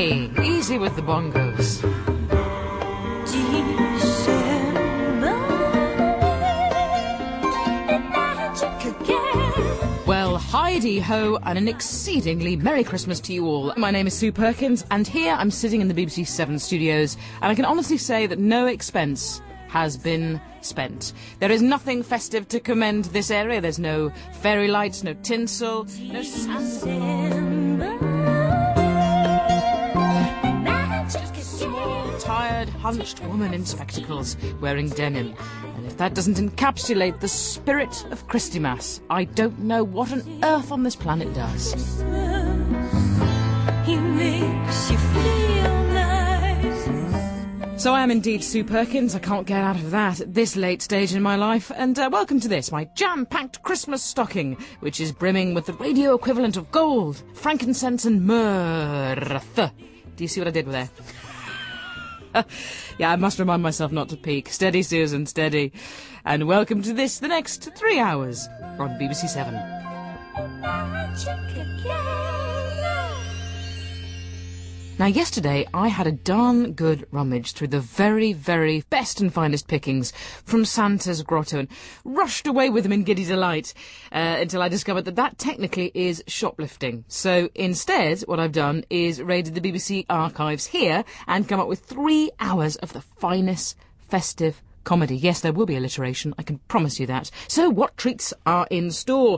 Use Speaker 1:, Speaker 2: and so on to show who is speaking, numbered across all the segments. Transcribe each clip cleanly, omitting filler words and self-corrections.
Speaker 1: Hey, easy with the bongos. Well, hi-de-ho, and an exceedingly Merry Christmas to you all. My name is Sue Perkins, and here I'm sitting in the BBC 7 studios, and I can honestly say that no expense has been spent. There is nothing festive to commend this area. There's no fairy lights, no tinsel, no Santa. Just a small, tired, hunched woman in spectacles wearing denim. And if that doesn't encapsulate the spirit of Christmas, I don't know what on earth on this planet does. He makes you feel nice. So I am indeed Sue Perkins. I can't get out of that at this late stage in my life. And welcome to this, my jam-packed Christmas stocking, which is brimming with the radio equivalent of gold, frankincense and myrrh. Do you see what I did with there? Yeah, I must remind myself not to peek. Steady, Susan, steady. And welcome to this, the next 3 hours on BBC 7. Now, yesterday, I had a darn good rummage through the very, very best and finest pickings from Santa's grotto and rushed away with them in giddy delight until I discovered that that technically is shoplifting. So instead, what I've done is raided the BBC archives here and come up with 3 hours of the finest festive comedy. Yes, there will be alliteration, I can promise you that. So what treats are in store?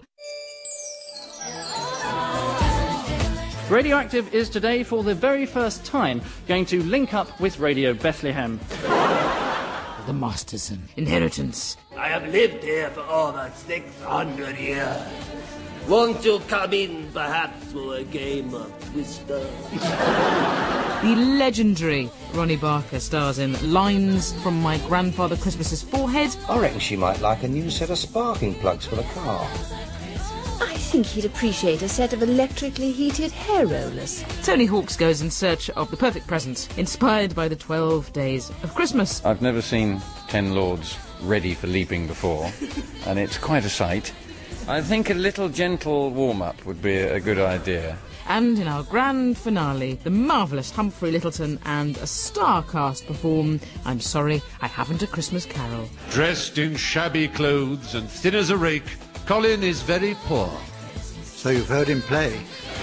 Speaker 2: Radioactive is today, for the very first time, going to link up with Radio Bethlehem.
Speaker 1: The Masterson inheritance.
Speaker 3: I have lived here for over 600 years. Won't you come in, perhaps, for a game of Twister?
Speaker 1: The legendary Ronnie Barker stars in Lines from My Grandfather Christmas's Forehead.
Speaker 4: I reckon she might like a new set of sparking plugs for the car.
Speaker 5: I think he'd appreciate a set of electrically heated hair rollers.
Speaker 1: Tony Hawks goes in search of the perfect present, inspired by the 12 days of Christmas.
Speaker 6: I've never seen 10 lords ready for leaping before, and it's quite a sight. I think a little gentle warm-up would be a good idea.
Speaker 1: And in our grand finale, the marvellous Humphrey Lyttelton and a star cast perform I'm Sorry, I Haven't a Christmas Carol.
Speaker 7: Dressed in shabby clothes and thin as a rake, Colin is very poor.
Speaker 8: So you've heard him play?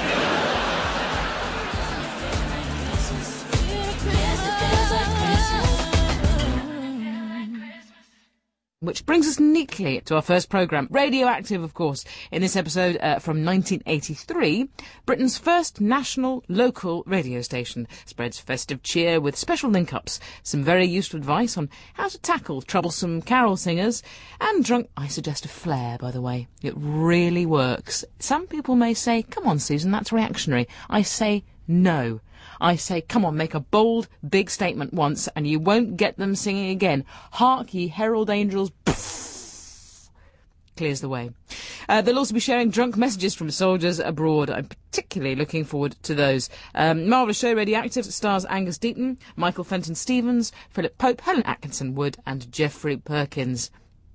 Speaker 1: Which brings us neatly to our first programme, Radioactive, of course. In this episode from 1983, Britain's first national local radio station spreads festive cheer with special link-ups, some very useful advice on how to tackle troublesome carol singers, and drunk, I suggest a flare, by the way. It really works. Some people may say, come on, Susan, that's reactionary. I say, no. I say, come on, make a bold, big statement once, and you won't get them singing again. Hark, ye herald angels, poof, clears the way. They'll also be sharing drunk messages from soldiers abroad. I'm particularly looking forward to those. Marvellous show, Radioactive, stars Angus Deaton, Michael Fenton-Stevens, Philip Pope, Helen Atkinson-Wood, and Geoffrey Perkins.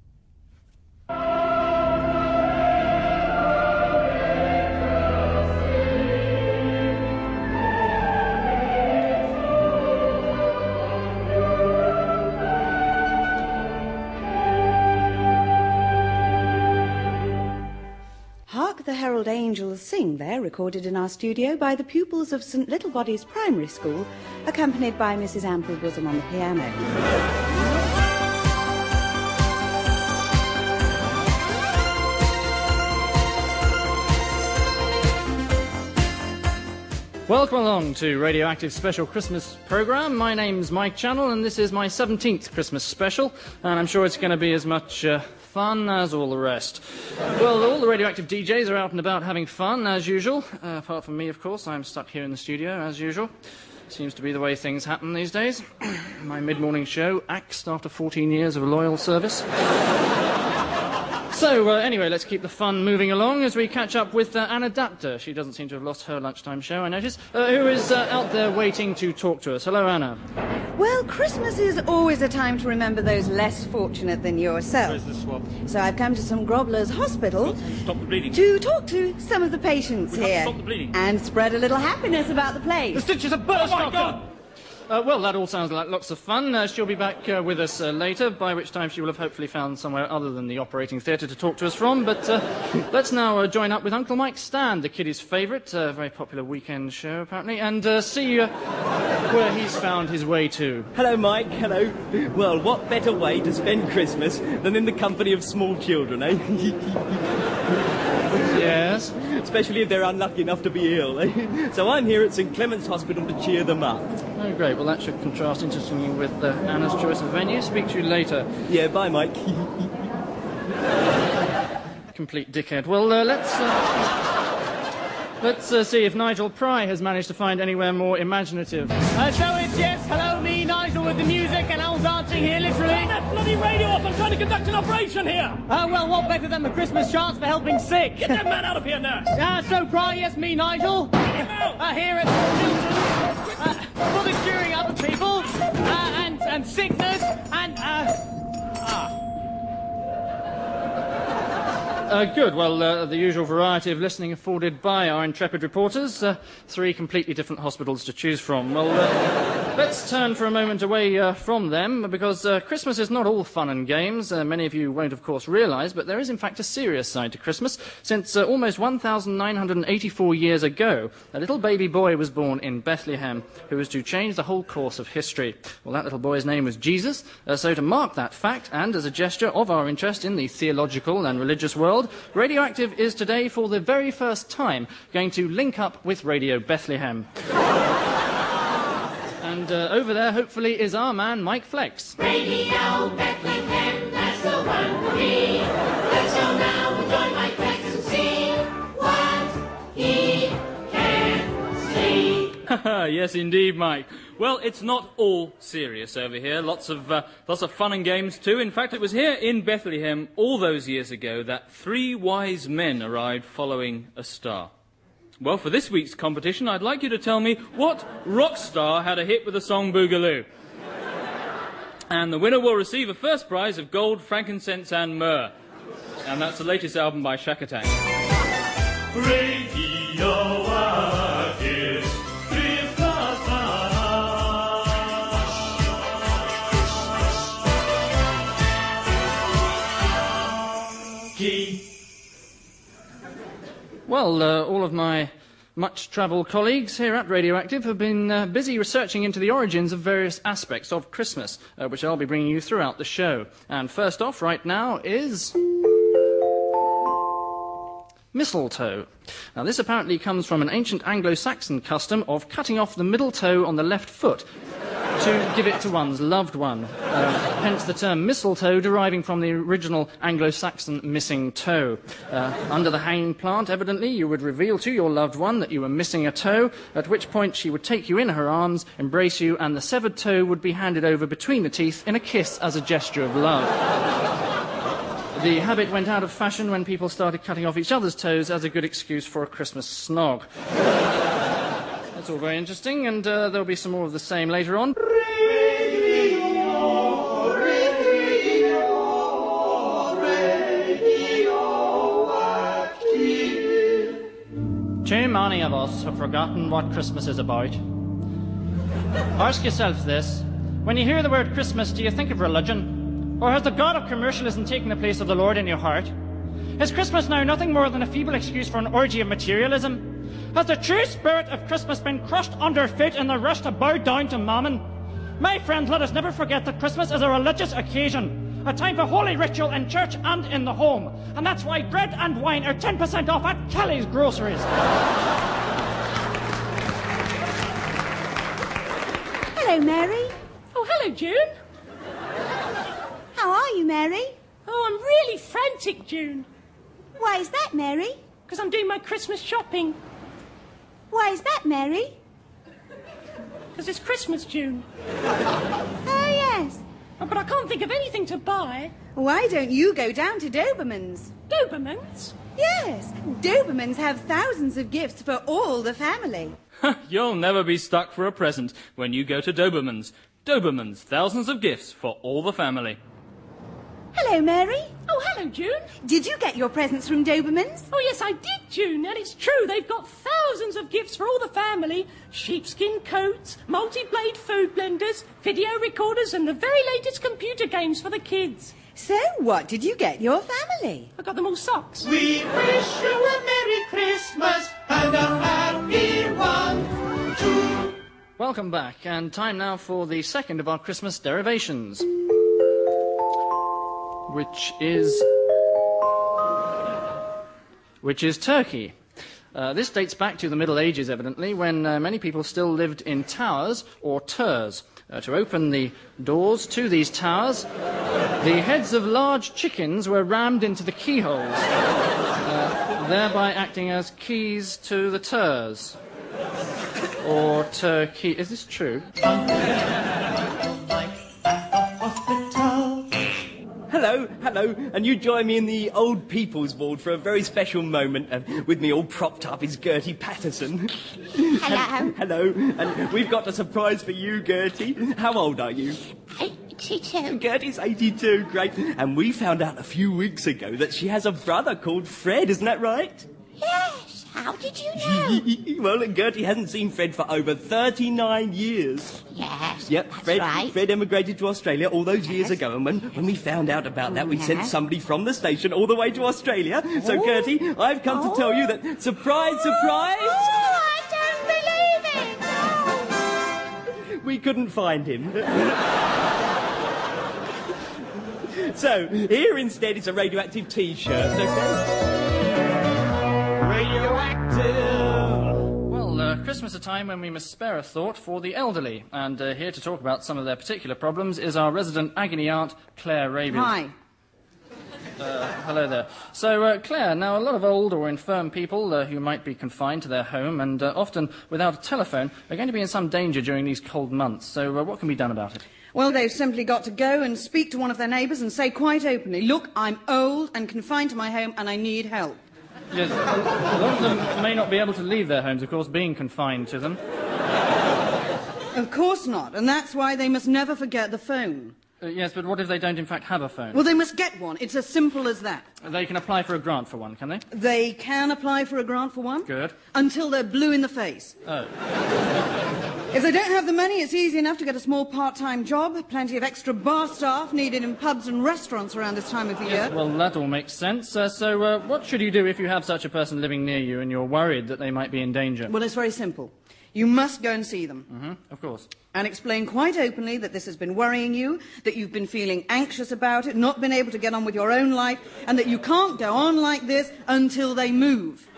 Speaker 9: The Herald Angels Sing there, recorded in our studio by the pupils of St Littlebody's Primary School, accompanied by Mrs Amplebosom on the piano.
Speaker 2: Welcome along to Radioactive's special Christmas programme. My name's Mike Channel, and this is my 17th Christmas special, and I'm sure it's going to be as much fun as all the rest. Well, all the Radioactive DJs are out and about having fun, as usual. Apart from me, of course. I'm stuck here in the studio, as usual. Seems to be the way things happen these days. My mid-morning show axed after 14 years of loyal service. So, anyway, let's keep the fun moving along as we catch up with Anna Dapter. She doesn't seem to have lost her lunchtime show, I notice, who is out there waiting to talk to us. Hello, Anna.
Speaker 9: Well, Christmas is always a time to remember those less fortunate than yourself.
Speaker 3: Where's the swab?
Speaker 9: So I've come to some Grobbler's Hospital
Speaker 3: Stop the bleeding.
Speaker 9: to talk to some of the patients
Speaker 3: We have to
Speaker 9: here
Speaker 3: stop the bleeding.
Speaker 9: and spread a little happiness about the place.
Speaker 2: stitches are burst,
Speaker 3: Oh, my God!
Speaker 2: Well, that all sounds like lots of fun. She'll be back with us later, by which time she will have hopefully found somewhere other than the operating theatre to talk to us from. But let's now join up with Uncle Mike Stand, the kiddies' favourite, very popular weekend show, apparently, and see where he's found his way to.
Speaker 10: Hello, Mike. Hello. Well, what better way to spend Christmas than in the company of small children, eh?
Speaker 2: Yes?
Speaker 10: Especially if they're unlucky enough to be ill, eh? So I'm here at St Clement's Hospital to cheer them up.
Speaker 2: Oh, great. Well, that should contrast interestingly with Anna's choice of venue. Speak to you later.
Speaker 10: Yeah, bye, Mike.
Speaker 2: Complete dickhead. Well, let's see if Nigel Pry has managed to find anywhere more imaginative.
Speaker 11: So it's yes, hello, me, Nigel, with the music and all dancing here, literally.
Speaker 3: Turn that bloody radio off! I'm trying to conduct an operation here!
Speaker 11: Well, what better than the Christmas chants for helping sick?
Speaker 3: Get that man out of here, nurse!
Speaker 11: So Pry, yes, me, Nigel. Here at Newton, for the curing up of people, and sickness, and,
Speaker 2: Good. Well, the usual variety of listening afforded by our intrepid reporters. 3 completely different hospitals to choose from. Well, let's turn for a moment away from them, because Christmas is not all fun and games. Many of you won't, of course, realise, but there is, in fact, a serious side to Christmas. Since almost 1,984 years ago, a little baby boy was born in Bethlehem who was to change the whole course of history. Well, that little boy's name was Jesus. So to mark that fact, and as a gesture of our interest in the theological and religious world, Radioactive is today, for the very first time, going to link up with Radio Bethlehem. And over there, hopefully, is our man, Mike Flex.
Speaker 12: Radio Bethlehem, that's the one for me. Let's go now and join Mike Flex and see what he can see.
Speaker 13: Yes, indeed, Mike. Well, it's not all serious over here. Lots of fun and games too. In fact, it was here in Bethlehem all those years ago that 3 wise men arrived following a star. Well, for this week's competition, I'd like you to tell me what rock star had a hit with the song Boogaloo. And the winner will receive a first prize of gold, frankincense and myrrh. And that's the latest album by Shack Attack.
Speaker 12: Radio Active.
Speaker 2: Well, all of my much-travelled colleagues here at Radioactive have been busy researching into the origins of various aspects of Christmas, which I'll be bringing you throughout the show. And first off, right now, is mistletoe. Now, this apparently comes from an ancient Anglo-Saxon custom of cutting off the middle toe on the left foot to give it to one's loved one. Hence the term mistletoe deriving from the original Anglo-Saxon missing toe. Under the hanging plant, evidently, you would reveal to your loved one that you were missing a toe, at which point she would take you in her arms, embrace you, and the severed toe would be handed over between the teeth in a kiss as a gesture of love. The habit went out of fashion when people started cutting off each other's toes as a good excuse for a Christmas snog. That's all very interesting, and there'll be some more of the same later on. Too many of us have forgotten what Christmas is about. Ask yourself this. When you hear the word Christmas, do you think of religion? Or has the god of commercialism taken the place of the Lord in your heart? Is Christmas now nothing more than a feeble excuse for an orgy of materialism? Has the true spirit of Christmas been crushed underfoot in the rush to bow down to mammon? My friends, let us never forget that Christmas is a religious occasion, a time for holy ritual in church and in the home. And that's why bread and wine are 10% off at Kelly's Groceries.
Speaker 9: Hello, Mary.
Speaker 14: Oh, hello, June.
Speaker 9: How are you, Mary?
Speaker 14: Oh, I'm really frantic, June.
Speaker 9: Why is that, Mary?
Speaker 14: Because I'm doing my Christmas shopping.
Speaker 9: Why is that, Mary?
Speaker 14: Because it's Christmas, June.
Speaker 9: Oh, yes.
Speaker 14: Oh, but I can't think of anything to buy.
Speaker 9: Why don't you go down to Doberman's?
Speaker 14: Dobermans?
Speaker 9: Yes, Doberman's have thousands of gifts for all the family.
Speaker 13: You'll never be stuck for a present when you go to Doberman's. Doberman's, thousands of gifts for all the family.
Speaker 9: Hello, Mary.
Speaker 14: Oh, hello, June.
Speaker 9: Did you get your presents from Doberman's?
Speaker 14: Oh, yes, I did, June, and it's true. They've got thousands of gifts for all the family. Sheepskin coats, multi-blade food blenders, video recorders, and the very latest computer games for the kids.
Speaker 9: So, what did you get your family?
Speaker 14: I got them all socks.
Speaker 12: We wish you a Merry Christmas and a happy one, too.
Speaker 2: Welcome back, and time now for the second of our Christmas derivations, which is turkey. This dates back to the Middle Ages, evidently, when many people still lived in towers or turs. To open the doors to these towers, the heads of large chickens were rammed into the keyholes, thereby acting as keys to the turs. Or turkey. Is this true?
Speaker 10: Hello, and you join me in the Old People's Ward for a very special moment. With me all propped up is Gertie Patterson.
Speaker 5: Hello.
Speaker 10: Hello, and we've got a surprise for you, Gertie. How old are you?
Speaker 5: 82.
Speaker 10: Gertie's 82, great. And we found out a few weeks ago that she has a brother called Fred, isn't that right?
Speaker 5: Yes, how did you know?
Speaker 10: Well, Gertie hasn't seen Fred for over 39 years.
Speaker 5: Yes,
Speaker 10: Yep,
Speaker 5: that's
Speaker 10: Fred,
Speaker 5: right.
Speaker 10: Fred emigrated to Australia all those years ago, and when we found out about that, we sent somebody from the station all the way to Australia. So, Gertie, I've come to tell you that, surprise, surprise...
Speaker 5: Oh, I don't believe it! No.
Speaker 10: We couldn't find him. So, here instead is a radioactive T-shirt, okay? Radioactive!
Speaker 2: Well, Christmas is a time when we must spare a thought for the elderly, and here to talk about some of their particular problems is our resident agony aunt, Claire Rabies.
Speaker 9: Hi.
Speaker 2: Hello there. So, Claire, now a lot of old or infirm people who might be confined to their home and often without a telephone are going to be in some danger during these cold months. So, what can be done about it?
Speaker 9: Well, they've simply got to go and speak to one of their neighbours and say quite openly, look, I'm old and confined to my home and I need help.
Speaker 2: Yes, a lot of them may not be able to leave their homes, of course, being confined to them.
Speaker 9: Of course not, and that's why they must never forget the phone.
Speaker 2: Yes, but what if they don't in fact have a phone?
Speaker 9: Well, they must get one. It's as simple as that.
Speaker 2: They can apply for a grant for one, can they?
Speaker 9: They can apply for a grant for one.
Speaker 2: Good.
Speaker 9: Until they're blue in the face.
Speaker 2: Oh.
Speaker 9: If they don't have the money, it's easy enough to get a small part-time job. Plenty of extra bar staff needed in pubs and restaurants around this time of the year.
Speaker 2: Well, that all makes sense. So what should you do if you have such a person living near you and you're worried that they might be in danger?
Speaker 9: Well, it's very simple. You must go and see them.
Speaker 2: Mm-hmm, of course.
Speaker 9: And explain quite openly that this has been worrying you, that you've been feeling anxious about it, not been able to get on with your own life, and that you can't go on like this until they move.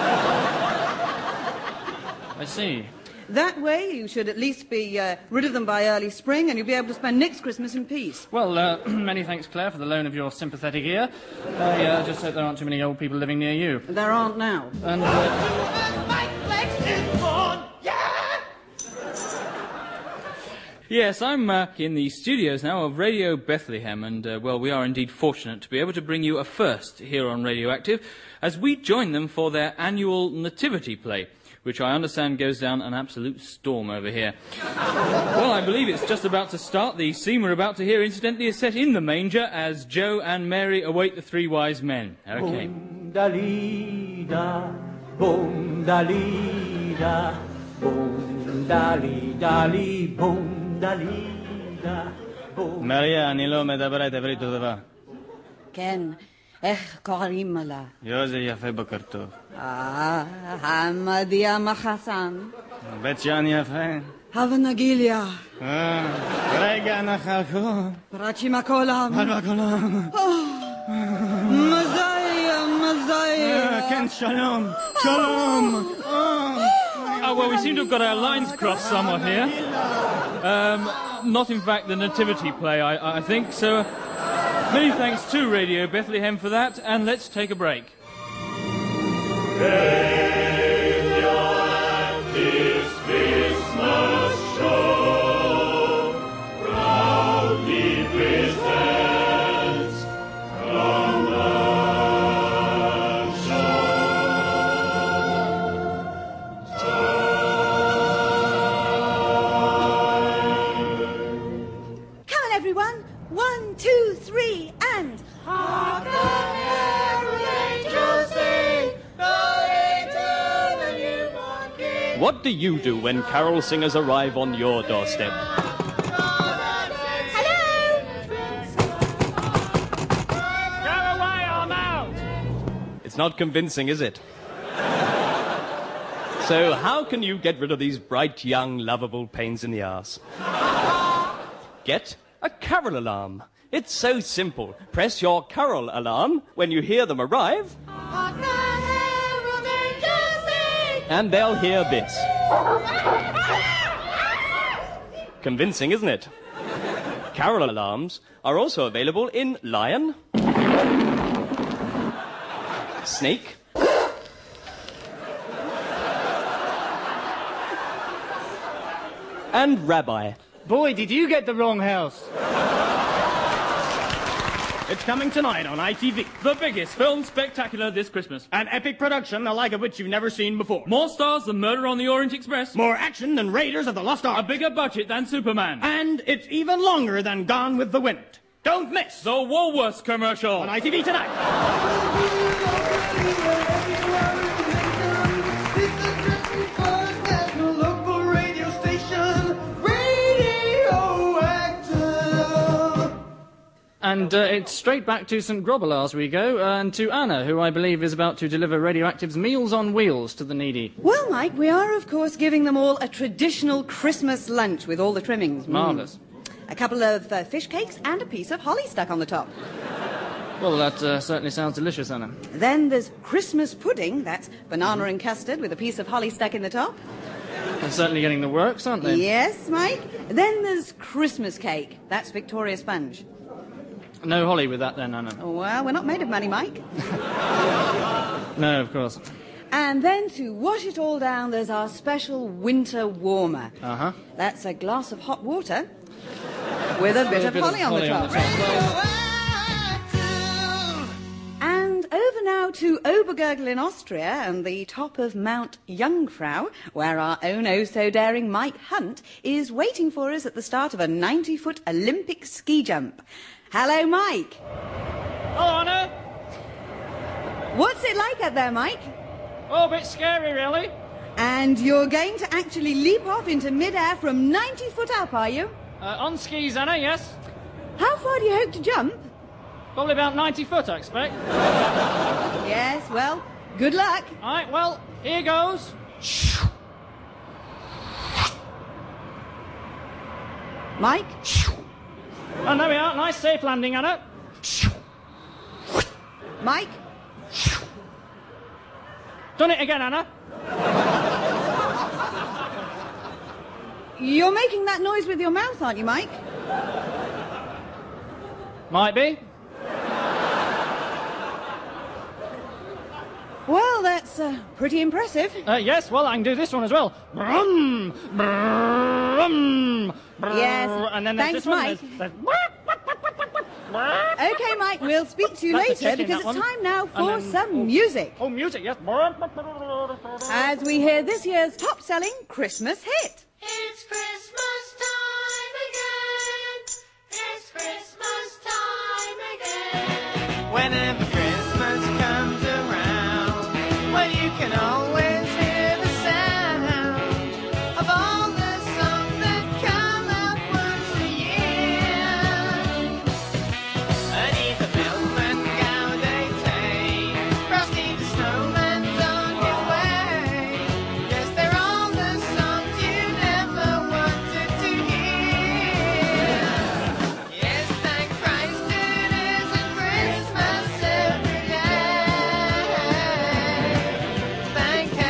Speaker 2: I see.
Speaker 9: That way, you should at least be rid of them by early spring, and you'll be able to spend next Christmas in peace.
Speaker 2: Well, many thanks, Claire, for the loan of your sympathetic ear. I just hope there aren't too many old people living near you.
Speaker 9: There aren't now.
Speaker 2: And,
Speaker 13: Yes, I'm in the studios now of Radio Bethlehem, and, well, we are indeed fortunate to be able to bring you a first here on Radioactive, as we join them for their annual nativity play, which I understand goes down an absolute storm over here. Well, I believe it's just about to start. The scene we're about to hear, incidentally, is set in the manger as Joe and Mary await the three wise men. Okay.
Speaker 15: Boom-da-lee-da, boom-da-lee-da, boom-da-lee-da-lee, boom-da-lee-da, boom.
Speaker 16: Maria, אני לא מדברת עברית טובה.
Speaker 9: כן, איך קוראים לה?
Speaker 16: יוזי יפה בוקר טוב.
Speaker 9: חמדי המחסן.
Speaker 16: בית שאן יפה.
Speaker 9: הווה נגיליה.
Speaker 16: רגע נחכו.
Speaker 9: פרצ'י מקולם.
Speaker 16: מקולם.
Speaker 9: מזאיה, מזאיה.
Speaker 16: כן, שלום. שלום.
Speaker 13: Oh, well, we seem to have got our lines crossed somewhat here. Not, in fact, the nativity play, I think. So, many thanks to Radio Bethlehem for that, and let's take a break.
Speaker 12: Christmas show, proudly
Speaker 10: What do you do when carol singers arrive on your doorstep? It's not convincing, is it? So how can you get rid of these bright, young, lovable pains in the arse? Get a carol alarm. It's so simple. Press your carol alarm when you hear them arrive, and they'll hear this. Convincing, isn't it? Carol alarms are also available in lion, snake, and rabbi.
Speaker 11: Boy, did you get the wrong house. It's coming tonight on ITV.
Speaker 13: The biggest film spectacular this Christmas.
Speaker 11: An epic production, the like of which you've never seen before.
Speaker 13: More stars than Murder on the Orient Express.
Speaker 11: More action than Raiders of the Lost Ark.
Speaker 13: A bigger budget than Superman.
Speaker 11: And it's even longer than Gone with the Wind. Don't miss
Speaker 13: the Woolworths commercial
Speaker 11: on ITV tonight.
Speaker 2: And it's straight back to St Grobbelaars we go, and to Anna, who I believe is about to deliver Radioactive's Meals on Wheels to the needy.
Speaker 9: Well, Mike, we are, of course, giving them all a traditional Christmas lunch with all the trimmings.
Speaker 2: Marvellous.
Speaker 9: A couple of fish cakes and a piece of holly stuck on the top.
Speaker 2: Well, that certainly sounds delicious, Anna.
Speaker 9: Then there's Christmas pudding. That's banana and custard with a piece of holly stuck in the top.
Speaker 2: They're certainly getting the works, aren't they?
Speaker 9: Yes, Mike. Then there's Christmas cake. That's Victoria sponge.
Speaker 2: No holly with that then, Anna.
Speaker 9: Well, we're not made of money, Mike.
Speaker 2: No, of course.
Speaker 9: And then to wash it all down, there's our special winter warmer.
Speaker 2: Uh-huh.
Speaker 9: That's a glass of hot water with a bit of holly on the top. And over now to Obergurgl in Austria and the top of Mount Jungfrau, where our own oh-so-daring Mike Hunt is waiting for us at the start of a 90-foot Olympic ski jump. Hello, Mike.
Speaker 11: Hello, Anna.
Speaker 9: What's it like out there, Mike?
Speaker 11: Oh, a bit scary, really.
Speaker 9: And you're going to actually leap off into mid-air from 90 foot up, are you?
Speaker 11: On skis, Anna, yes.
Speaker 9: How far do you hope to jump?
Speaker 11: Probably about 90 foot, I expect.
Speaker 9: Yes, well, good luck.
Speaker 11: All right, well, here goes.
Speaker 9: Mike?
Speaker 11: Oh, there we are. Nice safe landing, Anna.
Speaker 9: Mike?
Speaker 11: Done it again, Anna.
Speaker 9: You're making that noise with your mouth, aren't you, Mike?
Speaker 11: Might be.
Speaker 9: Well, that's pretty impressive.
Speaker 11: Yes, well, I can do this one as well. Brum, brum, brum.
Speaker 9: Yes,
Speaker 11: and then
Speaker 9: thanks,
Speaker 11: this one.
Speaker 9: Mike. Okay, Mike, we'll speak to you later because it's time now for some music.
Speaker 11: Oh, music, yes.
Speaker 9: As we hear this year's top-selling Christmas hit.
Speaker 12: It's Christmas time again. It's Christmas time again.
Speaker 15: Whenever Christmas comes around, well, you can always hear the sound of all the songs that come out once a year. Ernie the Milkman gaudete, Frosty the Snowman's on his way. Yes, they're all the songs you never wanted to hear. Yes, thank Christ it isn't Christmas every day. Thank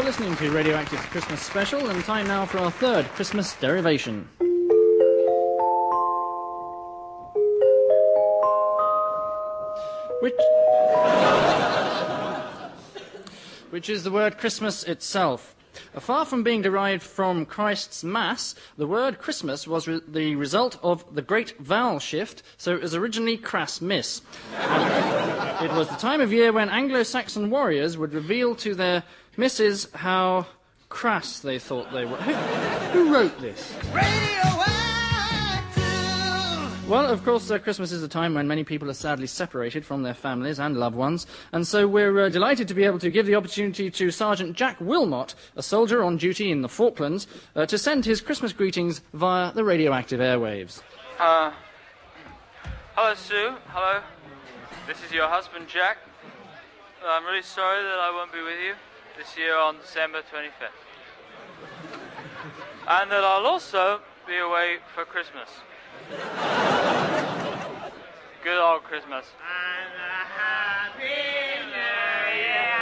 Speaker 2: listening to Radioactive's Christmas special, and time now for our third Christmas derivation. Which is the word Christmas itself. Far from being derived from Christ's Mass, the word Christmas was the result of the great vowel shift, so it was originally crass miss. It was the time of year when Anglo-Saxon warriors would reveal to their misses how crass they thought they were. Who wrote this? Well, of course, Christmas is a time when many people are sadly separated from their families and loved ones, and so we're delighted to be able to give the opportunity to Sergeant Jack Wilmot, a soldier on duty in the Falklands, to send his Christmas greetings via the radioactive airwaves.
Speaker 17: Hello, Sue. Hello. This is your husband, Jack. I'm really sorry that I won't be with you this year on December 25th. And that I'll also be away for Christmas. Good old Christmas. And a happy new year.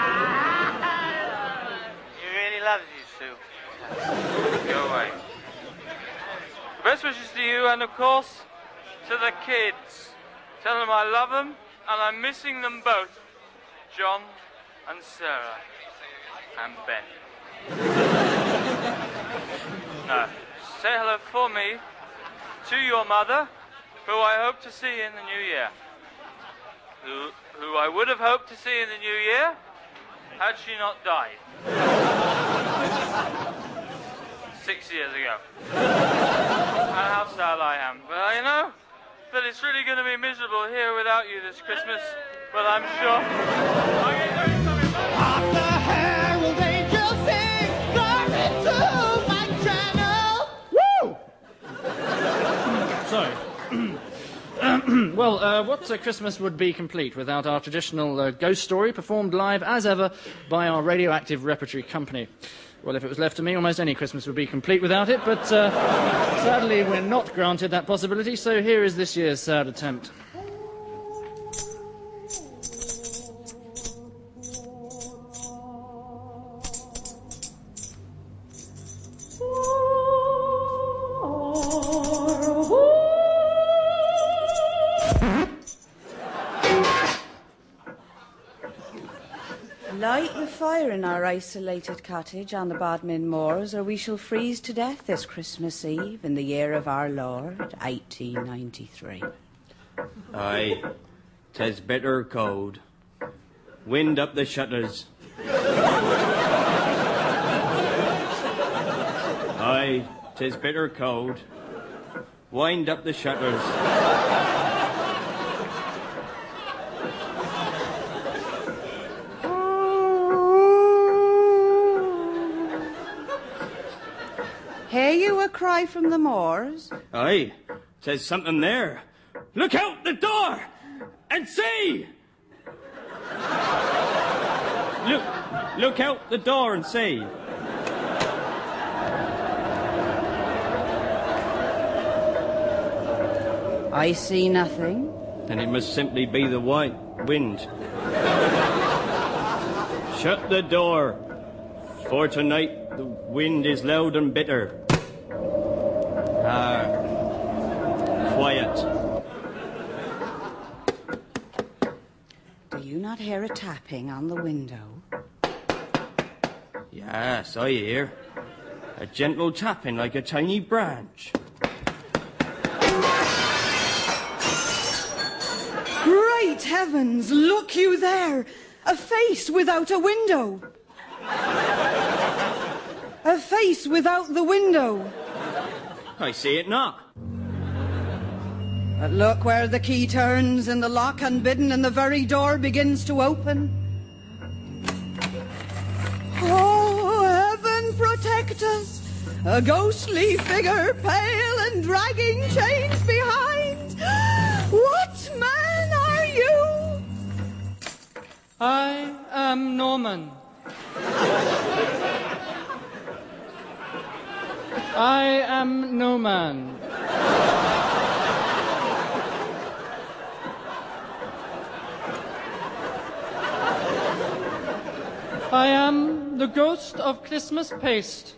Speaker 17: He really loves you, Sue. Go away. Best wishes to you and, of course, to the kids. Tell them I love them and I'm missing them both. John and Sarah and Ben. No. Say hello for me to your mother, who I hope to see in the new year. Who I would have hoped to see in the new year had she not died. 6 years ago. And how sad I am. But I know that it's really going to be miserable here without you this Christmas, but I'm sure...
Speaker 15: Herald angels sing, glory to my channel.
Speaker 2: Woo! Sorry. Well, what Christmas would be complete without our traditional ghost story performed live as ever by our Radioactive Repertory Company? Well, if it was left to me, almost any Christmas would be complete without it, but sadly we're not granted that possibility, so here is this year's sad attempt.
Speaker 9: Light the fire in our isolated cottage on the Bodmin Moors, or we shall freeze to death this Christmas Eve in the year of our Lord, 1893.
Speaker 10: Aye, 'tis bitter cold. Wind up the shutters. Aye, 'tis bitter cold. Wind up the shutters.
Speaker 9: Hear you a cry from the moors?
Speaker 10: Aye, 'tis something there. Look out the door and see! Look out the door and see.
Speaker 9: I see nothing.
Speaker 10: Then it must simply be the wind. Shut the door, for tonight the wind is loud and bitter. Quiet.
Speaker 9: Do you not hear a tapping on the window?
Speaker 10: Yes, I hear. A gentle tapping like a tiny branch.
Speaker 9: Great heavens, look you there! A face without a window! A face without the window!
Speaker 10: I see it not.
Speaker 9: But look where the key turns in the lock unbidden and the very door begins to open. Oh, heaven protect us! A ghostly figure, pale and dragging chains behind. What man are you?
Speaker 2: I am Norman. I am no man. I am am the ghost of Christmas paste.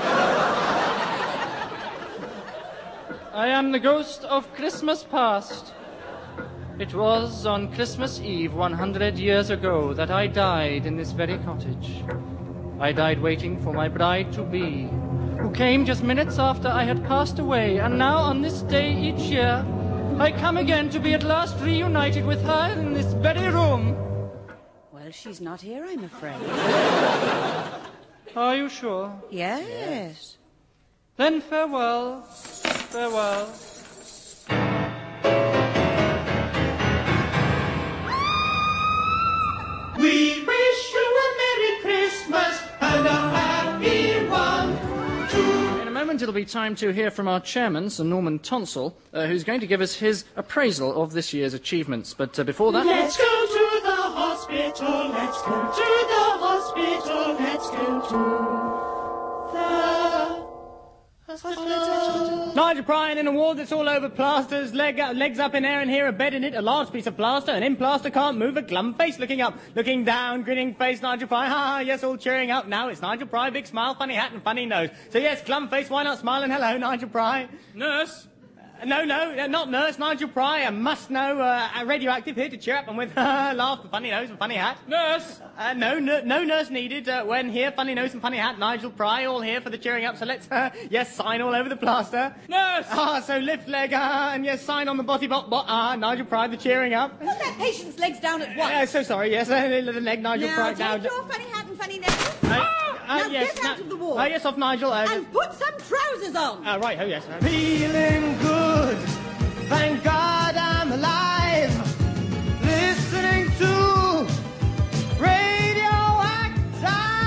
Speaker 2: I am the ghost of Christmas past. It was on Christmas Eve 100 years ago that I died in this very cottage. I died waiting for my bride-to-be, who came just minutes after I had passed away, and now on this day each year, I come again to be at last reunited with her in this very room.
Speaker 9: Well, she's not here, I'm afraid.
Speaker 2: Are you sure?
Speaker 9: Yes.
Speaker 2: Then farewell, farewell.
Speaker 15: We wish you a Merry Christmas and a happy one, too.
Speaker 2: In a moment it'll be time to hear from our chairman, Sir Norman Tonsell, who's going to give us his appraisal of this year's achievements. But before that...
Speaker 15: Let's go to the hospital, let's go to the hospital, let's go to the hospital.
Speaker 11: Nigel Bryan in a ward that's all over plasters, legs up in air and here, a bed in it, a large piece of plaster, and in plaster can't move, a glum face looking up, looking down, grinning face, Nigel Bryan, ha ha, yes, all cheering up. Now it's Nigel Bryan, big smile, funny hat and funny nose. So yes, glum face, why not smile and hello, Nigel Bryan.
Speaker 2: Nurse?
Speaker 11: No, not nurse, Nigel Pry, a must-know radioactive here to cheer up and with laugh, funny nose and funny hat.
Speaker 2: Nurse?
Speaker 11: No nurse needed. When here, funny nose and funny hat, Nigel Pry, all here for the cheering up. So let's, yes, sign all over the plaster.
Speaker 2: Nurse!
Speaker 11: So lift leg, and yes, sign on the body Nigel Pry, the cheering up.
Speaker 9: Put that patient's legs down at once.
Speaker 11: So sorry, yes, the leg, Nigel Pry.
Speaker 9: Now take your funny hat and funny nose. Now
Speaker 11: yes,
Speaker 9: get out of the ward.
Speaker 11: Yes, off Nigel.
Speaker 9: And put some trousers on.
Speaker 11: Right, oh yes. Feeling good. Thank God I'm alive. Listening to Radioactive.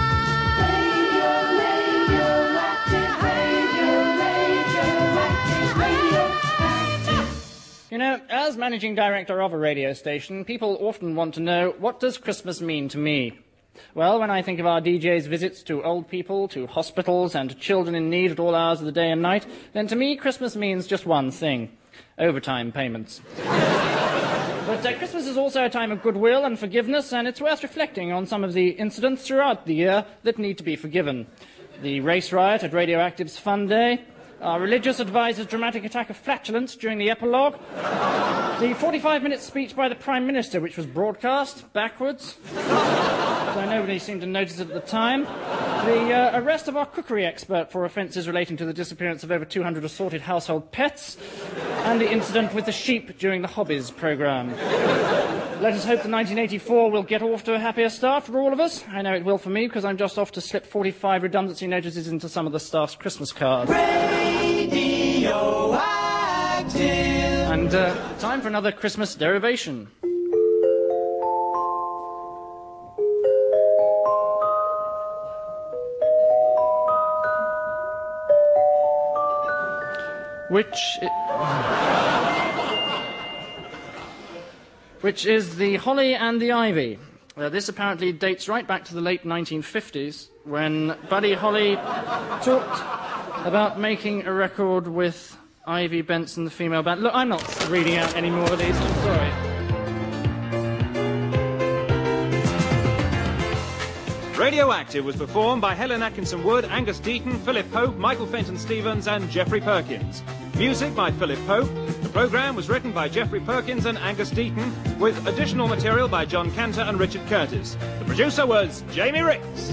Speaker 11: Radioactive.
Speaker 2: You know, as managing director of a radio station, people often want to know, what does Christmas mean to me? Well, when I think of our DJ's visits to old people, to hospitals, and to children in need at all hours of the day and night, then to me, Christmas means just one thing: overtime payments. But Christmas is also a time of goodwill and forgiveness, and it's worth reflecting on some of the incidents throughout the year that need to be forgiven. The race riot at Radioactive's Fun Day, our religious advisor's dramatic attack of flatulence during the epilogue, the 45-minute speech by the Prime Minister, which was broadcast backwards, though nobody seemed to notice it at the time, the arrest of our cookery expert for offences relating to the disappearance of over 200 assorted household pets, and the incident with the sheep during the Hobbies programme. Let us hope that 1984 will get off to a happier start for all of us. I know it will for me, because I'm just off to slip 45 redundancy notices into some of the staff's Christmas cards.
Speaker 15: Radioactive.
Speaker 2: And time for another Christmas derivation. Which is the holly and the ivy. This apparently dates right back to the late 1950s, when Buddy Holly talked about making a record with Ivy Benson, the female band. Look, I'm not reading out any more of these, I'm sorry.
Speaker 18: Radioactive was performed by Helen Atkinson Wood, Angus Deaton, Philip Pope, Michael Fenton Stevens and Geoffrey Perkins. Music by Philip Pope. The programme was written by Geoffrey Perkins and Angus Deaton, with additional material by John Cantor and Richard Curtis. The producer was Jamie Ricks.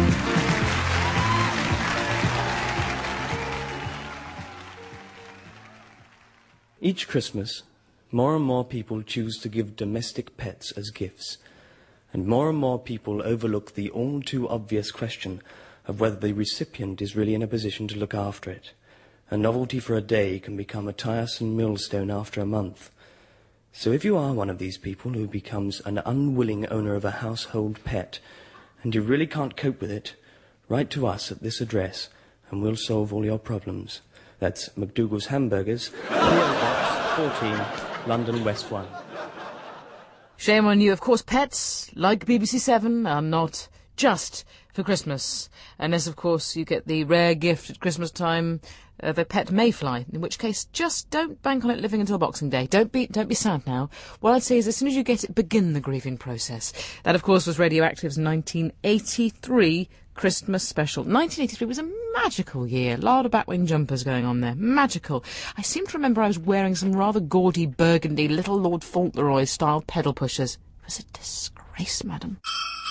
Speaker 19: Each Christmas, more and more people choose to give domestic pets as gifts, and more people overlook the all-too-obvious question of whether the recipient is really in a position to look after it. A novelty for a day can become a tiresome millstone after a month. So if you are one of these people who becomes an unwilling owner of a household pet, and you really can't cope with it, write to us at this address, and we'll solve all your problems. That's McDougall's Hamburgers, PO Box 14, London West 1.
Speaker 1: Shame on you. Of course, pets, like BBC7, are not just for Christmas. Unless, of course, you get the rare gift at Christmas time of a pet mayfly, in which case just don't bank on it living until Boxing Day. Don't be sad now. What I'd say is, as soon as you get it, begin the grieving process. That, of course, was Radioactive's 1983 Christmas special. 1983 was a magical year. A lot of batwing jumpers going on there. Magical. I seem to remember I was wearing some rather gaudy burgundy Little Lord Fauntleroy-style pedal pushers. It was a disgrace, madam.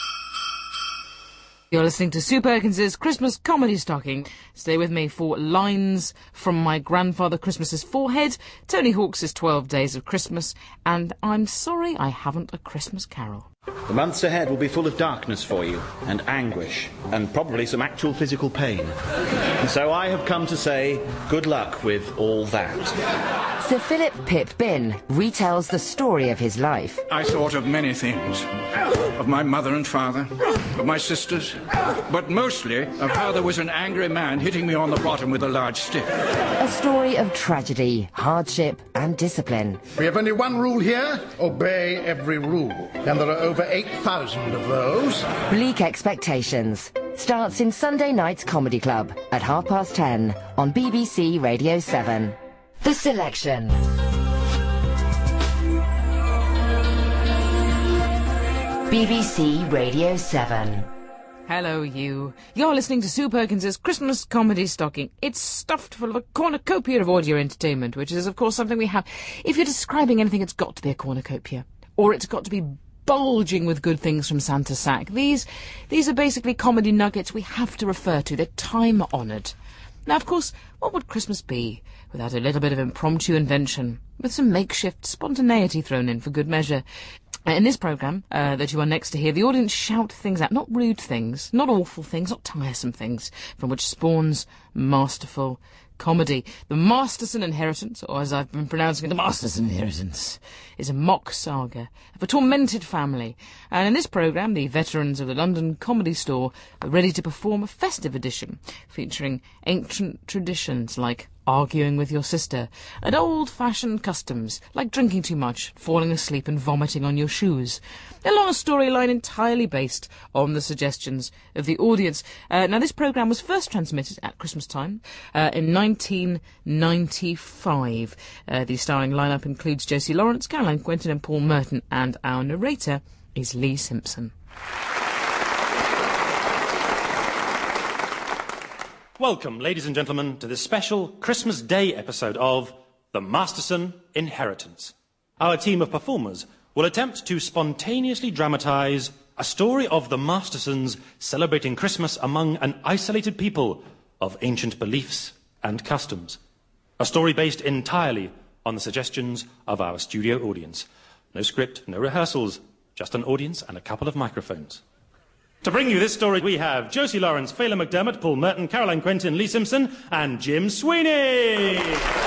Speaker 1: You're listening to Sue Perkins's Christmas Comedy Stocking. Stay with me for Lines from My Grandfather Christmas's Forehead, Tony Hawk's 12 Days of Christmas, and I'm sorry I haven't a Christmas Carol.
Speaker 20: The months ahead will be full of darkness for you, and anguish, and probably some actual physical pain. And so I have come to say good luck with all that.
Speaker 21: Sir Philip Pip Bin retells the story of his life.
Speaker 22: I thought of many things. Of my mother and father, of my sisters, but mostly of how there was an angry man hitting me on the bottom with a large stick.
Speaker 21: A story of tragedy, hardship and discipline.
Speaker 23: We have only one rule here: obey every rule. And there are over 8,000 of those.
Speaker 21: Bleak Expectations starts in Sunday night's Comedy Club at 10:30 on BBC Radio 7. The Selection. BBC Radio 7.
Speaker 1: Hello, you. You're listening to Sue Perkins's Christmas Comedy Stocking. It's stuffed full of a cornucopia of audio entertainment, which is, of course, something we have. If you're describing anything, it's got to be a cornucopia. Or it's got to be bulging with good things from Santa's sack. These are basically comedy nuggets we have to refer to. They're time-honoured. Now, of course, what would Christmas be without a little bit of impromptu invention, with some makeshift spontaneity thrown in for good measure? In this programme that you are next to hear, the audience shout things out, not rude things, not awful things, not tiresome things, from which spawns masterful comedy. The Masterson Inheritance, or as I've been pronouncing it, the Masterson Inheritance, is a mock saga of a tormented family. And in this programme, the veterans of the London Comedy Store are ready to perform a festive edition featuring ancient traditions like arguing with your sister, and old-fashioned customs like drinking too much, falling asleep and vomiting on your shoes, along a storyline entirely based on the suggestions of the audience. Now, this programme was first transmitted at Christmas time in 1995. The starring lineup includes Josie Lawrence, Caroline Quentin and Paul Merton, and our narrator is Lee Simpson.
Speaker 18: Welcome, ladies and gentlemen, to this special Christmas Day episode of The Masterson Inheritance. Our team of performers will attempt to spontaneously dramatise a story of the Mastersons celebrating Christmas among an isolated people of ancient beliefs and customs. A story based entirely on the suggestions of our studio audience. No script, no rehearsals, just an audience and a couple of microphones. To bring you this story, we have Josie Lawrence, Phelan McDermott, Paul Merton, Caroline Quentin, Lee Simpson, and Jim Sweeney.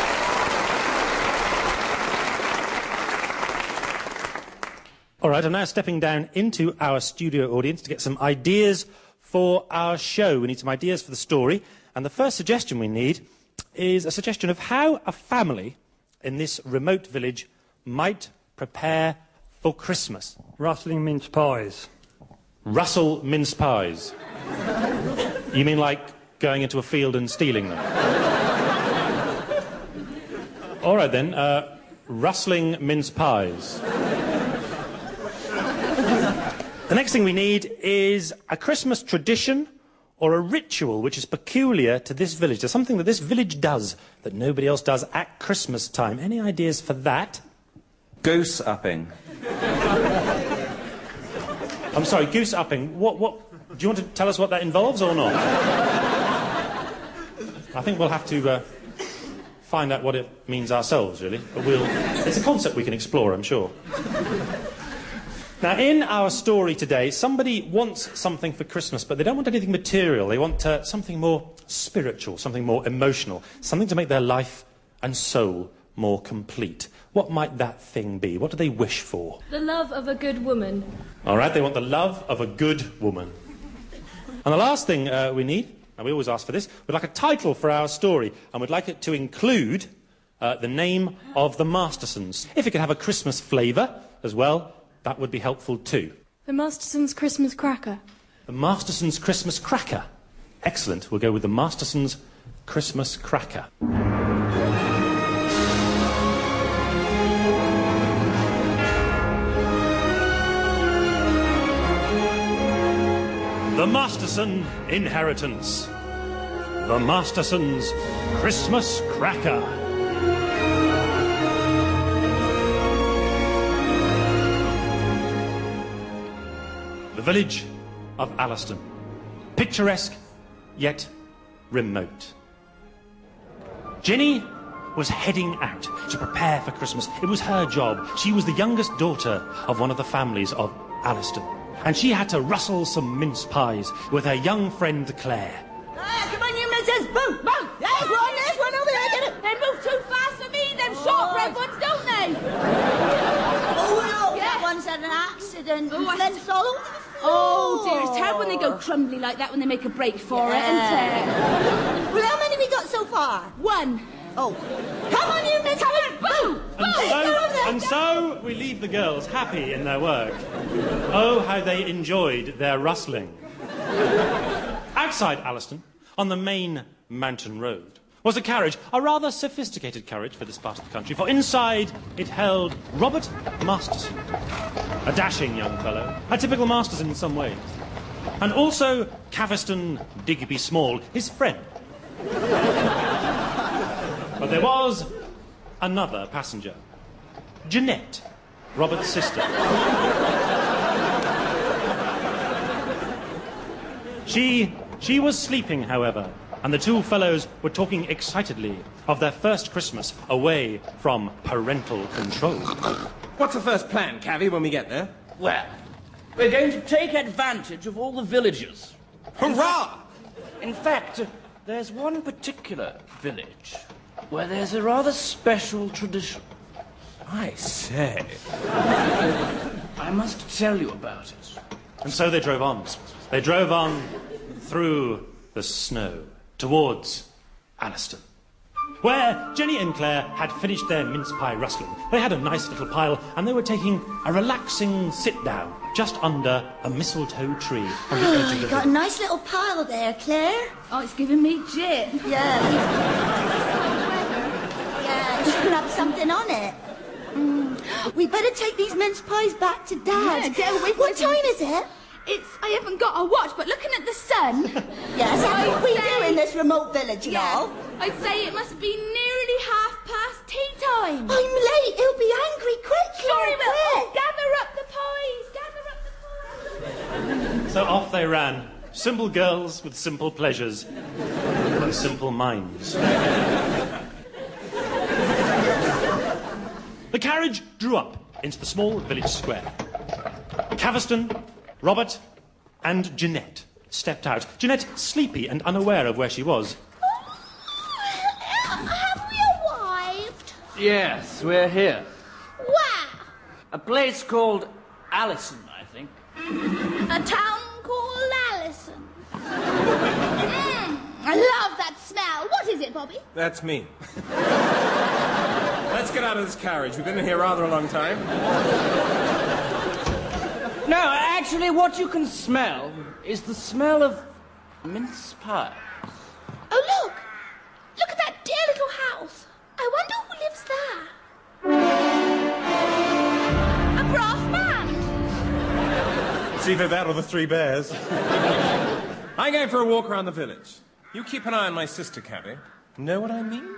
Speaker 18: All right, I'm now stepping down into our studio audience to get some ideas for our show. We need some ideas for the story, and the first suggestion we need is a suggestion of how a family in this remote village might prepare for Christmas.
Speaker 24: Rustling mince pies.
Speaker 18: Russell mince pies. You mean like going into a field and stealing them? All right then, rustling mince pies. The next thing we need is a Christmas tradition or a ritual which is peculiar to this village. There's something that this village does that nobody else does at Christmas time. Any ideas for that?
Speaker 25: Goose upping.
Speaker 18: I'm sorry, goose upping. What? Do you want to tell us what that involves or not? I think we'll have to find out what it means ourselves, really. But it's a concept we can explore, I'm sure. Now, in our story today, somebody wants something for Christmas, but they don't want anything material. They want something more spiritual, something more emotional, something to make their life and soul more complete. What might that thing be? What do they wish for?
Speaker 26: The love of a good woman.
Speaker 18: All right, they want the love of a good woman. And the last thing we need, and we always ask for this, we'd like a title for our story, and we'd like it to include the name of the Mastersons. If it could have a Christmas flavour as well, that would be helpful too.
Speaker 26: The Mastersons' Christmas cracker.
Speaker 18: The Mastersons' Christmas cracker. Excellent. We'll go with the Mastersons' Christmas cracker.
Speaker 3: The Masterson Inheritance. The Masterson's Christmas Cracker. The village of Alliston. Picturesque, yet remote. Jenny was heading out to prepare for Christmas. It was her job. She was the youngest daughter of one of the families of Alliston. And she had to rustle some mince pies with her young friend Claire.
Speaker 4: Come on, you missus! Move, move! There's one over there, get it! They move too fast for me, them short red ones, don't they? Oh, look, that one's had an accident. Oh, Mince all over the floor.
Speaker 5: Oh, dear, it's terrible when they go crumbly like that when they make a break for it, isn't it?
Speaker 4: Well, how many we got so far?
Speaker 5: One.
Speaker 4: Oh. Come on, you missus! Boom!
Speaker 3: And so we leave the girls happy in their work. Oh, how they enjoyed their rustling. Outside Alliston, on the main mountain road, was a carriage, a rather sophisticated carriage for this part of the country, for inside it held Robert Masterson, a dashing young fellow, a typical Masterson in some ways, and also Caviston Digby Small, his friend. But there was another passenger, Jeanette, Robert's sister. She was sleeping, however, and the two fellows were talking excitedly of their first Christmas away from parental control.
Speaker 6: What's the first plan, Cavy, when we get there?
Speaker 7: Well, we're going to take advantage of all the villagers.
Speaker 6: Hurrah!
Speaker 7: In fact, there's one particular village where there's a rather special tradition.
Speaker 6: I say.
Speaker 7: I must tell you about it.
Speaker 3: And so they drove on. They drove on through the snow towards Alliston, where Jenny and Claire had finished their mince pie rustling. They had a nice little pile, and they were taking a relaxing sit-down just under a mistletoe tree on the edge of the
Speaker 4: You got a nice little pile there, Claire.
Speaker 5: Oh, it's giving me jit.
Speaker 4: Yeah. Yeah, you should have something on it. We better take these mince pies back to Dad.
Speaker 5: Yeah, get away from
Speaker 4: What time is it?
Speaker 5: I haven't got a watch, but looking at the sun...
Speaker 4: Yes, that's what we do in this remote village, you know.
Speaker 5: I'd say it must be nearly past tea time.
Speaker 4: I'm late. He'll be angry. Quick,
Speaker 5: Sure he
Speaker 4: Claire,
Speaker 5: will.
Speaker 4: quick.
Speaker 5: Oh, gather up the pies. Gather up the pies.
Speaker 3: So off they ran. Simple girls with simple pleasures and simple minds. The carriage drew up into the small village square. Caviston, Robert, and Jeanette stepped out. Jeanette, sleepy and unaware of where she was.
Speaker 4: Have we arrived?
Speaker 7: Yes, we're here.
Speaker 4: Where?
Speaker 7: A place called Alliston, I think.
Speaker 4: A town called Alliston. I love that smell. What is it, Bobby?
Speaker 6: That's me. Let's get out of this carriage. We've been in here rather a long time.
Speaker 7: No, actually, what you can smell is the smell of mince pie.
Speaker 4: Oh, look. Look at that dear little house. I wonder who lives there. A brass band.
Speaker 6: It's either that or the Three Bears. I'm going for a walk around the village. You keep an eye on my sister, Cabby. Know what I mean?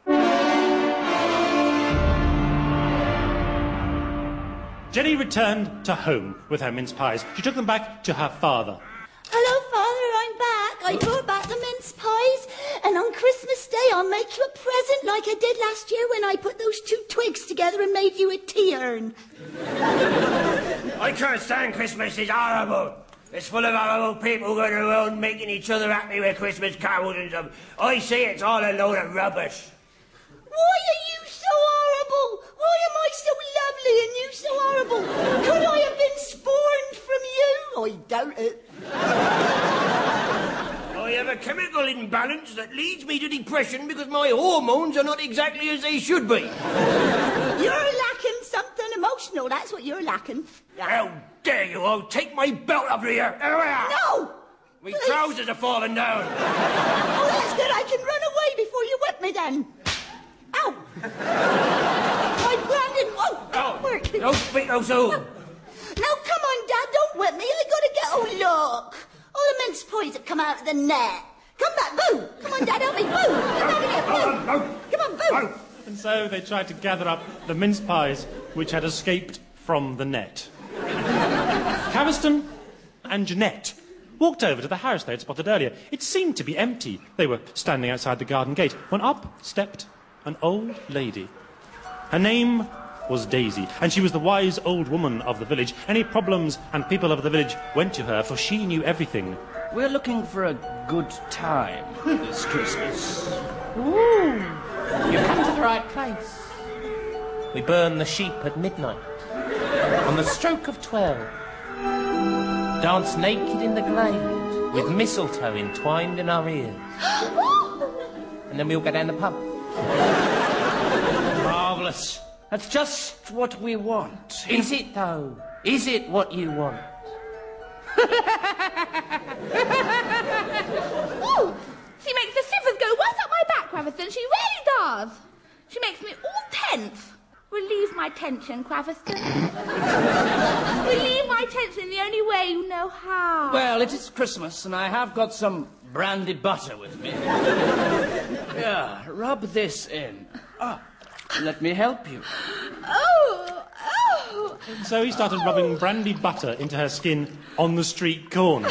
Speaker 3: Jenny returned to home with her mince pies. She took them back to her father.
Speaker 4: Hello, Father, I'm back. I brought back the mince pies, and on Christmas Day I'll make you a present like I did last year when I put those two twigs together and made you a tea urn.
Speaker 8: I can't stand Christmas, it's horrible. It's full of horrible people going around making each other happy with Christmas carols and stuff. I say it's all a load of rubbish.
Speaker 4: Why are you so horrible? Why am I so lovely and you so horrible? Could I have been spawned from you? I doubt it.
Speaker 8: I have a chemical imbalance that leads me to depression because my hormones are not exactly as they should be.
Speaker 4: You're lacking something emotional, that's what you're lacking.
Speaker 8: How dare you? I'll take my belt off here.
Speaker 4: No!
Speaker 8: My trousers are falling down.
Speaker 4: Oh, that's good. I can run away before you whip me then. Ow! My branding won't work.
Speaker 8: Don't speak so soon.
Speaker 4: Now, come on, Dad, don't whip me. I gotta get... Oh, look. All the toys that come out of the net. Come back, Boo! Come on, Dad, help me, Boo! Come back here, Boo! Come on, Boo!
Speaker 3: And so they tried to gather up the mince pies which had escaped from the net. Caviston and Jeanette walked over to the house they had spotted earlier. It seemed to be empty. They were standing outside the garden gate when up stepped an old lady. Her name was Daisy, and she was the wise old woman of the village. Any problems and people of the village went to her, for she knew everything.
Speaker 7: We're looking for a good time this Christmas.
Speaker 10: Ooh, you've come to the right place. We burn the sheep at midnight. On the stroke of 12. Dance naked in the glade, with mistletoe entwined in our ears. And then we all go down the pub.
Speaker 7: Marvellous. That's just what we want.
Speaker 10: Is it, though? Is it what you want?
Speaker 12: Ooh, she makes the shivers go right up my back, Quaveston. She really does. She makes me all tense. Relieve my tension, Quaveston. Relieve my tension the only way you know how.
Speaker 7: Well, it is Christmas, and I have got some brandy butter with me. Yeah, rub this in. Let me help you.
Speaker 12: Oh.
Speaker 3: So he started rubbing brandy butter into her skin on the street corner.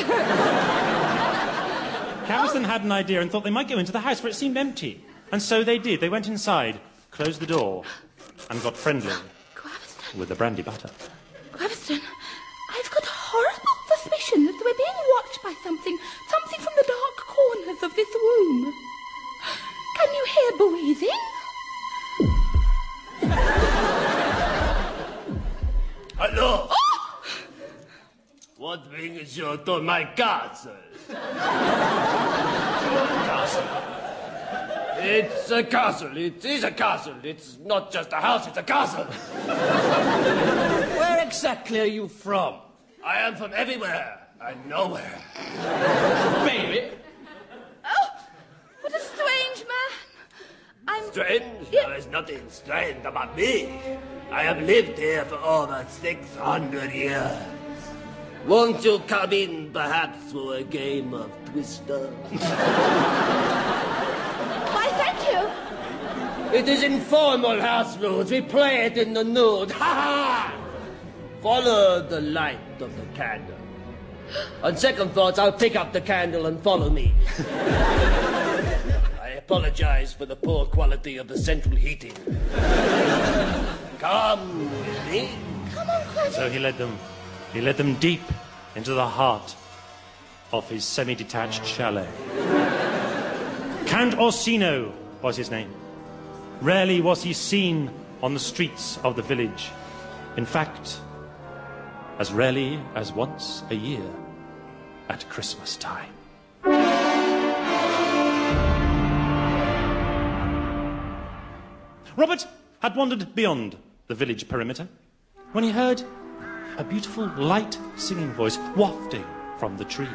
Speaker 3: Caviston had an idea and thought they might go into the house, for it seemed empty. And so they did. They went inside, closed the door, and got friendly with the brandy butter.
Speaker 12: Quaveston, I've got a horrible suspicion that we're being watched by something from the dark corners of this room. Can you hear breathing?
Speaker 8: Hello?
Speaker 12: Oh!
Speaker 8: What brings you to my castle? It's a castle. It is a castle. It's not just a house, it's a castle.
Speaker 7: Where exactly are you from?
Speaker 8: I am from everywhere and nowhere.
Speaker 7: Baby?
Speaker 12: Oh, what a strange man.
Speaker 8: Strange? There is nothing strange about me. I have lived here for over 600 years. Won't you come in, perhaps, for a game of Twister?
Speaker 12: Why, thank you.
Speaker 8: It is informal house rules. We play it in the nude. Ha ha! Follow the light of the candle. On second thoughts, I'll pick up the candle and follow me. I apologize for the poor quality of the central heating. Come with me.
Speaker 12: Come on, Quaveston.
Speaker 3: So he led them deep into the heart of his semi-detached chalet. Count Orsino was his name. Rarely was he seen on the streets of the village. In fact, as rarely as once a year at Christmas time. Robert had wandered beyond the village perimeter when he heard a beautiful, light singing voice wafting from the tree.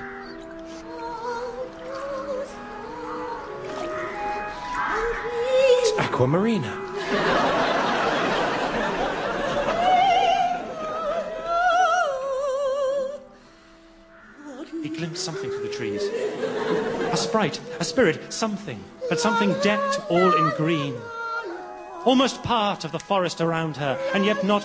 Speaker 6: It's Aquamarina.
Speaker 3: He glimpsed something through the trees. A sprite, a spirit, something, but something decked all in green. Almost part of the forest around her, and yet not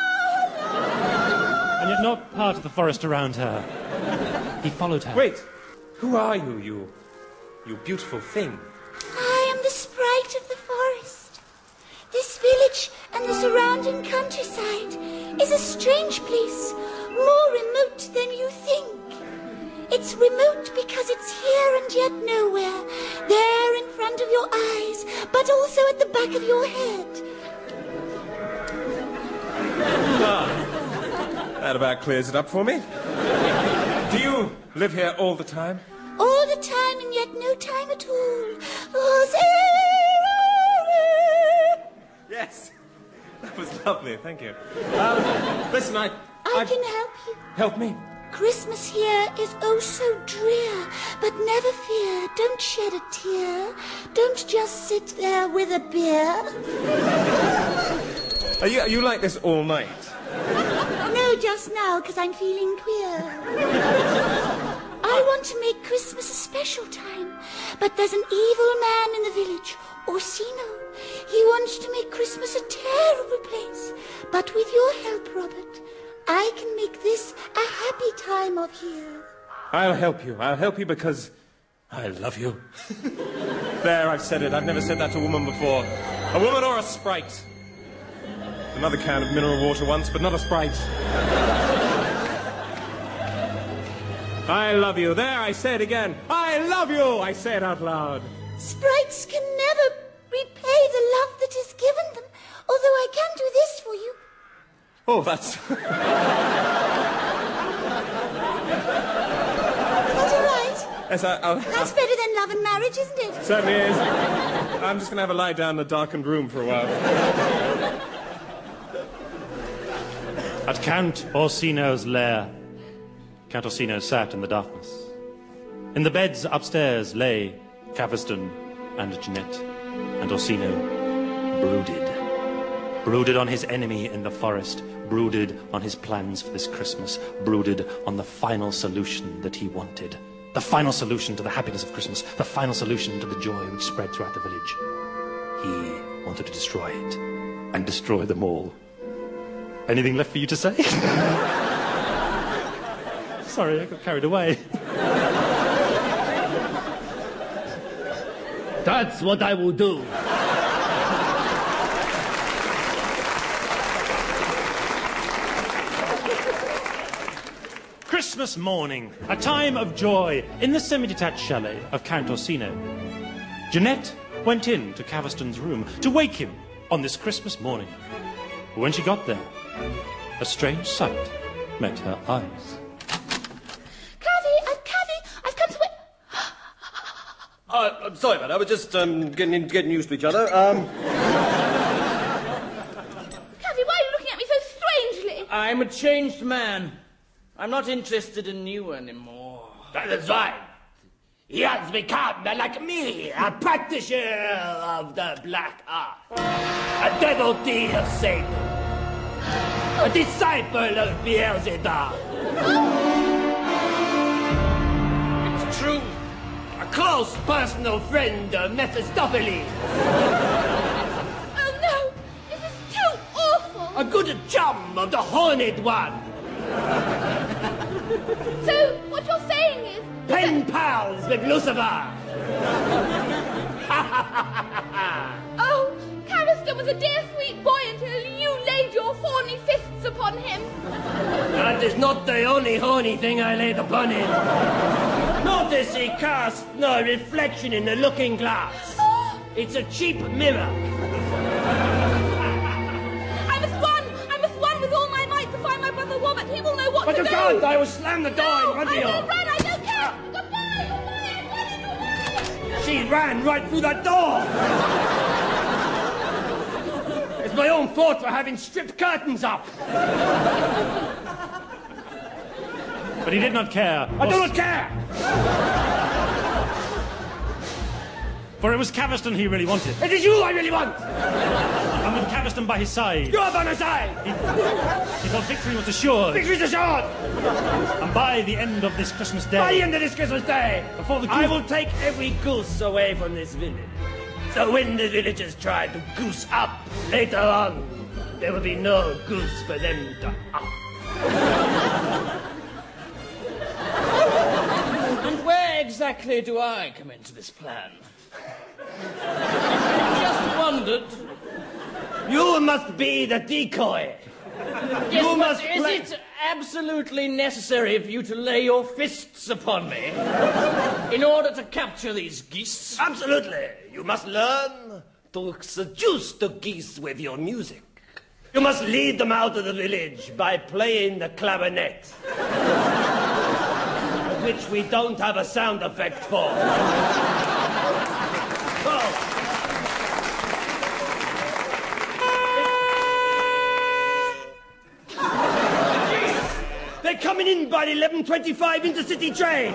Speaker 3: part of the forest around her. He followed her.
Speaker 6: Wait, who are you, you beautiful thing?
Speaker 4: I am the sprite of the forest. This village and the surrounding countryside is a strange place, more remote than you think. It's remote because it's here and yet nowhere, there in front of your eyes, but also at the back of your head.
Speaker 6: That about clears it up for me. Do you live here all the time?
Speaker 4: All the time and yet no time at all.
Speaker 6: Yes. That was lovely, thank you. Listen, I
Speaker 4: can help you.
Speaker 6: Help me?
Speaker 4: Christmas here is oh so drear, but never fear, don't shed a tear. Don't just sit there with a beer.
Speaker 6: Are you like this all night?
Speaker 4: No, just now, because I'm feeling queer. I want to make Christmas a special time. But there's an evil man in the village, Orsino. He wants to make Christmas a terrible place. But with your help, Robert, I can make this a happy time of year.
Speaker 6: I'll help you. I'll help you because I love you. There, I've said it. I've never said that to a woman before. A woman or a sprite. Another can of mineral water once, but not a sprite. I love you. There, I say it again. I love you, I say it out loud.
Speaker 4: Sprites can never repay the love that is given them, although I can do this for you.
Speaker 6: Oh, that's...
Speaker 4: Is that all right?
Speaker 6: Yes,
Speaker 4: That's better than love and marriage, isn't it?
Speaker 6: Certainly is. I'm just going to have a lie down in a darkened room for a while.
Speaker 3: At Count Orsino's lair, Count Orsino sat in the darkness. In the beds upstairs lay Caveston and Jeanette, and Orsino brooded on his enemy in the forest, brooded on his plans for this Christmas, brooded on the final solution that he wanted. The final solution to the happiness of Christmas, the final solution to the joy which spread throughout the village. He wanted to destroy it, and destroy them all. Anything left for you to say? Sorry, I got carried away.
Speaker 8: That's what I will do.
Speaker 3: Christmas morning, a time of joy in the semi-detached chalet of Count Orsino. Jeanette went in to Caveston's room to wake him on this Christmas morning. When she got there, a strange sight met her eyes.
Speaker 12: I've come to wait.
Speaker 9: I'm sorry, man. I was just getting used to each other.
Speaker 12: Cavi, why are you looking at me so strangely?
Speaker 7: I'm a changed man. I'm not interested in you anymore.
Speaker 8: That's right. He has become, like me, a practitioner of the black art. A devotee of Satan. A disciple of Beelzebub. It's true. A close personal friend of Mephistopheles.
Speaker 12: Oh no, this is too awful.
Speaker 8: A good chum of the Horned One.
Speaker 12: So, what you're saying is...
Speaker 8: Pen pals with Lucifer.
Speaker 12: Oh, Caveston was a dear sweet boy until you laid your horny fists upon him.
Speaker 8: That is not the only horny thing I laid upon him. Notice he casts no reflection in the looking glass. It's a cheap mirror.
Speaker 12: I must run with all my might to find my brother Robert. He will know what
Speaker 8: but
Speaker 12: to do.
Speaker 8: But you can't. I will slam the door in front of you.
Speaker 12: I don't run. I don't care. Goodbye. I'm running away.
Speaker 8: She ran right through that door. It's my own fault for having stripped curtains up.
Speaker 3: But he did not care.
Speaker 8: I do not care!
Speaker 3: For it was Caveston he really wanted.
Speaker 8: It is you I really want!
Speaker 3: And with Caveston by his side...
Speaker 8: You're by my side!
Speaker 3: He thought victory was assured.
Speaker 8: Victory's assured!
Speaker 3: And by the end of this Christmas day...
Speaker 8: By the end of this Christmas day!
Speaker 3: Before the goose...
Speaker 8: I will take every goose away from this village. So when the villagers try to goose up later on, there will be no goose for them to up.
Speaker 7: And where exactly do I come into this plan? Just wondered.
Speaker 8: You must be the decoy.
Speaker 7: Yes,
Speaker 8: you must
Speaker 7: is it absolutely necessary for you to lay your fists upon me in order to capture these geese?
Speaker 8: Absolutely. You must learn to seduce the geese with your music. You must lead them out of the village by playing the clarinet. Which we don't have a sound effect for. Oh. They're coming in by the 11:25 intercity train.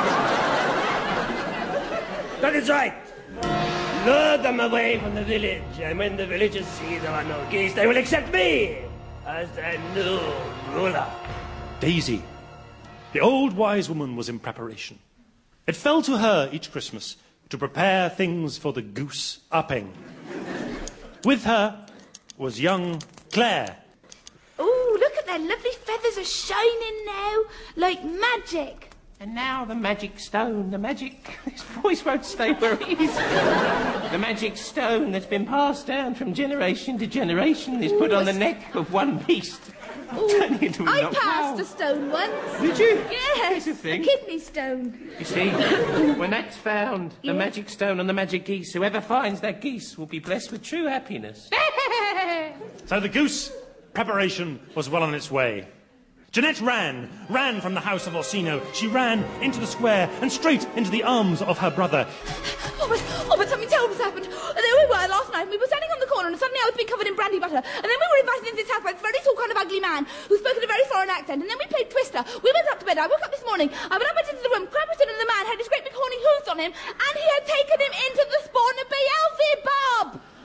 Speaker 8: That is right. Lure them away from the village, and when the villagers see there are no geese, they will accept me as their new ruler.
Speaker 3: Daisy, The old wise woman was in preparation. It fell to her each Christmas to prepare things for the goose upping. With her was young Claire.
Speaker 12: Oh, look at their lovely feathers are shining now, like magic.
Speaker 10: And now the magic stone, This voice won't stay where it is. The magic stone that's been passed down from generation to generation is put on the neck of one beast.
Speaker 12: I passed a stone once.
Speaker 10: Did you?
Speaker 12: Yes,
Speaker 10: a thing.
Speaker 12: kidney stone.
Speaker 10: You see, when that's found, the magic stone on the magic geese, whoever finds that geese will be blessed with true happiness.
Speaker 3: So the goose preparation was well on its way. Jeanette ran from the house of Orsino. She ran into the square and straight into the arms of her brother.
Speaker 12: But something terrible's happened. There we were last night, and we were standing on the corner, and suddenly I was being covered in brandy butter. And then we were invited into this house by this very tall kind of ugly man who spoke in a very foreign accent. And then we played Twister. We went up to bed. I woke up this morning. I went up into the room. Crabberton and the man had his great big horny hooves on him, and he had taken him into the spawn of Beelzebub.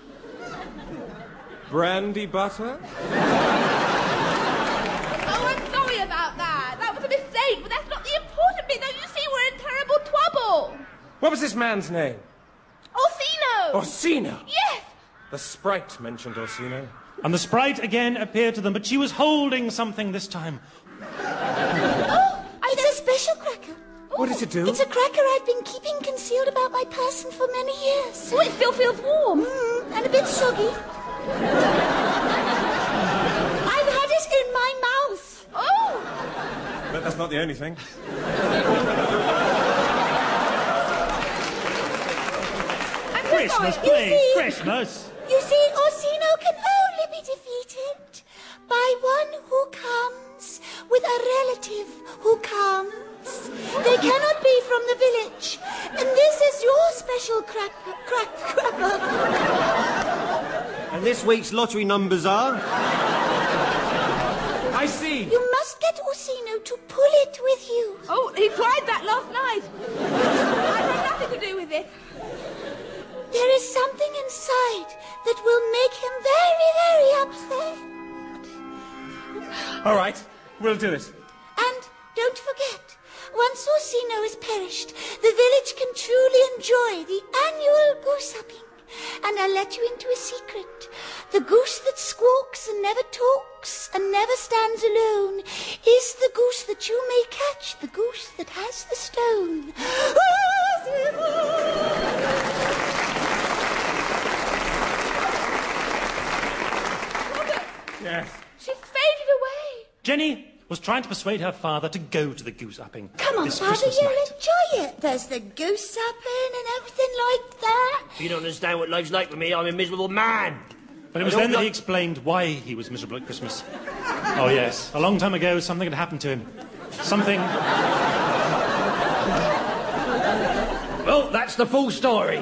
Speaker 6: Brandy butter?
Speaker 12: About that. That was a mistake, but that's not the important bit. Don't you see we're in terrible trouble?
Speaker 6: What was this man's name?
Speaker 12: Orsino.
Speaker 6: Orsino?
Speaker 12: Yes.
Speaker 6: The sprite mentioned Orsino.
Speaker 3: And the sprite again appeared to them, but she was holding something this time.
Speaker 4: It's a special cracker.
Speaker 6: What does it do?
Speaker 4: It's a cracker I've been keeping concealed about my person for many years.
Speaker 12: Oh, it still feels warm.
Speaker 4: And a bit soggy. I've had it in my mouth.
Speaker 12: Oh!
Speaker 6: But that's not the only thing.
Speaker 3: Christmas, please! Christmas!
Speaker 4: You see, Orsino can only be defeated by one who comes with a relative who comes. They cannot be from the village. And this is your special cracker.
Speaker 9: And this week's lottery numbers are...
Speaker 6: I see.
Speaker 4: You must get Orsino to pull it with you.
Speaker 12: Oh, he tried that last night. I had nothing to do with it.
Speaker 4: There is something inside that will make him very, very upset.
Speaker 6: All right, we'll do it.
Speaker 4: And don't forget, once Orsino is perished, the village can truly enjoy the annual goose upping. And I'll let you into a secret. The goose that squawks and never talks and never stands alone is the goose that you may catch, the goose that has the stone.
Speaker 3: Yes.
Speaker 12: She's faded away.
Speaker 3: Jenny was trying to persuade her father to go to the goose upping.
Speaker 4: Come on,
Speaker 3: this
Speaker 4: Father,
Speaker 3: Christmas
Speaker 4: you'll
Speaker 3: night.
Speaker 4: enjoy it. There's the goose upping and everything like that.
Speaker 8: You don't understand what life's like for me. I'm a miserable man.
Speaker 3: But it was then that he explained why he was miserable at Christmas. Oh, yes. A long time ago, something had happened to him. Something...
Speaker 8: Well, that's the full story.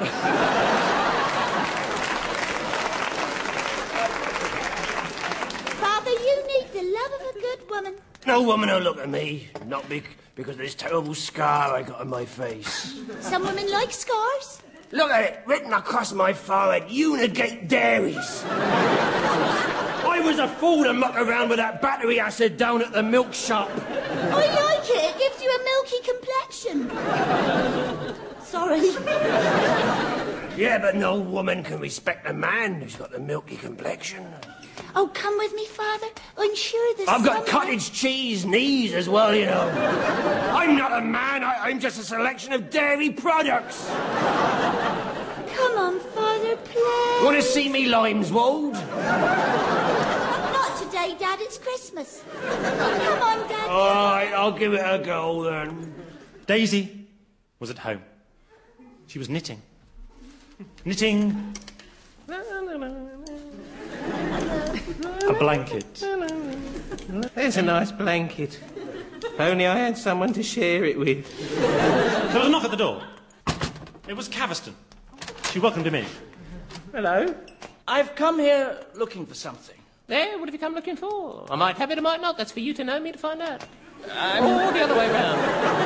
Speaker 4: Father, you need the love of a good woman.
Speaker 8: No woman will look at me. Not because of this terrible scar I got on my face.
Speaker 4: Some women like scars.
Speaker 8: Look at it, written across my forehead, Unigate Dairies. I was a fool to muck around with that battery acid down at the milk shop.
Speaker 4: I like it. It gives you a milky complexion. Sorry.
Speaker 8: Yeah, but no woman can respect a man who's got the milky complexion.
Speaker 4: Oh, come with me, Father. I'm sure there's
Speaker 8: I've got cottage cheese knees as well, you know. I'm not a man. I'm just a selection of dairy products.
Speaker 4: Come on, Father, play.
Speaker 8: Want to see me limes, Wold?
Speaker 4: Not today, Dad. It's Christmas. Come on, Dad.
Speaker 8: All right, I'll give it a go, then.
Speaker 3: Daisy was at home. She was knitting. Knitting... a blanket.
Speaker 10: There's a nice blanket. If only I had someone to share it with.
Speaker 3: There was a knock at the door. It was Caviston. She welcomed him in.
Speaker 7: Hello. I've come here looking for something.
Speaker 10: There, what have you come looking for? I might have it, I might not. That's for you to know, me to find out. Or the other way round.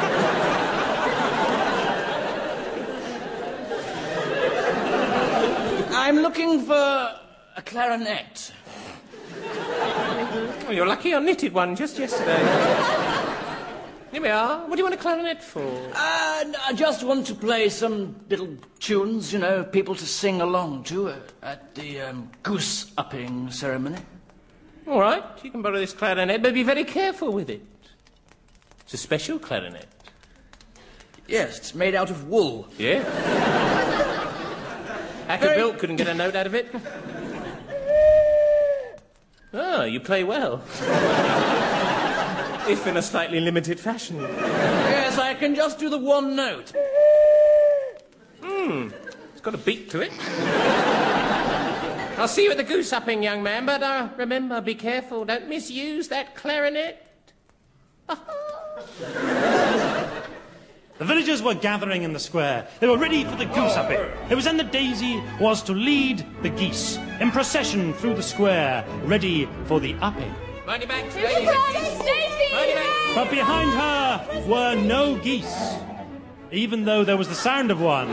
Speaker 7: I'm looking for a clarinet.
Speaker 10: Well, you're lucky I knitted one just yesterday. Here we are. What do you want a clarinet for?
Speaker 7: I just want to play some little tunes, you know, people to sing along to at the goose-upping ceremony.
Speaker 10: All right, you can borrow this clarinet, but be very careful with it. It's a special clarinet.
Speaker 7: Yes, it's made out of wool.
Speaker 10: Yeah. Ackerbilt couldn't get a note out of it. Oh, you play well. If in a slightly limited fashion.
Speaker 7: Yes, I can just do the one note.
Speaker 10: It's got a beat to it. I'll see you at the goose-upping, young man, but remember, be careful. Don't misuse that clarinet.
Speaker 3: The villagers were gathering in the square. They were ready for the goose-upping. It was then that Daisy was to lead the geese in procession through the square, ready for the upping.
Speaker 10: Mind your back,
Speaker 12: Daisy!
Speaker 3: But behind her were no geese, even though there was the sound of one.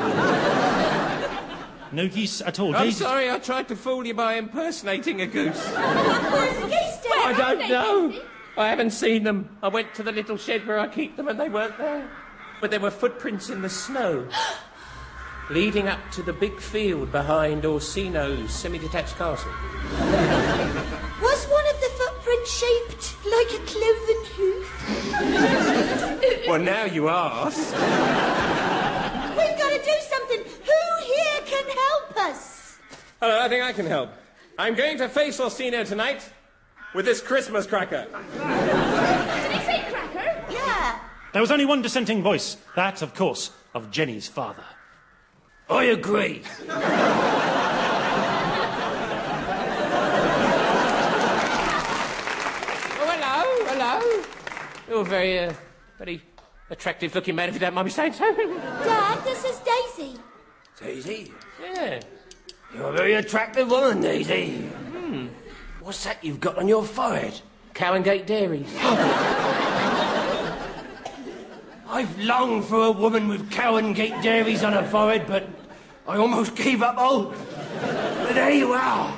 Speaker 3: No geese at all.
Speaker 10: I'm sorry, I tried to fool you by impersonating a goose.
Speaker 12: Where's the geese, Daisy?
Speaker 10: I don't know. I haven't seen them. I went to the little shed where I keep them and they weren't there. But there were footprints in the snow, leading up to the big field behind Orsino's semi-detached castle.
Speaker 4: Was one of the footprints shaped like a cloven hoof?
Speaker 10: Well, now you ask.
Speaker 4: We've got to do something. Who here can help us?
Speaker 10: Hello, I think I can help. I'm going to face Orsino tonight with this Christmas cracker.
Speaker 12: Did he say cracker?
Speaker 4: Yeah.
Speaker 3: There was only one dissenting voice, that, of course, of Jenny's father.
Speaker 8: I agree.
Speaker 10: Oh, hello. You're very attractive-looking man, if you don't mind me saying so.
Speaker 4: Dad, this is Daisy.
Speaker 8: Daisy?
Speaker 10: Yeah.
Speaker 8: You're a very attractive woman, Daisy. What's that you've got on your forehead?
Speaker 10: Cowangate Dairies.
Speaker 8: I've longed for a woman with Cowangate Dairies on her forehead, but I almost gave up hope. But there you are.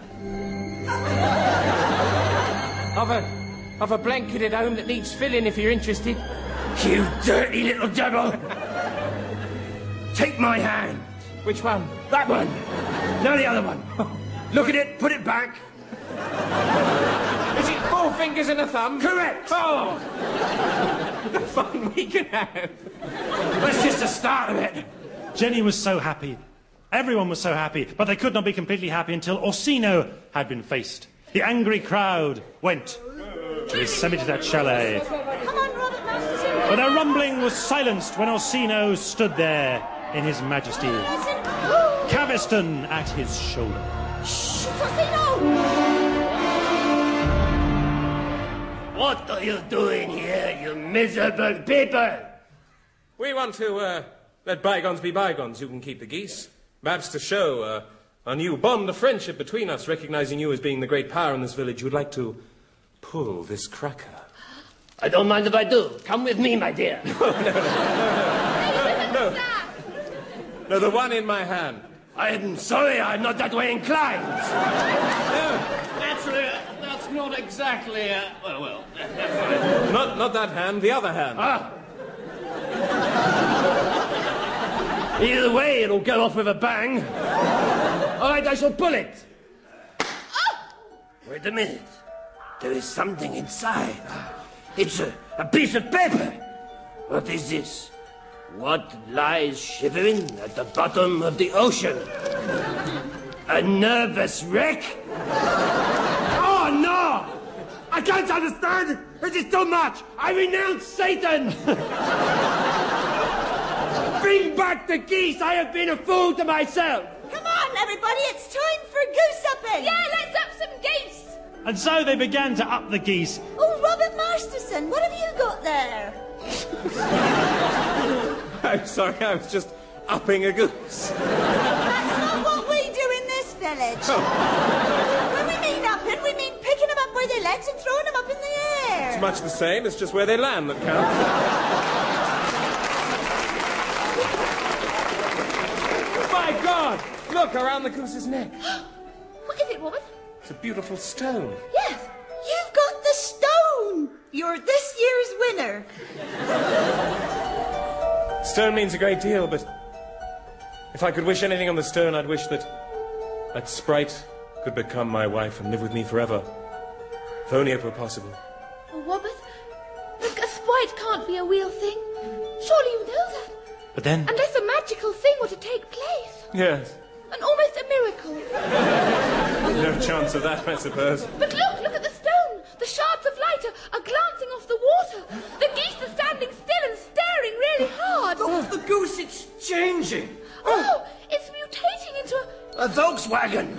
Speaker 10: I've a blanketed home that needs filling if you're interested.
Speaker 8: You dirty little devil. Take my hand.
Speaker 10: Which one?
Speaker 8: That one. No, the other one. Look at it, put it back.
Speaker 10: Is it 4 fingers and a thumb?
Speaker 8: Correct.
Speaker 10: Oh! The fun we can have.
Speaker 8: That's just the start of it.
Speaker 3: Jenny was so happy. Everyone was so happy, but they could not be completely happy until Orsino had been faced. The angry crowd went to his semi-detached chalet.
Speaker 4: Come on, Robert Masterson.
Speaker 3: But their rumbling was silenced when Orsino stood there in his majesty, Caviston at his shoulder.
Speaker 4: Shh, Orsino!
Speaker 8: What are you doing here, you miserable people?
Speaker 6: We want to let bygones be bygones. You can keep the geese. Perhaps to show a new bond of friendship between us, recognizing you as being the great power in this village, you would like to pull this cracker.
Speaker 8: I don't mind if I do. Come with me, my dear.
Speaker 6: No, the one in my hand.
Speaker 8: I am sorry, I'm not that way inclined.
Speaker 7: Naturally, that's not exactly, well.
Speaker 6: Not that hand, the other hand.
Speaker 8: Either way, it'll go off with a bang. All right, I shall pull it. Wait a minute. There is something inside. It's a piece of paper. What is this? What lies shivering at the bottom of the ocean? A nervous wreck? Oh, no! I can't understand! It is too much! I renounce Satan! Bring back the geese! I have been a fool to myself!
Speaker 4: Come on, everybody, it's time for goose-upping!
Speaker 12: Yeah, let's up some geese!
Speaker 3: And so they began to up the geese.
Speaker 4: Oh, Robert Masterson, what have you got there?
Speaker 6: I'm sorry, I was just upping a goose.
Speaker 4: That's not what we do in this village. When we mean upping, we mean picking them up by their legs and throwing them up in the air.
Speaker 6: It's much the same, it's just where they land that counts. My God! Look, around the goose's neck.
Speaker 12: What is it, Robert?
Speaker 6: It's a beautiful stone.
Speaker 12: Yes.
Speaker 4: You've got the stone. You're this year's winner.
Speaker 6: Stone means a great deal, but if I could wish anything on the stone, I'd wish that Sprite could become my wife and live with me forever. If only it were possible.
Speaker 12: Oh, Wobbeth, look, a sprite can't be a real thing. Surely you know that.
Speaker 3: But then...
Speaker 12: Unless a magical thing were to take place.
Speaker 6: Yes.
Speaker 12: And almost a miracle.
Speaker 6: No chance of that, I suppose.
Speaker 12: But look at the stone. The shards of light are glancing off the water. The geese are standing still and staring really hard.
Speaker 7: Look, the goose, it's changing.
Speaker 12: Oh, it's mutating into
Speaker 7: a Volkswagen.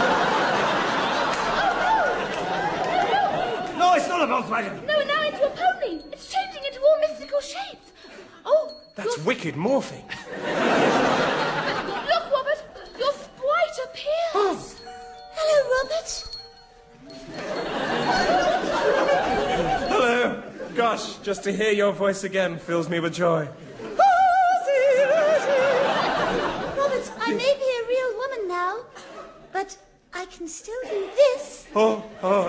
Speaker 7: No, it's not a Volkswagen.
Speaker 12: No, now into a pony. It's changing into all mystical shapes. Oh,
Speaker 6: that's wicked morphing.
Speaker 12: Look, Robert, your sprite appears.
Speaker 4: Oh. Hello, Robert.
Speaker 6: Hello. Gosh, just to hear your voice again fills me with joy.
Speaker 4: Robert, I may be a real woman now, but I can still do this.
Speaker 6: Oh,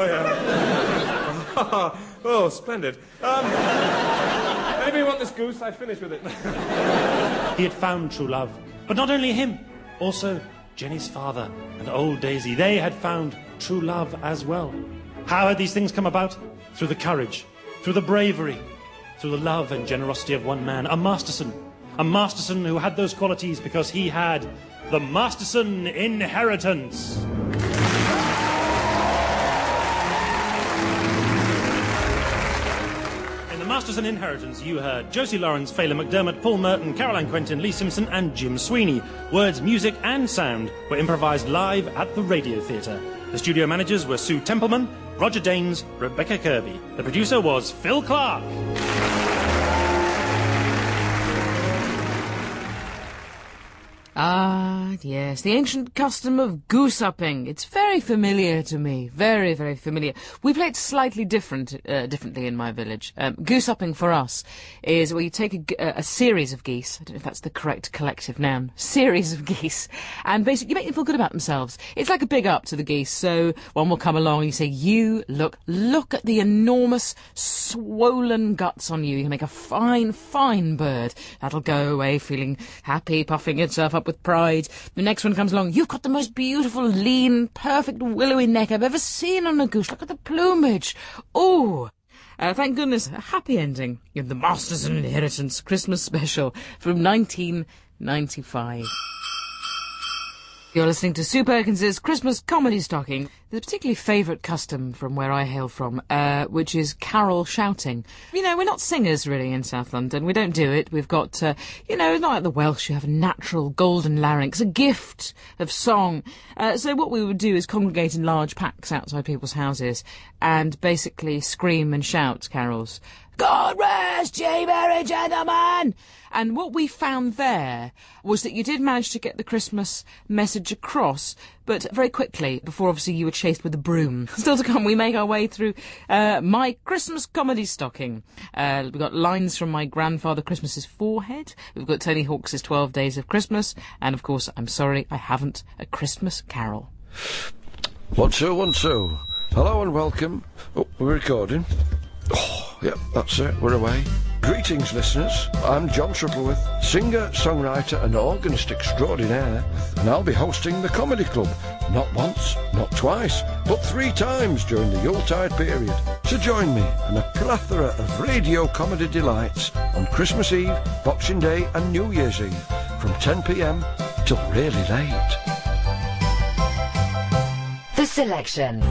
Speaker 6: yeah. Oh, splendid. Anybody want this goose? I finished with it.
Speaker 3: He had found true love. But not only him, also Jenny's father and old Daisy. They had found true love as well. How had these things come about? Through the courage, through the bravery, through the love and generosity of one man, a Masterson. A Masterson who had those qualities because he had the Masterson inheritance. Masterson Inheritance, you heard Josie Lawrence, Fela McDermott, Paul Merton, Caroline Quentin, Lee Simpson and Jim Sweeney. Words, music and sound were improvised live at the Radio Theatre. The studio managers were Sue Templeman, Roger Danes, Rebecca Kirby. The producer was Phil Clark.
Speaker 1: Ah, yes, the ancient custom of goose-upping. It's very familiar to me. Very, very familiar. We play it slightly differently in my village. Goose-upping for us is where you take a series of geese. I don't know if that's the correct collective noun. Series of geese. And basically, you make them feel good about themselves. It's like a big up to the geese. So one will come along and you say, you look at the enormous swollen guts on you. You can make a fine, fine bird. That'll go away feeling happy, puffing itself up with pride. The next one comes along. You've got the most beautiful, lean, perfect, willowy neck I've ever seen on a goose. Look at the plumage. Oh, thank goodness, a happy ending in the Masterson Inheritance Christmas special from 1995. You're listening to Sue Perkins's Christmas Comedy Stocking. There's a particularly favourite custom from where I hail from, which is carol shouting. You know, we're not singers, really, in South London. We don't do it. We've got, not like the Welsh, you have a natural golden larynx, a gift of song. So what we would do is congregate in large packs outside people's houses and basically scream and shout carols. God rest ye merry gentlemen! And what we found there was that you did manage to get the Christmas message across, but very quickly, before obviously you were chased with a broom. Still to come, we make our way through my Christmas comedy stocking. We've got lines from my grandfather Christmas's forehead. We've got Tony Hawk's 12 Days of Christmas. And of course, I'm sorry, I haven't a Christmas carol.
Speaker 11: 1, 2, 1, 2. Hello and welcome. Oh, we're recording. Oh, yep, that's it, we're away. Greetings, listeners. I'm John Tripplewith, singer, songwriter and organist extraordinaire, and I'll be hosting the Comedy Club, not once, not twice, but 3 times during the Yuletide period. So join me in a plethora of radio comedy delights on Christmas Eve, Boxing Day and New Year's Eve, from 10 p.m. till really late.
Speaker 21: The Selection.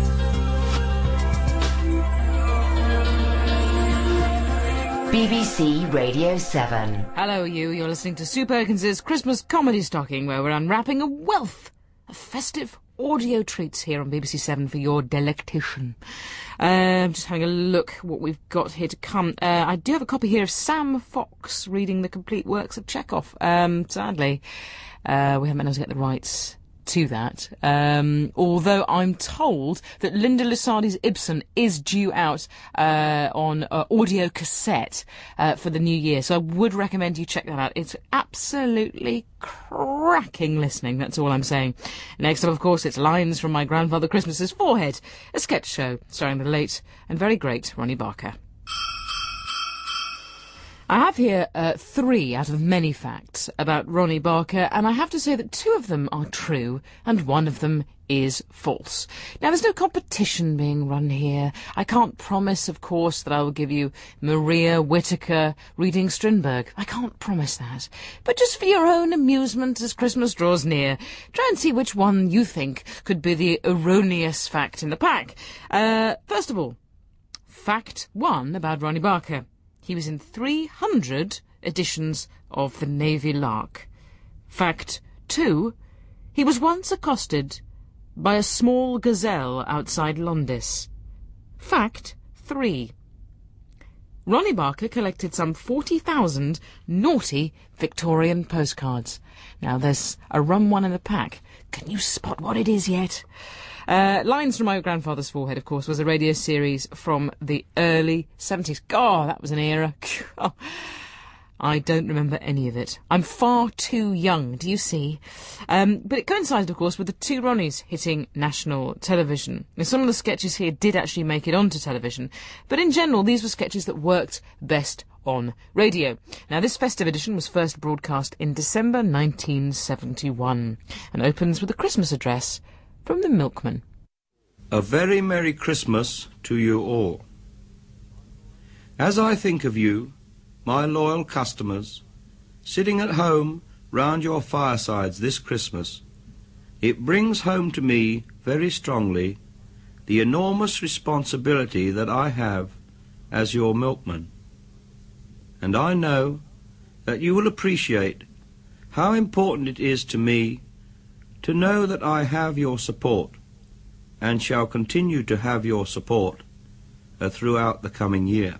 Speaker 21: BBC Radio 7.
Speaker 1: Hello, you're listening to Sue Perkins's Christmas Comedy Stocking, where we're unwrapping a wealth of festive audio treats here on BBC 7 for your delectation. Just having a look what we've got here to come. I do have a copy here of Sam Fox reading the complete works of Chekhov. Sadly, we haven't been able to get the rights to that, although I'm told that Linda Lusardi's Ibsen is due out on audio cassette for the new year, so I would recommend you check that out. It's absolutely cracking listening, that's all I'm saying. Next up, of course, it's Lines from My Grandfather Christmas's Forehead, a sketch show starring the late and very great Ronnie Barker. I have here 3 out of many facts about Ronnie Barker, and I have to say that 2 of them are true and 1 of them is false. Now, there's no competition being run here. I can't promise, of course, that I will give you Maria Whittaker reading Strindberg. I can't promise that. But just for your own amusement as Christmas draws near, try and see which one you think could be the erroneous fact in the pack. First of all, fact 1 about Ronnie Barker. He was in 300 editions of the Navy Lark. Fact 2, he was once accosted by a small gazelle outside Londis. Fact 3, Ronnie Barker collected some 40,000 naughty Victorian postcards. Now, there's a rum one in the pack. Can you spot what it is yet? Lines from My Grandfather's Forehead, of course, was a radio series from the early 70s. God, that was an era. I don't remember any of it. I'm far too young, do you see? But it coincided, of course, with the 2 Ronnies hitting national television. Now, some of the sketches here did actually make it onto television, but in general, these were sketches that worked best on radio. Now, this festive edition was first broadcast in December 1971 and opens with a Christmas address from the Milkman.
Speaker 2: A very Merry Christmas to you all. As I think of you, my loyal customers, sitting at home round your firesides this Christmas, it brings home to me very strongly the enormous responsibility that I have as your milkman. And I know that you will appreciate how important it is to me to know that I have your support and shall continue to have your support throughout the coming year.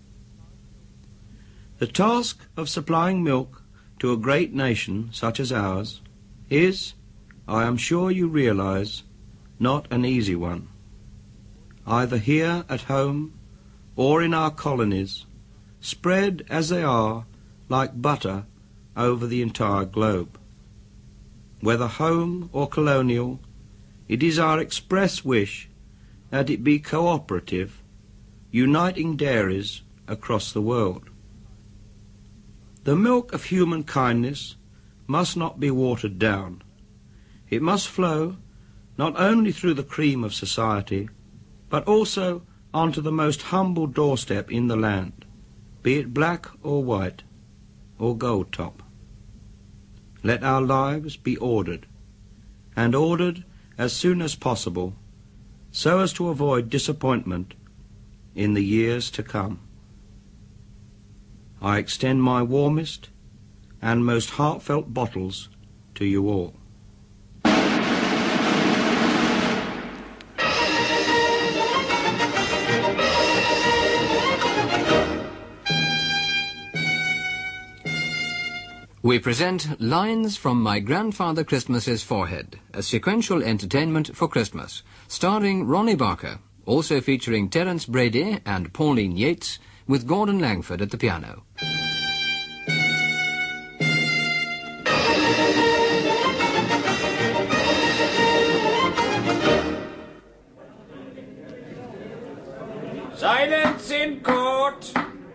Speaker 2: The task of supplying milk to a great nation such as ours is, I am sure you realize, not an easy one. Either here at home or in our colonies, spread as they are like butter over the entire globe. Whether home or colonial, it is our express wish that it be cooperative, uniting dairies across the world. The milk of human kindness must not be watered down. It must flow not only through the cream of society, but also onto the most humble doorstep in the land, be it black or white or gold top. Let our lives be ordered, and ordered as soon as possible, so as to avoid disappointment in the years to come. I extend my warmest and most heartfelt bottles to you all.
Speaker 13: We present Lines from My Grandfather Christmas's Forehead, a sequential entertainment for Christmas, starring Ronnie Barker, also featuring Terence Brady and Pauline Yates, with Gordon Langford at the piano.
Speaker 14: Silence in court!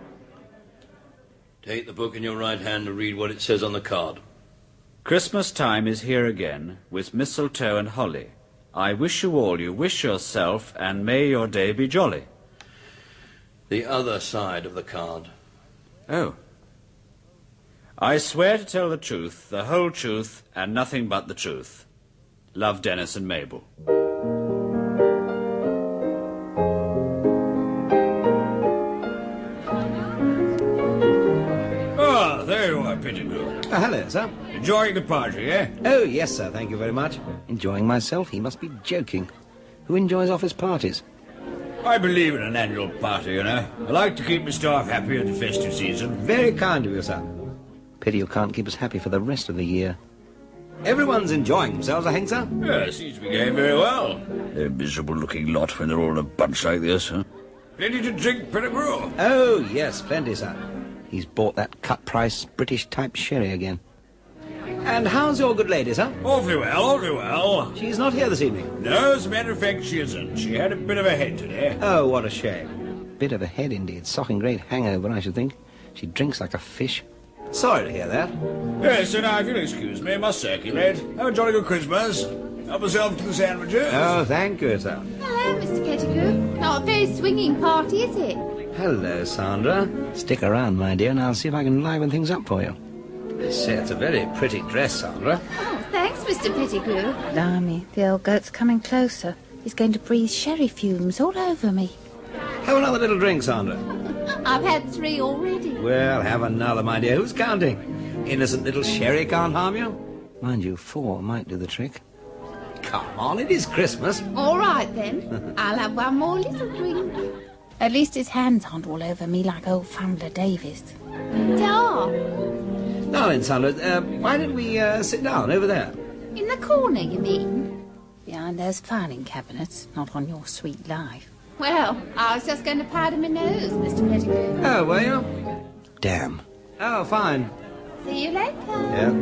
Speaker 15: Take the book in your right hand and read what it says on the card.
Speaker 14: Christmas time is here again, with mistletoe and holly. I wish you all you wish yourself, and may your day be jolly.
Speaker 15: The other side of the card.
Speaker 14: Oh. I swear to tell the truth, the whole truth, and nothing but the truth. Love, Dennis and Mabel.
Speaker 16: Ah, there you are, Pettigrew.
Speaker 17: Hello, sir.
Speaker 16: Enjoying the party, eh?
Speaker 17: Oh, yes, sir, thank you very much. Enjoying myself? He must be joking. Who enjoys office parties?
Speaker 16: I believe in an annual party, you know. I like to keep my staff happy at the festive season.
Speaker 17: Very kind of you, sir. Pity you can't keep us happy for the rest of the year. Everyone's enjoying themselves, I think, sir.
Speaker 16: Yeah, seems to be going very well. They're a miserable-looking lot when they're all in a bunch like this, huh? Plenty to drink, Pettigrew?
Speaker 17: Oh, yes, plenty, sir. He's bought that cut-price British-type sherry again. And how's your good lady, sir?
Speaker 16: Awfully well, awfully well.
Speaker 17: She's not here this evening?
Speaker 16: No, as a matter of fact, she isn't. She had a bit of a head today.
Speaker 17: Oh, what a shame. Bit of a head, indeed. Socking great hangover, I should think. She drinks like a fish. Sorry to hear that.
Speaker 16: Yes, so now, if you'll excuse me, must circulate. Have a jolly good Christmas. Help yourself to the sandwiches.
Speaker 17: Oh, thank you, sir.
Speaker 12: Hello, Mr. Pettigrew. Not a very swinging party, is it?
Speaker 17: Hello, Sandra. Stick around, my dear, and I'll see if I can liven things up for you. I say, it's a very pretty dress, Sandra.
Speaker 12: Oh, thanks, Mr. Pettigrew.
Speaker 19: Blimey, the old goat's coming closer. He's going to breathe sherry fumes all over me.
Speaker 17: Have another little drink, Sandra.
Speaker 12: I've had 3 already.
Speaker 17: Well, have another, my dear. Who's counting? Innocent little sherry can't harm you. Mind you, 4 might do the trick. Come on, it is Christmas.
Speaker 12: All right, then. I'll have one more little drink.
Speaker 19: At least his hands aren't all over me like old Fumbler Davis.
Speaker 12: Ta.
Speaker 17: Now then, Sandra, why don't we sit down over there?
Speaker 12: In the corner, you mean?
Speaker 19: Behind those filing cabinets, not on your sweet life.
Speaker 12: Well, I was just going to powder my nose, Mr. Pettigrew.
Speaker 17: Oh, were you? Damn. Oh, fine.
Speaker 12: See you later.
Speaker 17: Yeah.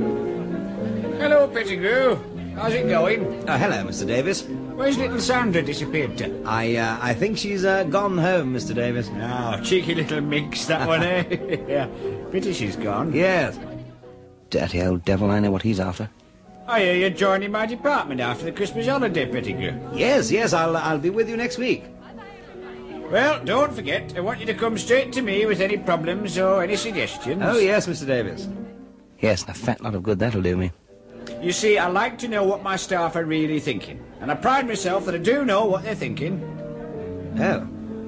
Speaker 16: Hello, Pettigrew. How's it going?
Speaker 17: Oh, hello, Mr. Davis.
Speaker 16: Where's little Sandra disappeared to?
Speaker 17: I think she's gone home, Mr. Davis.
Speaker 16: Oh, cheeky little minx, that one, eh? Yeah. Pity she's gone.
Speaker 17: Yes. Dirty old devil, I know what he's after.
Speaker 16: I hear you're joining my department after the Christmas holiday, Pettigrew.
Speaker 17: Yes, I'll be with you next week.
Speaker 16: Well, don't forget, I want you to come straight to me with any problems or any suggestions.
Speaker 17: Oh, yes, Mr. Davis. Yes, and a fat lot of good that'll do me.
Speaker 16: You see, I like to know what my staff are really thinking, and I pride myself that I do know what they're thinking.
Speaker 17: Oh.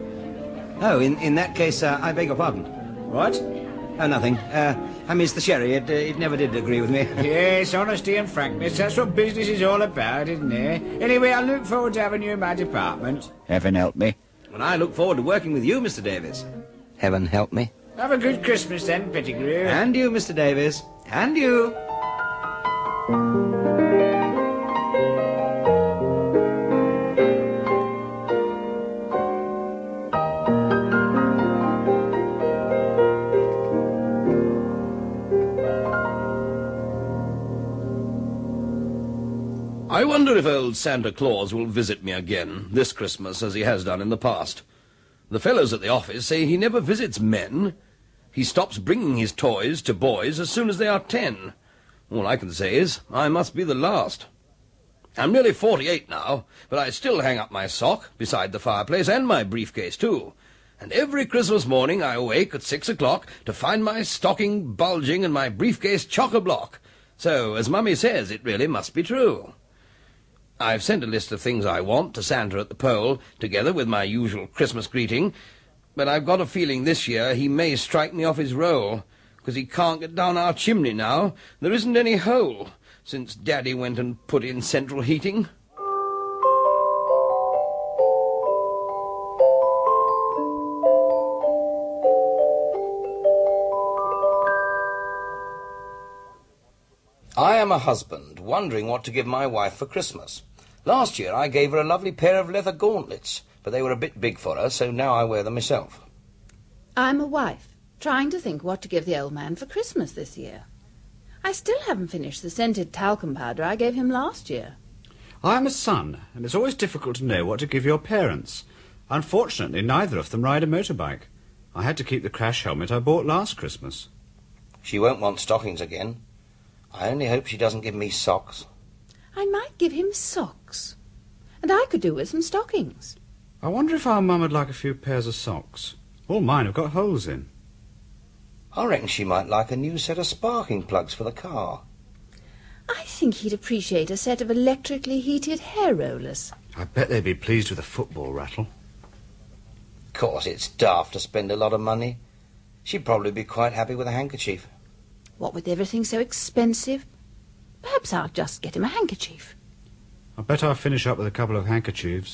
Speaker 17: Oh, in that case, I beg your pardon.
Speaker 16: What?
Speaker 17: Oh, nothing. I miss the sherry. It never did agree with me.
Speaker 16: Yes, honesty and frankness, that's what business is all about, isn't it? Anyway, I look forward to having you in my department.
Speaker 14: Heaven help me.
Speaker 17: And I look forward to working with you, Mr. Davis. Heaven help me.
Speaker 16: Have a good Christmas then, Pettigrew.
Speaker 17: And you, Mr. Davis. And you.
Speaker 11: I wonder if old Santa Claus will visit me again this Christmas as he has done in the past. The fellows at the office say he never visits men. He stops bringing his toys to boys as soon as they are 10. All I can say is, I must be the last. I'm nearly 48 now, but I still hang up my sock beside the fireplace and my briefcase too. And every Christmas morning I awake at 6 o'clock to find my stocking bulging and my briefcase chock-a-block. So, as Mummy says, it really must be true. I've sent a list of things I want to Santa at the poll, together with my usual Christmas greeting, but I've got a feeling this year he may strike me off his roll, because he can't get down our chimney now. There isn't any hole, since Daddy went and put in central heating. I am a husband, wondering what to give my wife for Christmas. Last year I gave her a lovely pair of leather gauntlets, but they were a bit big for her, so now I wear them myself.
Speaker 19: I'm a wife, trying to think what to give the old man for Christmas this year. I still haven't finished the scented talcum powder I gave him last year.
Speaker 20: I'm a son, and it's always difficult to know what to give your parents. Unfortunately, neither of them ride a motorbike. I had to keep the crash helmet I bought last Christmas.
Speaker 11: She won't want stockings again. I only hope she doesn't give me socks.
Speaker 19: I might give him socks. And I could do with some stockings.
Speaker 20: I wonder if our mum would like a few pairs of socks. All mine have got holes in.
Speaker 11: I reckon she might like a new set of sparking plugs for the car.
Speaker 19: I think he'd appreciate a set of electrically heated hair rollers.
Speaker 20: I bet they'd be pleased with a football rattle.
Speaker 11: Of course, it's daft to spend a lot of money. She'd probably be quite happy with a handkerchief.
Speaker 19: What with everything so expensive? Perhaps I'll just get him a handkerchief.
Speaker 20: I bet I'll finish up with a couple of handkerchiefs.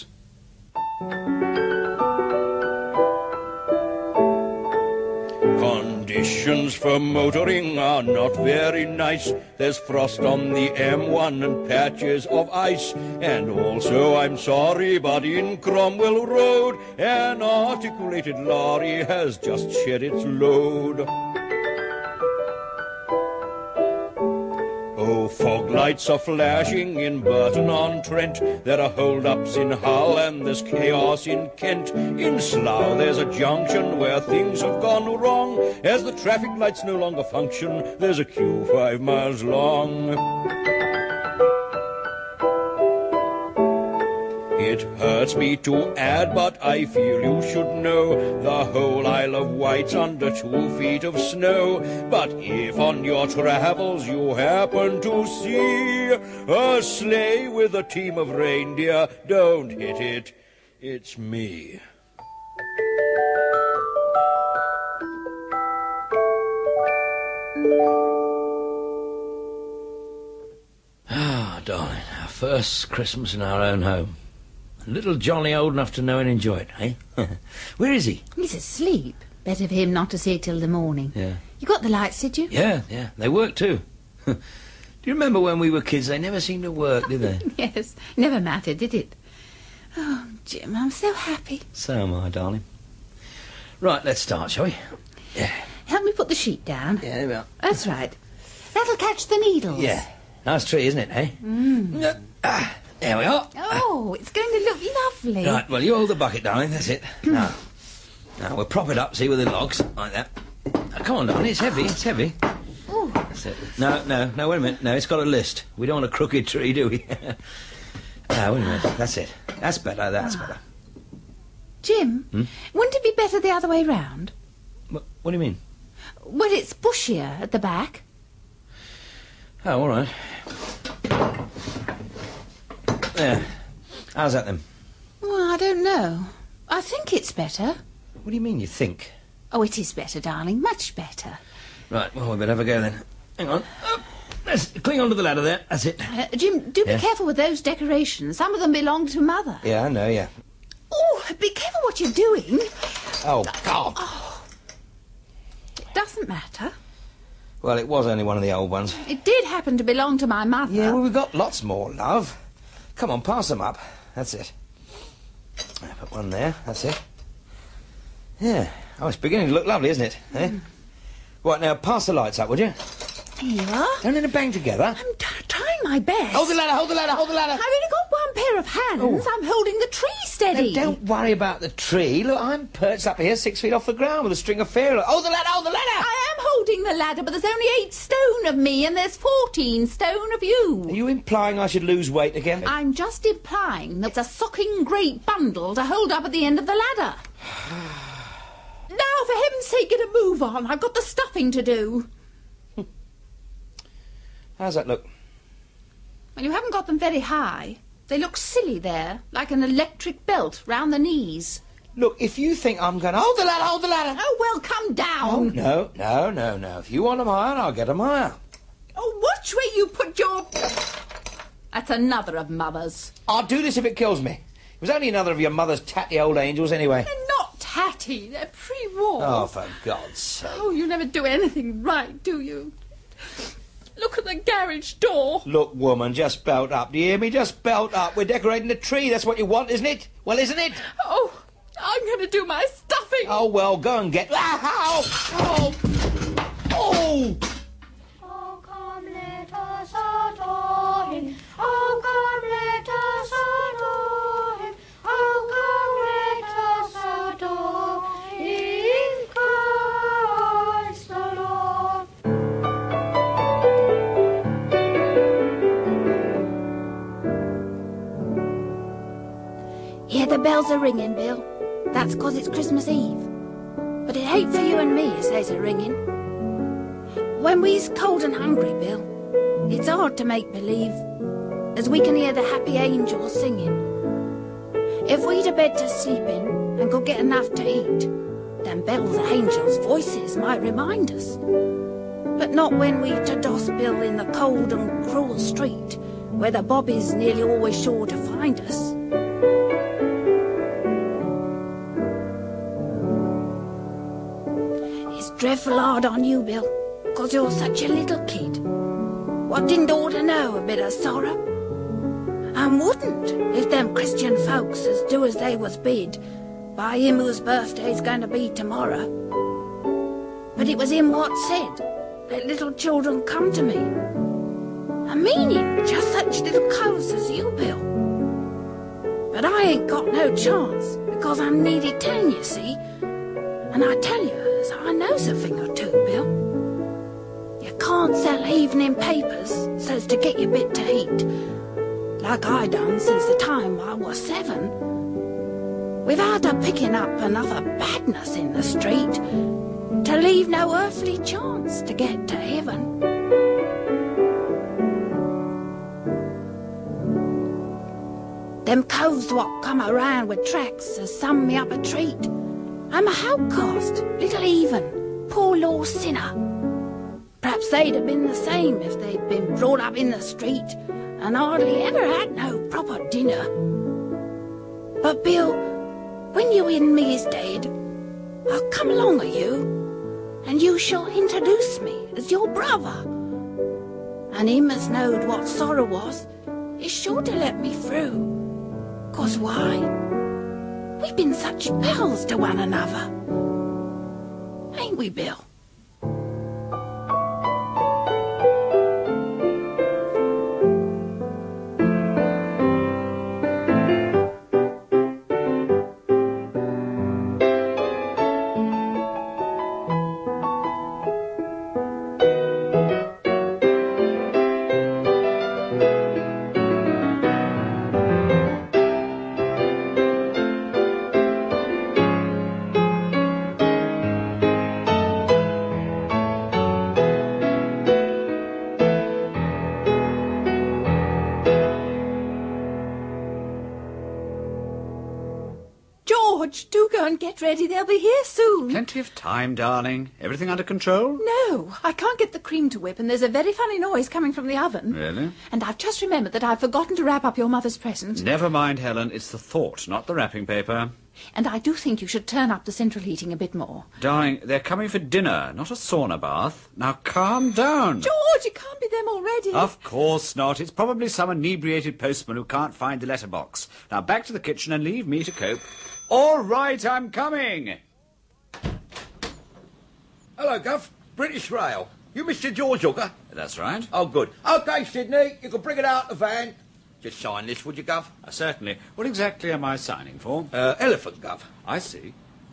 Speaker 22: Conditions for motoring are not very nice. There's frost on the M1 and patches of ice. And also, I'm sorry, but in Cromwell Road, an articulated lorry has just shed its load. Oh, fog lights are flashing in Burton-on-Trent. There are hold-ups in Hull and there's chaos in Kent. In Slough there's a junction where things have gone wrong. As the traffic lights no longer function, there's a queue 5 miles long. It hurts me to add, but I feel you should know the whole Isle of Wight's under 2 feet of snow. But if on your travels you happen to see a sleigh with a team of reindeer, don't hit it, it's me.
Speaker 17: Ah, darling, our first Christmas in our own home. Little Johnny old enough to know and enjoy it, eh? Where is he?
Speaker 19: He's asleep. Better for him not to see it till the morning.
Speaker 17: Yeah.
Speaker 19: You got the lights, did you?
Speaker 17: Yeah. They work too. Do you remember when we were kids? They never seemed to work, did they?
Speaker 19: Yes. Never mattered, did it? Oh, Jim, I'm so happy.
Speaker 17: So am I, darling. Right, let's start, shall we? Yeah.
Speaker 19: Help me put the sheet down.
Speaker 17: Yeah, there we are.
Speaker 19: That's right. That'll catch the needles.
Speaker 17: Yeah. Nice tree, isn't it, eh? There we are.
Speaker 19: Oh, it's going to look lovely.
Speaker 17: Right, well, you hold the bucket, darling, that's it. Now we'll prop it up, see, with the logs, like that. Come on, darling, it's heavy.
Speaker 19: Oh.
Speaker 17: That's it. No, wait a minute. No, it's got a list. We don't want a crooked tree, do we? No, wait a minute. That's it. That's better, better.
Speaker 19: Jim, wouldn't it be better the other way round?
Speaker 17: What do you mean?
Speaker 19: Well, it's bushier at the back.
Speaker 17: Oh, all right. There. How's that, then?
Speaker 19: Well, I don't know. I think it's better.
Speaker 17: What do you mean, you think?
Speaker 19: Oh, it is better, darling. Much better.
Speaker 17: Right, well, we better have a go, then. Hang on. Let's cling onto the ladder there. That's it.
Speaker 19: Jim, do be careful with those decorations. Some of them belong to Mother.
Speaker 17: Yeah, I know, yeah.
Speaker 19: Oh, be careful what you're doing.
Speaker 17: Oh, God.
Speaker 19: Oh. It doesn't matter.
Speaker 17: Well, it was only one of the old ones.
Speaker 19: It did happen to belong to my mother.
Speaker 17: Yeah, well, we've got lots more, love. Come on, pass them up. That's it. I put one there. That's it. Yeah. Oh, it's beginning to look lovely, isn't it? Eh? Right, now, pass the lights up, would you?
Speaker 19: Here you are.
Speaker 17: Don't let them bang together.
Speaker 19: I'm trying my best.
Speaker 17: Hold the ladder.
Speaker 19: I've only got one pair of hands. Oh. I'm holding the tree steady.
Speaker 17: No, don't worry about the tree. Look, I'm perched up here 6 feet off the ground with a string of fairy. Hold the ladder.
Speaker 19: I am holding the ladder, but there's only 8 stone of me and there's 14 stone of you.
Speaker 17: Are you implying I should lose weight again?
Speaker 19: I'm just implying that it's a socking great bundle to hold up at the end of the ladder. Now, for heaven's sake, get a move on. I've got the stuffing to do.
Speaker 17: How's that look?
Speaker 19: Well, you haven't got them very high. They look silly there, like an electric belt round the knees.
Speaker 17: Look, if you think I'm going to... Hold the ladder!
Speaker 19: Oh, well, come down.
Speaker 17: Oh, no. If you want them higher, I'll get them higher.
Speaker 19: Oh, watch where you put your... That's another of Mother's.
Speaker 17: I'll do this if it kills me. It was only another of your mother's tatty old angels anyway.
Speaker 19: They're not tatty. They're pre-war.
Speaker 17: Oh, for God's sake.
Speaker 19: Oh, you never do anything right, do you? Look at the garage door.
Speaker 17: Look, woman, just belt up. Do you hear me? Just belt up. We're decorating the tree. That's what you want, isn't it? Well, isn't it?
Speaker 19: Oh, I'm going to do my stuffing.
Speaker 17: Oh, well, go and get... Ow! Oh! Oh!
Speaker 5: Oh, come, let us adore him. Oh, come, let us adore him. Oh, come, let us adore him. Christ the Lord.
Speaker 19: Hear the bells are ringing, Bill. That's 'cause it's Christmas Eve. But it ain't for you and me as they's a ringing. When we's cold and hungry, Bill, it's hard to make believe as we can hear the happy angels singing. If we'd a bed to sleep in and could get enough to eat, then bells of angels' voices might remind us. But not when we to doss, Bill, in the cold and cruel street, where the bobby's nearly always sure to find us. It's dreadful hard on you, Bill, 'cause you're such a little kid. What didn't ought to know a bit of sorrow? And wouldn't if them Christian folks as do as they was bid by him whose birthday's going to be tomorrow. But it was him what said, let little children come to me. I mean it, just such little coves as you, Bill. But I ain't got no chance, because I'm nearly 10, you see. And I tell you, as I knows a thing or two, Bill. You can't sell evening papers so's to get your bit to eat, like I done since the time I was 7, without a picking up another badness in the street, to leave no earthly chance to get to heaven. Them coves what come around with tracks has summed me up a treat. I'm a outcast, little even, poor law sinner. Perhaps they'd have been the same if they'd been brought up in the street and hardly ever had no proper dinner. But Bill, when you and me is dead, I'll come along with you, and you shall introduce me as your brother. And him as knowed what sorrow was is sure to let me through. 'Cause why? We've been such pals to one another. Ain't we, Bill? George, do go and get ready. They'll be here soon.
Speaker 20: Plenty of time, darling. Everything under control?
Speaker 19: No, I can't get the cream to whip, and there's a very funny noise coming from the oven.
Speaker 20: Really?
Speaker 19: And I've just remembered that I've forgotten to wrap up your mother's present.
Speaker 20: Never mind, Helen. It's the thought, not the wrapping paper.
Speaker 19: And I do think you should turn up the central heating a bit more.
Speaker 20: Darling, they're coming for dinner, not a sauna bath. Now calm down.
Speaker 19: George, it can't be them already.
Speaker 20: Of course not. It's probably some inebriated postman who can't find the letterbox. Now back to the kitchen and leave me to cope. All right, I'm coming.
Speaker 22: Hello, Gov. British Rail. You Mr. George Hooker?
Speaker 20: That's right.
Speaker 22: Oh, good. OK, Sydney, you can bring it out the van. Just sign this, would you, Gov?
Speaker 20: Certainly. What exactly am I signing for?
Speaker 22: Elephant, Gov.
Speaker 20: I see.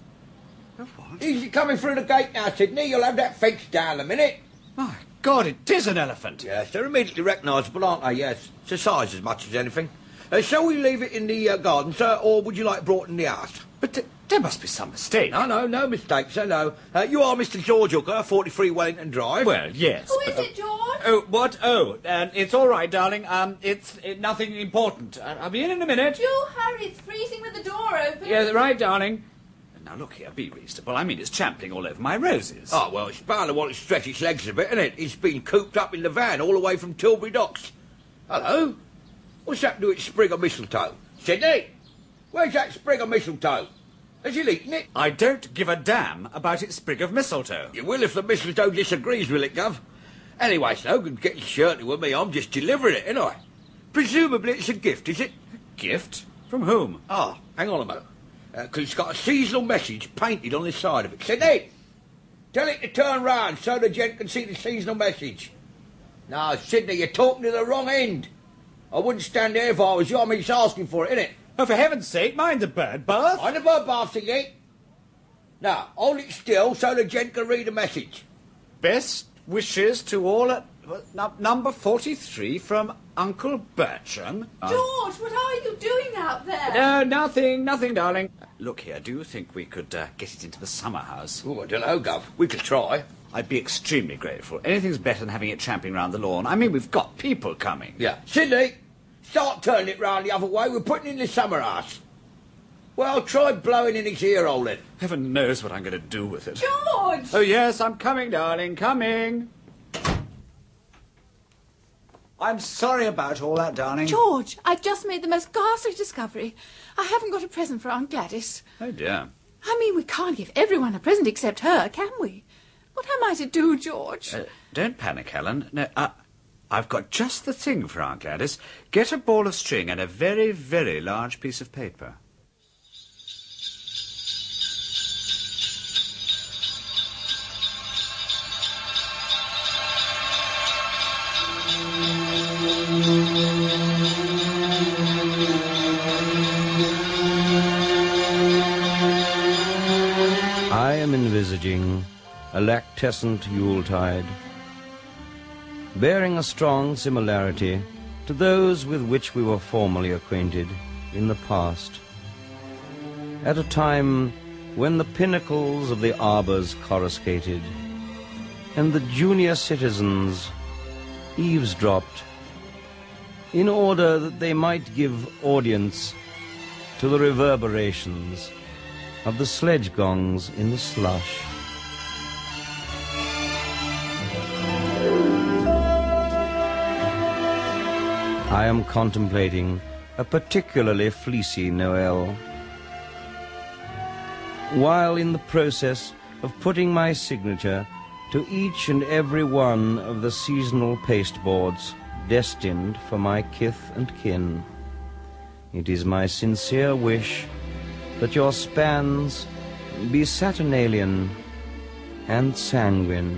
Speaker 22: What? Easy coming through the gate now, Sydney. You'll have that fence down in a minute.
Speaker 20: My God, it is an elephant.
Speaker 22: Yes, they're immediately recognisable, aren't they? Yes. It's a size as much as anything. Shall we leave it in the garden, sir, or would you like it brought in the house?
Speaker 20: But there must be some mistake.
Speaker 22: No mistake, sir, no. You are Mr. George Hooker, 43 Wellington Drive.
Speaker 20: Well, yes.
Speaker 12: Who is it, George?
Speaker 20: Oh, what? Oh, it's all right, darling. It's nothing important. I'll be in a minute.
Speaker 12: Do hurry, it's freezing with the door open.
Speaker 20: Yeah, right, darling. Now, look here, be reasonable. I mean, it's trampling all over my roses.
Speaker 22: Oh, well, it's bound to want to stretch its legs a bit, isn't it? It's been cooped up in the van all the way from Tilbury Docks. Hello? What's happened to its sprig of mistletoe? Sydney? Where's that sprig of mistletoe? Has it eaten it?
Speaker 20: I don't give a damn about its sprig of mistletoe.
Speaker 22: You will if the mistletoe disagrees with it, Gov. Anyway, so you can get your shirt with me. I'm just delivering it, ain't I? Presumably it's a gift, is it?
Speaker 20: A gift? From whom?
Speaker 22: Oh, hang on a moment. 'Cause it's got a seasonal message painted on the side of it. Sydney, tell it to turn round so the gent can see the seasonal message. No, Sydney, you're talking to the wrong end. I wouldn't stand there if I was you. I mean, it's asking for it, innit?
Speaker 20: Oh, for heaven's sake, mind the bird bath.
Speaker 22: Mind the bird bath, Sydney. Now, hold it still so the gent can read the message.
Speaker 20: Best wishes to all at number 43 from Uncle Bertram.
Speaker 12: George, what are you doing out there?
Speaker 20: No, nothing, darling. Look here, do you think we could get it into the summer house?
Speaker 22: Oh, I don't know, Gov. We could try.
Speaker 20: I'd be extremely grateful. Anything's better than having it tramping round the lawn. I mean, we've got people coming.
Speaker 22: Yeah. Sydney, start turning it round the other way. We're putting it in the summer house. Well, try blowing in his ear hole then.
Speaker 20: Heaven knows what I'm going to do with it.
Speaker 12: George!
Speaker 20: Oh, yes, I'm coming, darling, coming. I'm sorry about all that, darling.
Speaker 19: George, I've just made the most ghastly discovery. I haven't got a present for Aunt Gladys.
Speaker 20: Oh, dear.
Speaker 19: I mean, we can't give everyone a present except her, can we? What am I to do, George?
Speaker 20: Don't panic, Helen. No, I've got just the thing for Aunt Gladys. Get a ball of string and a very, very large piece of paper.
Speaker 2: emerging, a lactescent Yuletide, bearing a strong similarity to those with which we were formerly acquainted in the past, at a time when the pinnacles of the arbours coruscated, and the junior citizens eavesdropped, in order that they might give audience to the reverberations of the sledge gongs in the slush. I am contemplating a particularly fleecy Noel, while in the process of putting my signature to each and every one of the seasonal pasteboards destined for my kith and kin. It is my sincere wish that your spans be Saturnalian and sanguine.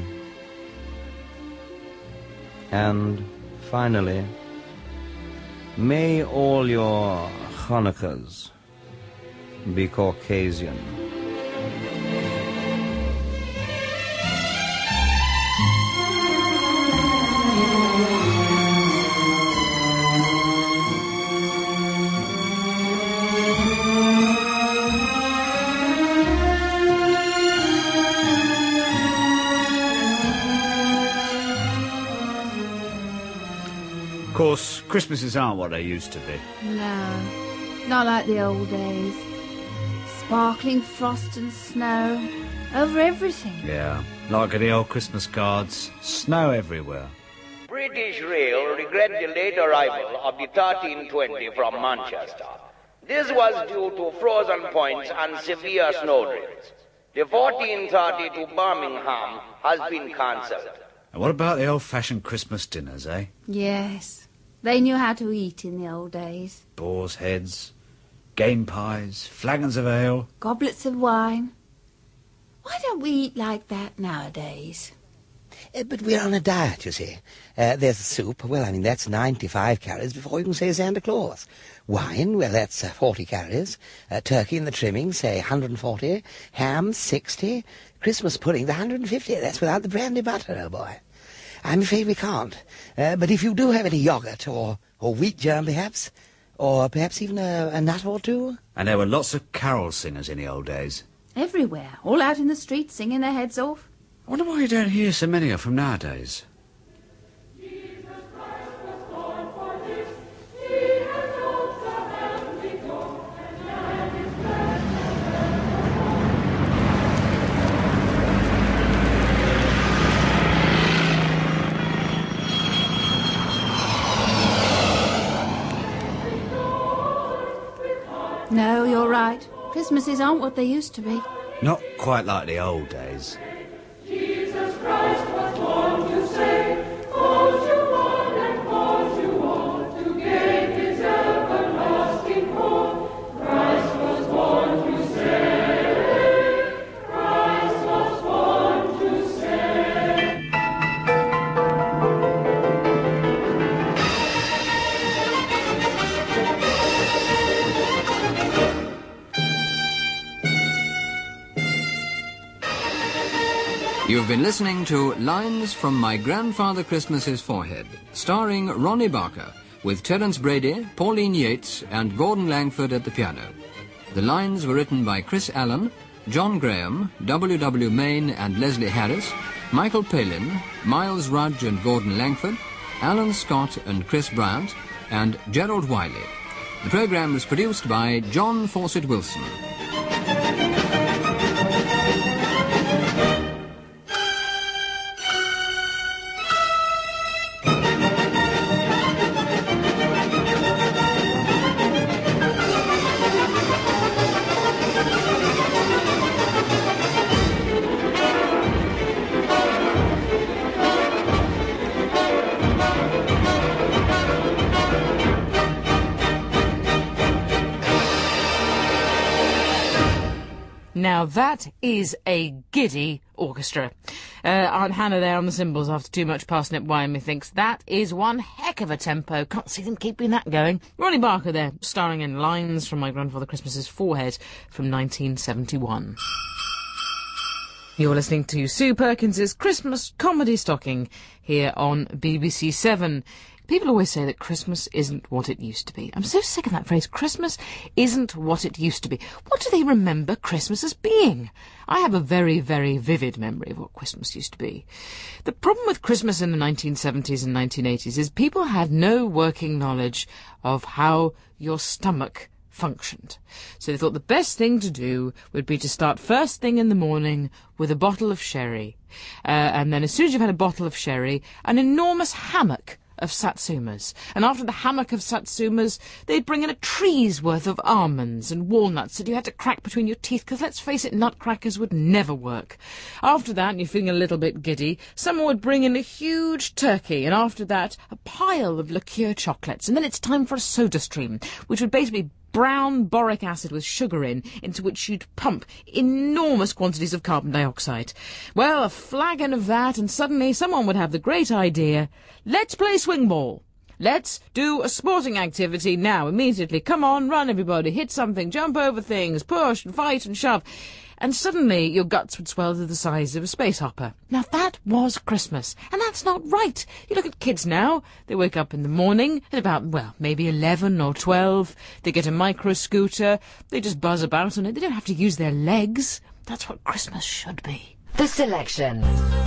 Speaker 2: And finally, may all your Hanukkahs be Caucasian.
Speaker 20: Of course, Christmases aren't what they used to be.
Speaker 19: No, not like the old days. Sparkling frost and snow over everything.
Speaker 20: Yeah, like the old Christmas cards, snow everywhere.
Speaker 9: British Rail regret the late arrival of the 1320 from Manchester. This was due to frozen points and severe snowdrifts. The 1430 to Birmingham has been cancelled.
Speaker 20: And what about the old-fashioned Christmas dinners, eh?
Speaker 19: Yes, they knew how to eat in the old days.
Speaker 20: Boar's heads, game pies, flagons of ale.
Speaker 19: Goblets of wine. Why don't we eat like that nowadays?
Speaker 18: But we're on a diet, you see. There's soup. Well, I mean, that's 95 calories before you can say Santa Claus. Wine, well, that's 40 calories. Turkey and the trimmings, say 140. Ham, 60. Christmas pudding, 150. That's without the brandy butter, oh boy. I'm afraid we can't. But if you do have any yoghurt or wheat germ, perhaps, or perhaps even a nut or two.
Speaker 20: And there were lots of carol singers in the old days.
Speaker 19: Everywhere, all out in the streets singing their heads off.
Speaker 20: I wonder why you don't hear so many of them nowadays.
Speaker 19: No, you're right. Christmases aren't what they used to be.
Speaker 20: Not quite like the old days.
Speaker 5: Jesus Christ was born to save, calls you on and calls you on to gain his everlasting home. Christ was born to save, Christ was born to save.
Speaker 13: You've been listening to Lines from My Grandfather Christmas's Forehead, starring Ronnie Barker, with Terence Brady, Pauline Yates, and Gordon Langford at the piano. The lines were written by Chris Allen, John Graham, W.W. Main and Leslie Harris, Michael Palin, Miles Rudge and Gordon Langford, Alan Scott and Chris Bryant, and Gerald Wiley. The programme was produced by John Fawcett Wilson.
Speaker 1: Now that is a giddy orchestra. Aunt Hannah there on the cymbals after too much parsnip wine, methinks. That is one heck of a tempo. Can't see them keeping that going. Ronnie Barker there, starring in Lines from My Grandfather Christmas's Forehead from 1971. You're listening to Sue Perkins's Christmas Comedy Stocking here on BBC 7. People always say that Christmas isn't what it used to be. I'm so sick of that phrase. Christmas isn't what it used to be. What do they remember Christmas as being? I have a very, very vivid memory of what Christmas used to be. The problem with Christmas in the 1970s and 1980s is people had no working knowledge of how your stomach functioned. So they thought the best thing to do would be to start first thing in the morning with a bottle of sherry. And then as soon as you've had a bottle of sherry, an enormous hammock of satsumas. And after the hammock of satsumas, they'd bring in a tree's worth of almonds and walnuts that you had to crack between your teeth, because let's face it, nutcrackers would never work. After that, and you're feeling a little bit giddy, someone would bring in a huge turkey, and after that, a pile of liqueur chocolates. And then it's time for a soda stream, which would basically brown boric acid with sugar into which you'd pump enormous quantities of carbon dioxide. Well, a flagon of that, and suddenly someone would have the great idea, let's play swing ball. Let's do a sporting activity now, immediately. Come on, run everybody, hit something, jump over things, push and fight and shove. And suddenly your guts would swell to the size of a space hopper. Now that was Christmas, and that's not right. You look at kids now, they wake up in the morning at about, well, maybe 11 or 12. They get a micro scooter, they just buzz about on it, they don't have to use their legs. That's what Christmas should be.
Speaker 21: The Selection.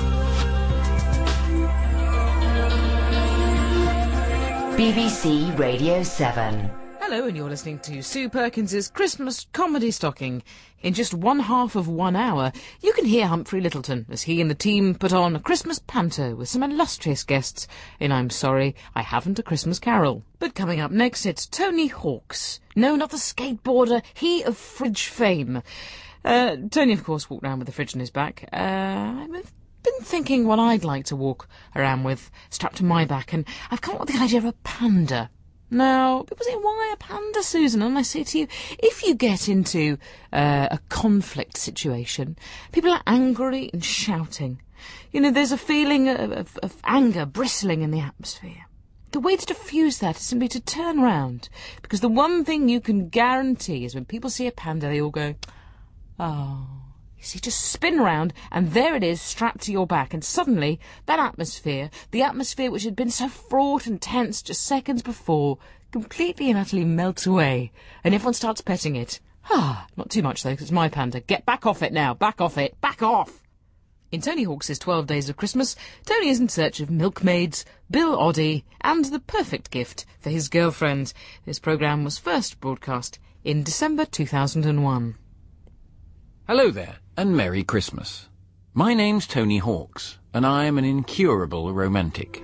Speaker 21: BBC Radio 7.
Speaker 1: Hello, and you're listening to Sue Perkins's Christmas Comedy Stocking. In just 1/2 of 1 hour, you can hear Humphrey Lyttelton as he and the team put on a Christmas panto with some illustrious guests in I'm Sorry, I Haven't a Christmas Carol. But coming up next, it's Tony Hawks. No, not the skateboarder, he of fridge fame. Tony, of course, walked around with a fridge on his back. I've been thinking what I'd like to walk around with strapped to my back, and I've come up with the idea of a panda. Now, people say, why a panda, Susan? And I say to you, if you get into a conflict situation, people are angry and shouting. You know, there's a feeling of anger bristling in the atmosphere. The way to diffuse that is simply to turn round, because the one thing you can guarantee is when people see a panda, they all go, oh. You see, just spin round, and there it is, strapped to your back, and suddenly that atmosphere, the atmosphere which had been so fraught and tense just seconds before, completely and utterly melts away, and everyone starts petting it. Not too much, though, because it's my panda. Get back off it now, back off it, back off! In Tony Hawks' 12 Days of Christmas, Tony is in search of milkmaids, Bill Oddie, and the perfect gift for his girlfriend. This programme was first broadcast in December 2001.
Speaker 13: Hello there, and Merry Christmas. My name's Tony Hawks, and I am an incurable romantic.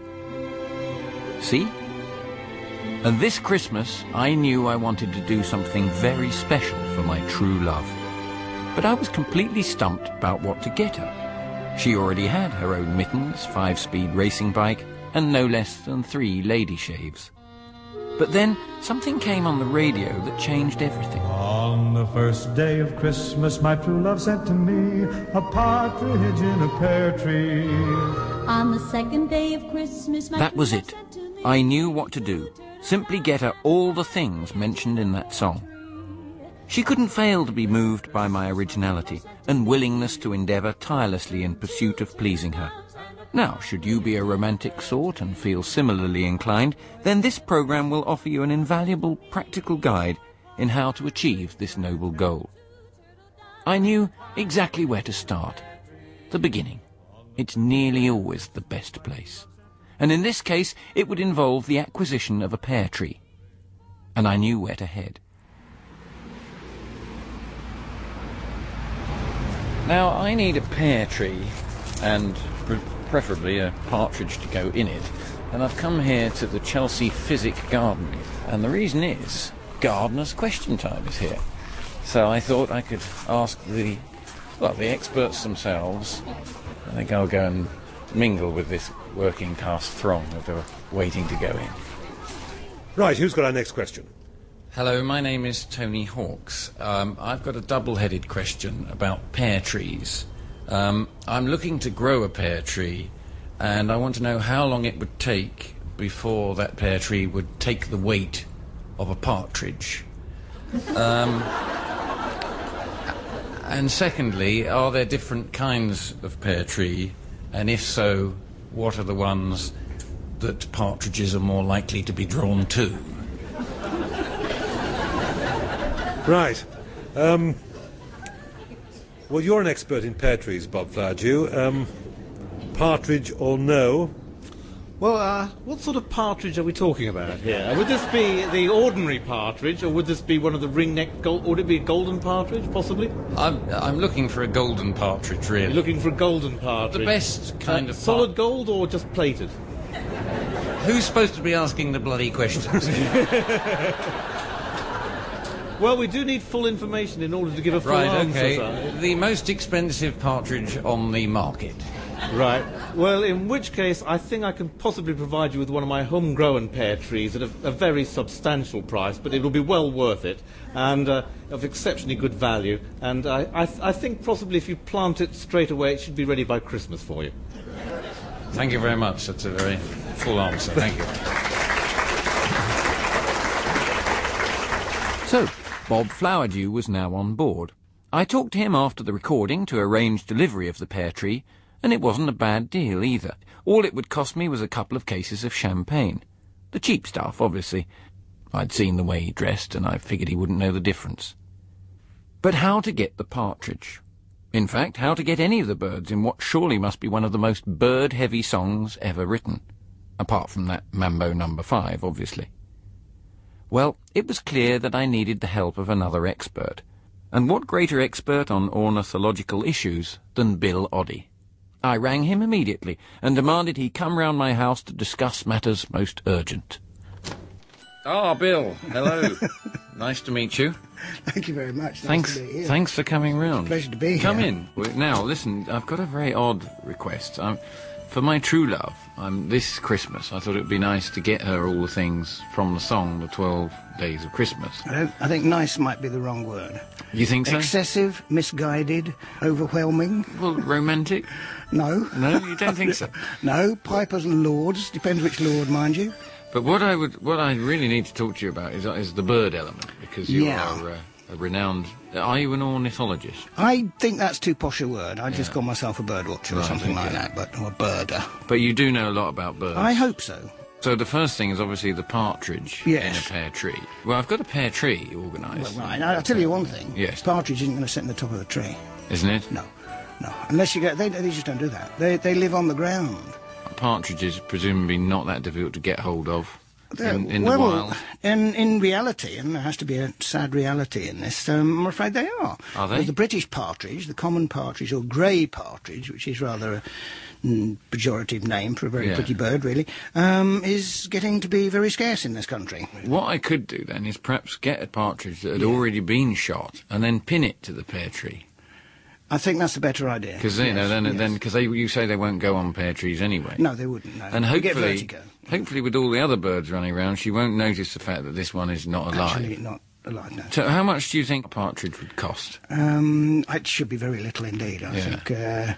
Speaker 13: See? And this Christmas, I knew I wanted to do something very special for my true love. But I was completely stumped about what to get her. She already had her own mittens, 5-speed racing bike, and no less than 3 lady shaves. But then something came on the radio that changed everything.
Speaker 5: On the first day of Christmas, my true love sent to me a partridge in a pear tree.
Speaker 4: On the second day of Christmas, my
Speaker 13: That was it. I knew what to do. Simply get her all the things mentioned in that song. She couldn't fail to be moved by my originality and willingness to endeavour tirelessly in pursuit of pleasing her. Now, should you be a romantic sort and feel similarly inclined, then this programme will offer you an invaluable practical guide in how to achieve this noble goal. I knew exactly where to start. The beginning. It's nearly always the best place. And in this case, it would involve the acquisition of a pear tree. And I knew where to head. Now, I need a pear tree, and preferably a partridge to go in it, and I've come here to the Chelsea Physic Garden, and the reason is Gardener's Question Time is here. So I thought I could ask the experts themselves. I think I'll go and mingle with this working class throng that are waiting to go in.
Speaker 8: Right, who's got our next question?
Speaker 13: Hello, my name is Tony Hawks. I've got a double-headed question about pear trees. I'm looking to grow a pear tree, and I want to know how long it would take before that pear tree would take the weight
Speaker 7: And secondly, are there different kinds of pear tree? And if so, what are the ones that partridges are more likely to be drawn to?
Speaker 8: Right. Well, you're an expert in pear trees, Bob Flowerdew. Partridge or no?
Speaker 10: Well, what sort of partridge are we talking about here? Would this be the ordinary partridge, or would this be one of the ring-necked would it be a golden partridge, possibly?
Speaker 7: I'm looking for a golden partridge, really.
Speaker 10: You're looking for a golden partridge?
Speaker 7: The best kind of
Speaker 10: solid gold or just plated?
Speaker 7: Who's supposed to be asking the bloody questions?
Speaker 10: Well, we do need full information in order to give a full answer.
Speaker 7: Right, okay. The most expensive partridge on the market.
Speaker 10: Right. Well, in which case, I think I can possibly provide you with one of my homegrown pear trees at a very substantial price, but it will be well worth it, and of exceptionally good value. And I think possibly if you plant it straight away, it should be ready by Christmas for you.
Speaker 7: Thank you very much. That's a very full answer. Thank you.
Speaker 13: So, Bob Flowerdew was now on board. I talked to him after the recording to arrange delivery of the pear tree, and it wasn't a bad deal either. All it would cost me was a couple of cases of champagne. The cheap stuff, obviously. I'd seen the way he dressed, and I figured he wouldn't know the difference. But how to get the partridge? In fact, how to get any of the birds in what surely must be one of the most bird-heavy songs ever written. Apart from that Mambo No. 5, obviously. Well, it was clear that I needed the help of another expert. And what greater expert on ornithological issues than Bill Oddie? I rang him immediately and demanded he come round my house to discuss matters most urgent. Bill, hello. Nice to meet you.
Speaker 23: Thank you very much.
Speaker 13: Thanks.
Speaker 23: Nice to be here.
Speaker 13: Thanks for coming round.
Speaker 23: Pleasure to be here.
Speaker 13: Come in. Now, listen, I've got a very odd request. For my true love, this Christmas, I thought it would be nice to get her all the things from the song, The 12 Days of Christmas.
Speaker 23: I think nice might be the wrong word.
Speaker 13: You think so?
Speaker 23: Excessive, misguided, overwhelming.
Speaker 13: Well, romantic?
Speaker 23: No.
Speaker 13: No, you don't think so?
Speaker 23: No, pipers and lords, depends which lord, mind you.
Speaker 13: But what I really need to talk to you about is the bird element, because you are a renowned... Are you an ornithologist?
Speaker 23: I think that's too posh a word. I just call myself a bird watcher or something like that, or a birder.
Speaker 13: But you do know a lot about birds.
Speaker 23: I hope so.
Speaker 13: So the first thing is obviously the partridge in a pear tree. Well, I've got a pear tree organised.
Speaker 23: Well, right, I'll tell you one thing.
Speaker 13: Yes.
Speaker 23: Partridge isn't going to sit in the top of a tree.
Speaker 13: Isn't it?
Speaker 23: No. Unless you get... They just don't do that. They live on the ground.
Speaker 13: A partridge is presumably not that difficult to get hold of. In the wild?
Speaker 23: In reality, and there has to be a sad reality in this, I'm afraid they are.
Speaker 13: Are they?
Speaker 23: Because the British partridge, the common partridge, or grey partridge, which is rather a pejorative name for a very pretty bird, really, is getting to be very scarce in this country.
Speaker 13: What I could do, then, is perhaps get a partridge that had already been shot and then pin it to the pear tree.
Speaker 23: I think that's a better idea.
Speaker 13: Because you say they won't go on pear trees anyway.
Speaker 23: No, they wouldn't. No.
Speaker 13: And
Speaker 23: they get vertigo.
Speaker 13: Hopefully, with all the other birds running around, she won't notice the fact that this one is not alive.
Speaker 23: Actually, not alive. No.
Speaker 13: So, how much do you think a partridge would cost?
Speaker 23: It should be very little indeed. I think.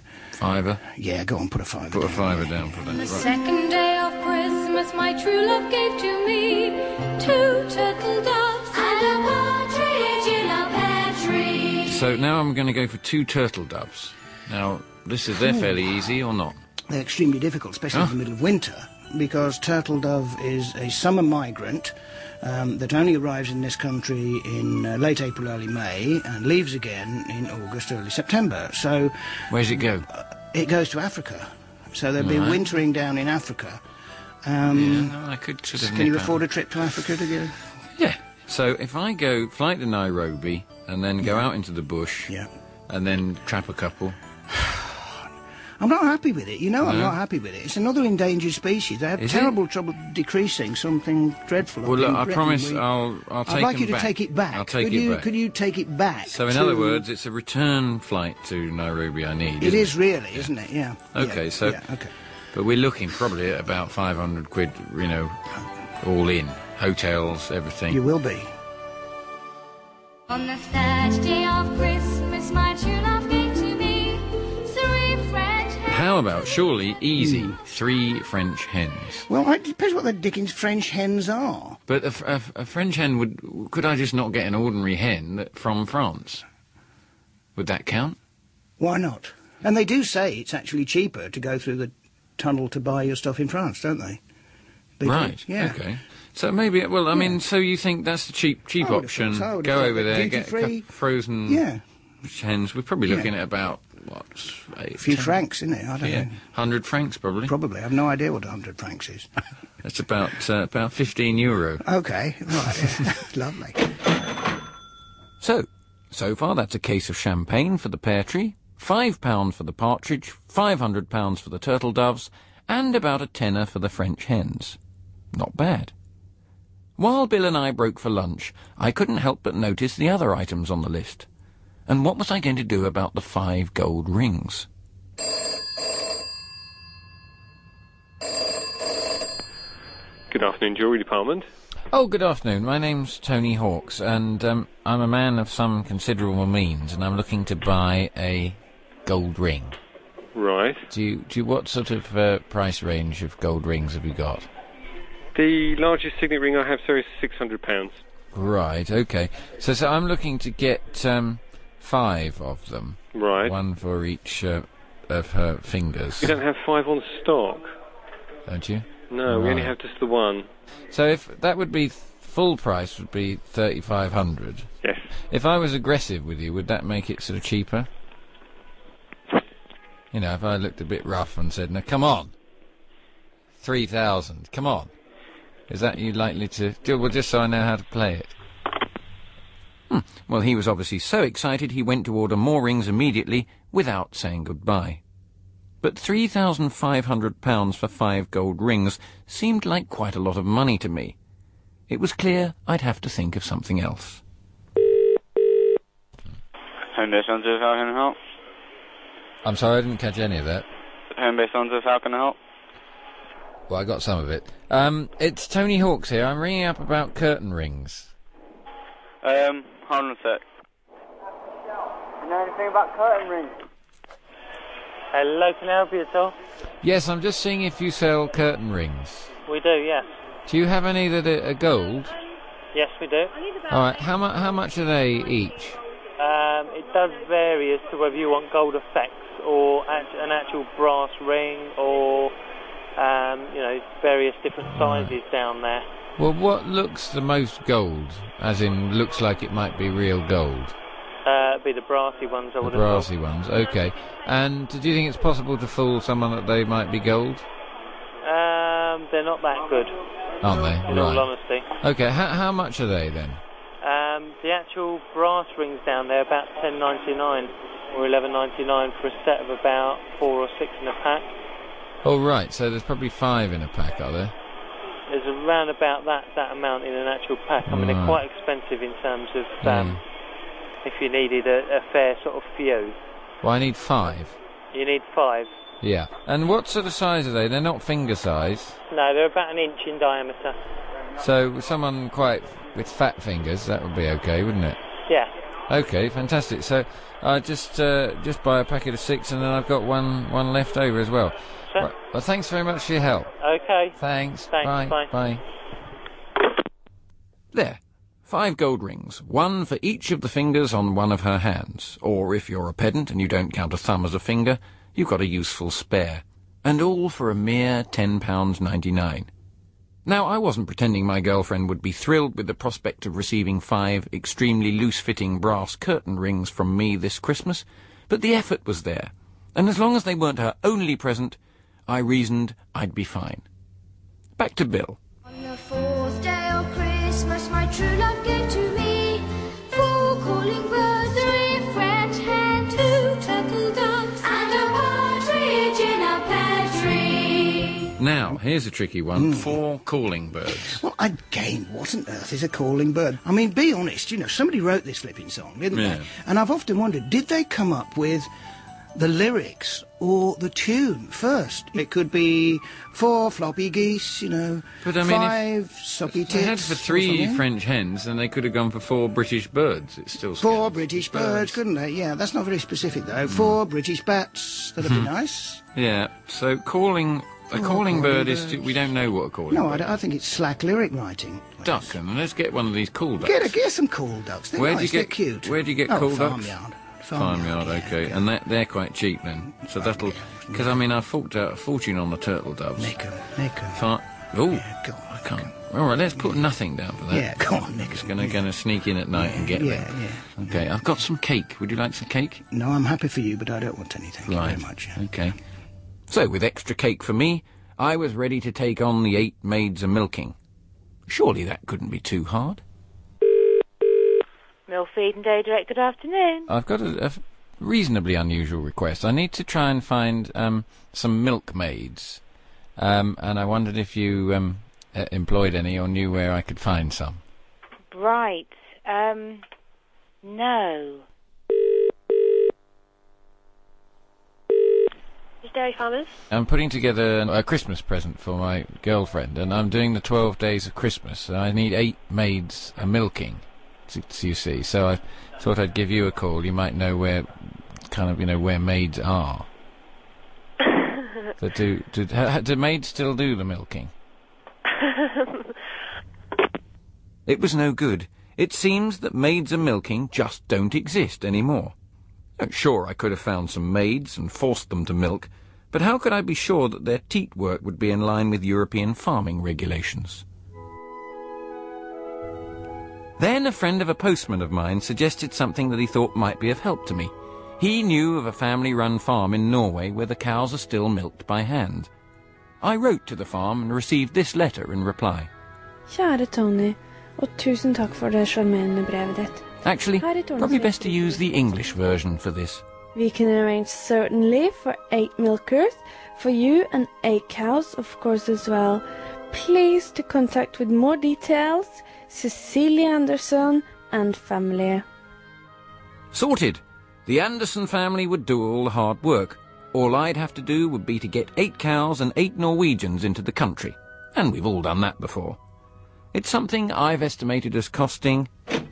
Speaker 13: £5?
Speaker 23: Yeah, go on, put a £5.
Speaker 13: Put a £5 down for that.
Speaker 5: On the second day of Christmas, my true love gave to me 2 turtle doves and a partridge in a pear tree.
Speaker 13: So now I'm going to go for 2 turtle doves. Now, they're fairly easy or not?
Speaker 23: They're extremely difficult, especially in the middle of winter, because turtle dove is a summer migrant that only arrives in this country in late April, early May, and leaves again in August, early September. So,
Speaker 13: where's it go?
Speaker 23: It goes to Africa. So they'll be wintering down in Africa.
Speaker 13: I could sort of.
Speaker 23: Can you afford a trip to Africa to go?
Speaker 13: Yeah. So if I fly to Nairobi and then go out into the bush, and then trap a couple.
Speaker 23: I'm not happy with it. I'm not happy with it. It's another endangered species. They have terrible trouble decreasing. Something dreadful.
Speaker 13: Well, look, I promise I'll take it back.
Speaker 23: I'd like you to take it back.
Speaker 13: I'll take it back.
Speaker 23: Could you take it back?
Speaker 13: So, in other words, it's a return flight to Nairobi I need.
Speaker 23: It is really, isn't it? Yeah.
Speaker 13: Okay, okay. But we're looking probably at about £500, all in. Hotels, everything.
Speaker 23: You will be.
Speaker 5: On the 3rd day of Christmas, my true love gave to me 3 French hens.
Speaker 13: How about, surely, easy, 3 French hens?
Speaker 23: Well, it depends what the dickens French hens are.
Speaker 13: But a French hen could I just not get an ordinary hen from France?
Speaker 7: Would that count?
Speaker 23: Why not? And they do say it's actually cheaper to go through the tunnel to buy your stuff in France, don't they? They
Speaker 7: right,
Speaker 23: do, yeah.
Speaker 7: Okay. So maybe, well, I mean, so you think that's the cheap option? Go over there, get frozen hens. We're probably looking at about, what,
Speaker 23: a few francs, isn't it? I don't know.
Speaker 7: 100 francs, probably.
Speaker 23: Probably. I have no idea what 100 francs is.
Speaker 7: That's about €15.
Speaker 23: Okay, right. Lovely.
Speaker 7: So far that's a case of champagne for the pear tree, £5 for the partridge, £500 for the turtle doves, and about a tenner for the French hens. Not bad. While Bill and I broke for lunch, I couldn't help but notice the other items on the list. And what was I going to do about the 5 gold rings?
Speaker 3: Good afternoon, Jewellery Department.
Speaker 7: Oh, good afternoon. My name's Tony Hawks, and I'm a man of some considerable means, and I'm looking to buy a gold ring.
Speaker 3: Right.
Speaker 7: Do you what sort of price range of gold rings have you got?
Speaker 3: The largest signet ring I have, sir, is £600.
Speaker 7: Right, okay. So I'm looking to get 5 of them.
Speaker 3: Right.
Speaker 7: One for each of her fingers.
Speaker 3: We don't have 5 on stock.
Speaker 7: Don't you?
Speaker 3: No, we only have just the one.
Speaker 7: So if that would be full price would be 3,500.
Speaker 3: Yes.
Speaker 7: If I was aggressive with you, would that make it sort of cheaper? You know, if I looked a bit rough and said, "Now come on, 3,000, come on," is that you likely to do? Well, just so I know how to play it. Well, he was obviously so excited he went to order more rings immediately without saying goodbye. But £3,500 for 5 gold rings seemed like quite a lot of money to me. It was clear I'd have to think of something else.
Speaker 6: Home-based Hunters, how can I help?
Speaker 7: I'm sorry, I didn't catch any of that.
Speaker 6: Home-based Hunters, how can I help?
Speaker 7: Well, I got some of it. It's Tony Hawks here. I'm ringing up about curtain rings.
Speaker 6: Hold on a sec.
Speaker 15: You know anything about curtain rings? Hello, can I help you at all?
Speaker 7: Yes, I'm just seeing if you sell curtain rings.
Speaker 15: We do, yes.
Speaker 7: Do you have any that are gold?
Speaker 15: Yes, we do.
Speaker 7: All right, how much are they each?
Speaker 15: It does vary as to whether you want gold effects or an actual brass ring or, various different sizes down there.
Speaker 7: Well, what looks the most gold, as in looks like it might be real gold?
Speaker 15: It'd be the brassy ones, I would have thought.
Speaker 7: The brassy ones, okay. And do you think it's possible to fool someone that they might be gold?
Speaker 15: They're not that good.
Speaker 7: Aren't they?
Speaker 15: In all honesty.
Speaker 7: Okay, how much are they then?
Speaker 15: The actual brass rings down there about $10.99 or $11.99 for a set of about 4 or 6 in a pack.
Speaker 7: Oh, right, so there's probably 5 in a pack, are there?
Speaker 15: There's around about that amount in an actual pack. I mean, they're quite expensive in terms of if you needed a fair sort of few.
Speaker 7: Well, I need 5.
Speaker 15: You need 5?
Speaker 7: Yeah. And what sort of size are they? They're not finger size.
Speaker 15: No, they're about 1 inch in diameter.
Speaker 7: So someone quite with fat fingers, that would be okay, wouldn't it?
Speaker 15: Yeah.
Speaker 7: Okay, fantastic. So I just buy a packet of 6 and then I've got one left over as well.
Speaker 15: Sure.
Speaker 7: Right. Well, thanks very much for your help.
Speaker 15: Okay.
Speaker 7: Thanks.
Speaker 15: Bye.
Speaker 7: Bye. There. 5 gold rings, 1 for each of the fingers on one of her hands. Or if you're a pedant and you don't count a thumb as a finger, you've got a useful spare. And all for a mere £10.99. Now, I wasn't pretending my girlfriend would be thrilled with the prospect of receiving 5 extremely loose-fitting brass curtain rings from me this Christmas, but the effort was there, and as long as they weren't her only present, I reasoned I'd be fine. Back to Bill.
Speaker 5: On the 4th day of Christmas, my true love gave to me 4 calling birds, 3 French hens, 2 turtle doves, and a partridge in a pear tree.
Speaker 7: Now, here's a tricky one. 4 calling birds.
Speaker 23: Well, again, what on earth is a calling bird? I mean, be honest, somebody wrote this flipping song, didn't they? And I've often wondered, did they come up with the lyrics or the tune first? It could be 4 floppy geese,
Speaker 7: But I mean,
Speaker 23: 5 soppy tits.
Speaker 7: They had for 3 French hens, and they could have gone for 4 British birds. It's still
Speaker 23: 4 British birds, couldn't they? Yeah, that's not very specific, though. 4 British bats. That'd be nice.
Speaker 7: Yeah, so calling... A calling bird is... we don't know what a calling bird is.
Speaker 23: No, I think it's slack lyric writing.
Speaker 7: Duck, and let's get one of these call ducks.
Speaker 23: Get some call ducks. They're nice, they're cute.
Speaker 7: Where do you get call ducks? Farmyard, okay. And they're quite cheap then. So that'll... Because, I mean, I forked out a fortune on the turtle doves.
Speaker 23: Nick 'em.
Speaker 7: Oh,
Speaker 23: Yeah, go on.
Speaker 7: I can't... All right, let's put nothing down for that.
Speaker 23: Yeah, go on, Nick 'em.
Speaker 7: Just gonna sneak in at night and get them.
Speaker 23: Yeah.
Speaker 7: Okay, I've got some cake. Would you like some cake?
Speaker 23: No, I'm happy for you, but I don't want any. Thank you
Speaker 7: Right.
Speaker 23: very much.
Speaker 7: Okay. So, with extra cake for me, I was ready to take on the 8 maids a-milking. Surely that couldn't be too hard.
Speaker 11: Mill Feed and Day Direct, good afternoon.
Speaker 7: I've got a reasonably unusual request. I need to try and find some milkmaids. And I wondered if you employed any or knew where I could find some.
Speaker 11: Right. No. Is Dairy Farmers?
Speaker 7: I'm putting together a Christmas present for my girlfriend, and I'm doing the 12 days of Christmas, so I need 8 maids a-milking, you see. So I thought I'd give you a call. You might know where, where maids are. So do maids still do the milking? It was no good. It seems that maids a-milking just don't exist anymore. Sure, I could have found some maids and forced them to milk, but how could I be sure that their teat work would be in line with European farming regulations? Then a friend of a postman of mine suggested something that he thought might be of help to me. He knew of a family-run farm in Norway where the cows are still milked by hand. I wrote to the farm and received this letter in reply.
Speaker 14: Kjære Tony, og tusen takk for det charmerende brevet ditt.
Speaker 7: Actually, probably best to use the English version for this.
Speaker 14: We can arrange certainly for 8 milkers, for you and 8 cows, of course, as well. Please to contact with more details, Cecilia Anderson and family.
Speaker 7: Sorted! The Anderson family would do all the hard work. All I'd have to do would be to get 8 cows and 8 Norwegians into the country. And we've all done that before. It's something I've estimated as costing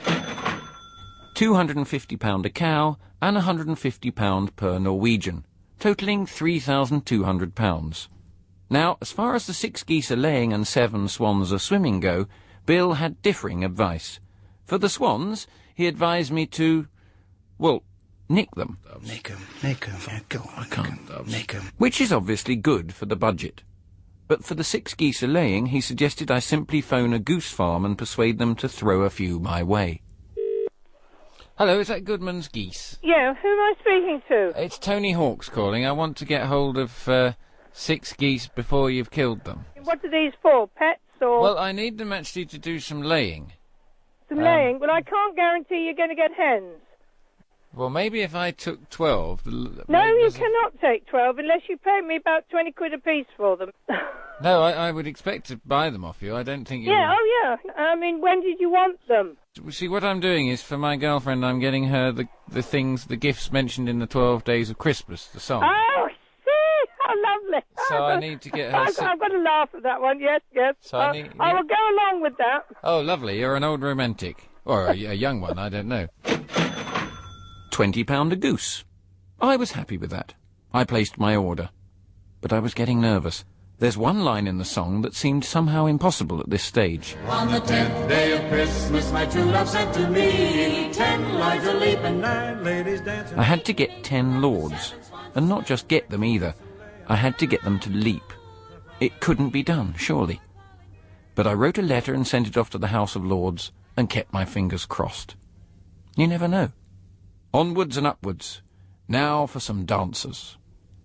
Speaker 7: £250 a cow and £150 per Norwegian, totalling £3,200. Now, as far as the 6 geese are laying and 7 swans are swimming go, Bill had differing advice. For the swans, he advised me to, nick them.
Speaker 23: Nick 'em. Yeah, go on.
Speaker 7: I can't.
Speaker 23: Nick 'em.
Speaker 7: Which is obviously good for the budget. But for the 6 geese a laying, he suggested I simply phone a goose farm and persuade them to throw a few my way. Hello, is that Goodman's Geese?
Speaker 11: Yeah, who am I speaking to?
Speaker 7: It's Tony Hawks calling. I want to get hold of 6 geese before you've killed them.
Speaker 11: What are these for, pets or...?
Speaker 7: Well, I need them actually to do some laying.
Speaker 11: Some laying? Well, I can't guarantee you're going to get hens.
Speaker 7: Well, maybe if I took 12...
Speaker 11: No, you cannot take 12 unless you pay me about 20 quid a piece for them.
Speaker 7: No, I would expect to buy them off you. I don't think you...
Speaker 11: Yeah, oh yeah. I mean, when did you want them?
Speaker 7: See, what I'm doing is, for my girlfriend, I'm getting her the gifts mentioned in the 12 Days of Christmas, the song.
Speaker 11: Oh, see, how lovely.
Speaker 7: So I need to get her...
Speaker 11: I've got to laugh at that one, yes.
Speaker 7: So
Speaker 11: I will go along with that.
Speaker 7: Oh, lovely. You're an old romantic. Or a young one, I don't know. £20 a goose. I was happy with that. I placed my order. But I was getting nervous. There's one line in the song that seemed somehow impossible at this stage.
Speaker 5: On the 10th day of Christmas, my true love said to me, 10 lords a leaping, 9 ladies dancing.
Speaker 7: I had to get 10 lords. And not just get them either. I had to get them to leap. It couldn't be done, surely. But I wrote a letter and sent it off to the House of Lords and kept my fingers crossed. You never know. Onwards and upwards. Now for some dancers.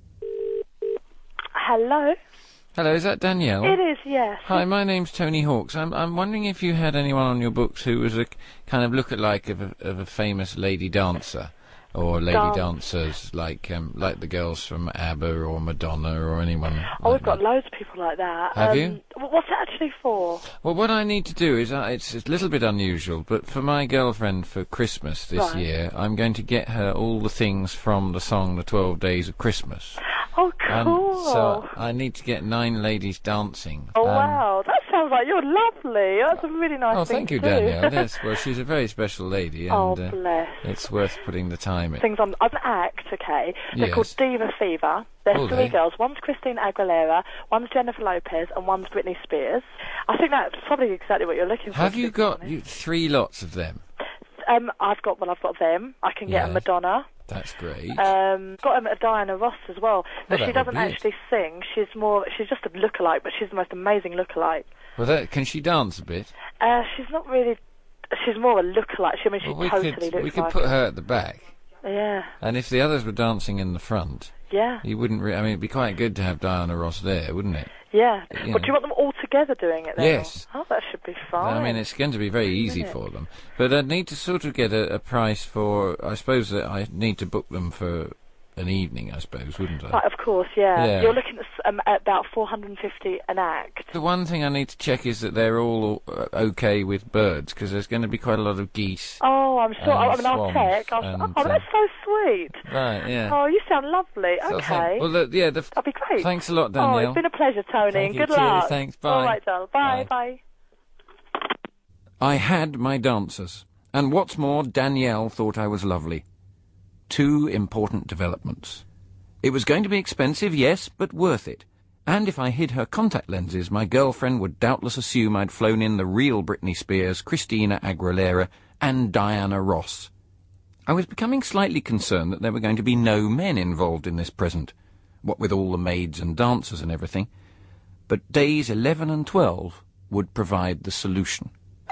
Speaker 11: Hello?
Speaker 7: Hello, is that Danielle?
Speaker 11: It is, yes.
Speaker 7: Hi, my name's Tony Hawks. I'm wondering if you had anyone on your books who was a kind of lookalike of a famous lady dancer, or lady dancers like the girls from ABBA or Madonna or anyone.
Speaker 11: Oh, we've got loads of people like that.
Speaker 7: Have you?
Speaker 11: What's it actually for?
Speaker 7: Well, what I need to do is, it's a little bit unusual, but for my girlfriend for Christmas this year, I'm going to get her all the things from the song The 12 Days of Christmas.
Speaker 11: Oh, cool.
Speaker 7: So I need to get 9 ladies dancing.
Speaker 11: Oh, wow. That sounds like you're lovely. That's a really nice thing
Speaker 7: thank you,
Speaker 11: to do.
Speaker 7: Danielle. Yes, well, she's a very special lady, and
Speaker 11: bless.
Speaker 7: It's worth putting the time in.
Speaker 11: Things I'm an act, okay? They're
Speaker 7: Yes.
Speaker 11: called Diva Fever. There's
Speaker 7: Oh,
Speaker 11: 3
Speaker 7: they?
Speaker 11: girls. One's Christina Aguilera, one's Jennifer Lopez, and one's Britney Spears. I think that's probably exactly what you're looking for.
Speaker 7: Have you got 3 lots of them?
Speaker 11: I've got them. I can get a Madonna.
Speaker 7: That's great.
Speaker 11: Got a Diana Ross as well, but
Speaker 7: Well,
Speaker 11: she
Speaker 7: that would
Speaker 11: doesn't
Speaker 7: be it.
Speaker 11: actually sing. She's just a lookalike, but she's the most amazing lookalike.
Speaker 7: Well, can she dance a bit?
Speaker 11: She's not really. She's more a lookalike. She totally looks like.
Speaker 7: We could put her at the back.
Speaker 11: Yeah.
Speaker 7: And if the others were dancing in the front,
Speaker 11: Yeah.
Speaker 7: you wouldn't. I mean, it'd be quite good to have Diana Ross there, wouldn't it?
Speaker 11: Yeah.
Speaker 7: You
Speaker 11: But do you want them all together doing it then?
Speaker 7: Yes.
Speaker 11: Oh, that should be fine.
Speaker 7: I mean, it's going to be very easy
Speaker 11: Isn't it?
Speaker 7: for them. But I'd need to sort of get a price for. I suppose that I need to book them for an evening. I suppose, wouldn't I?
Speaker 11: Right, of course, yeah.
Speaker 7: Yeah.
Speaker 11: You're looking at about 450 an act.
Speaker 7: The one thing I need to check is that they're all okay with birds, because there's going to be quite a lot of geese.
Speaker 11: Oh, I'm sure. I mean, I'll
Speaker 7: swans
Speaker 11: check.
Speaker 7: and,
Speaker 11: Oh, that's so sweet.
Speaker 7: Right, yeah.
Speaker 11: Oh, you sound lovely.
Speaker 7: So
Speaker 11: Okay.
Speaker 7: Well, that'd
Speaker 11: be great.
Speaker 7: Thanks a lot,
Speaker 11: Oh,
Speaker 7: Danielle.
Speaker 11: it's been a pleasure, Tony.
Speaker 7: Thank you.
Speaker 11: Good
Speaker 7: Cheers,
Speaker 11: luck.
Speaker 7: thanks.
Speaker 11: All
Speaker 7: Bye.
Speaker 11: right, doll. Bye. Bye.
Speaker 7: I had my dancers, and what's more, Danielle thought I was lovely. 2 important developments. It was going to be expensive, yes, but worth it. And if I hid her contact lenses, my girlfriend would doubtless assume I'd flown in the real Britney Spears, Christina Aguilera, and Diana Ross. I was becoming slightly concerned that there were going to be no men involved in this present, what with all the maids and dancers and everything. But days 11 and 12 would provide the solution.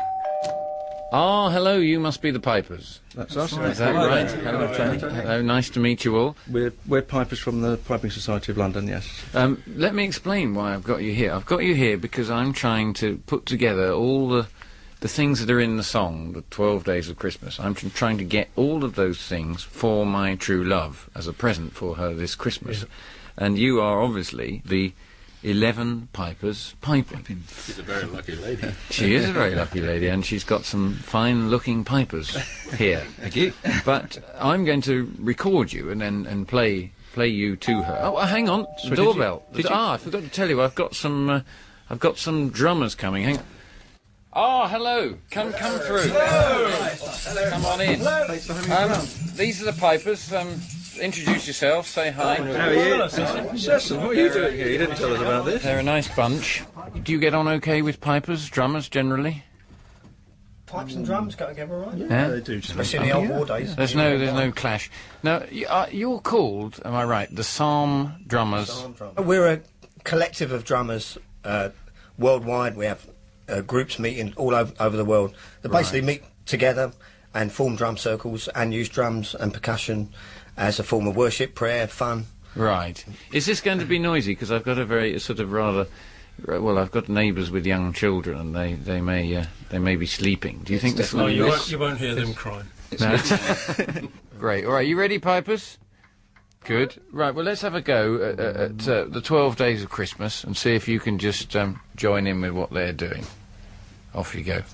Speaker 7: Ah, hello, you must be the Pipers.
Speaker 16: That's us.
Speaker 7: Is that right? Hello, Tony. Hello, nice to meet you all.
Speaker 16: We're Pipers from the Piping Society of London, yes.
Speaker 7: Let me explain why I've got you here. I've got you here because I'm trying to put together all the things that are in the song, the 12 Days of Christmas. I'm trying to get all of those things for my true love as a present for her this Christmas. And you are obviously the 11 Pipers piping.
Speaker 17: She's a very lucky lady.
Speaker 7: She is a very lucky lady, and she's got some fine-looking pipers here.
Speaker 16: Thank you.
Speaker 7: But I'm going to record you and play you to her. Oh, hang on,
Speaker 16: So
Speaker 7: doorbell.
Speaker 16: did you-
Speaker 7: I forgot to tell you, I've got some drummers coming. Hang on. Oh, hello. Come through.
Speaker 16: Hello.
Speaker 7: Come on in.
Speaker 16: Hello. Thanks for having me.
Speaker 7: These are the Pipers. Introduce yourself. Say hi.
Speaker 16: How are you? Cecil, what are you doing here? You didn't tell us about this.
Speaker 7: They're a nice bunch. Do you get on okay with pipers, drummers generally?
Speaker 22: Pipes and drums go together, right?
Speaker 7: Yeah,
Speaker 16: they do.
Speaker 22: Especially in the old war days.
Speaker 7: There's no clash. Now, you're called, am I right, the Psalm Drummers?
Speaker 22: We're a collective of drummers worldwide. We have groups meeting all over the world that basically meet together and form drum circles and use drums and percussion as a form of worship, prayer, fun.
Speaker 7: Right. Is this going to be noisy? Because I've got a very sort of rather... Well, I've got neighbours with young children, and they may be sleeping. Do you think this will be...
Speaker 17: You won't hear them crying.
Speaker 7: No. Great. All right, you ready, Pipers? Good. Right, well, let's have a go at the 12 Days of Christmas and see if you can just join in with what they're doing. Off you go.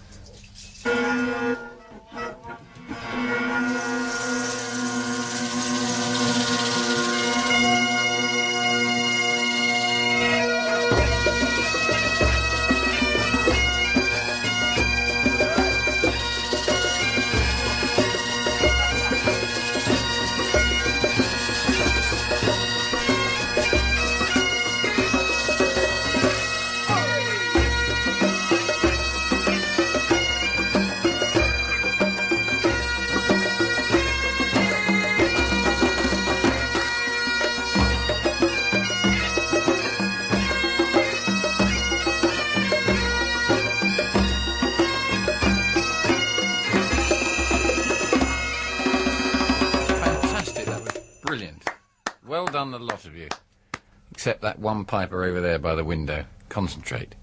Speaker 7: Well done, the lot of you. Except that one piper over there by the window. Concentrate.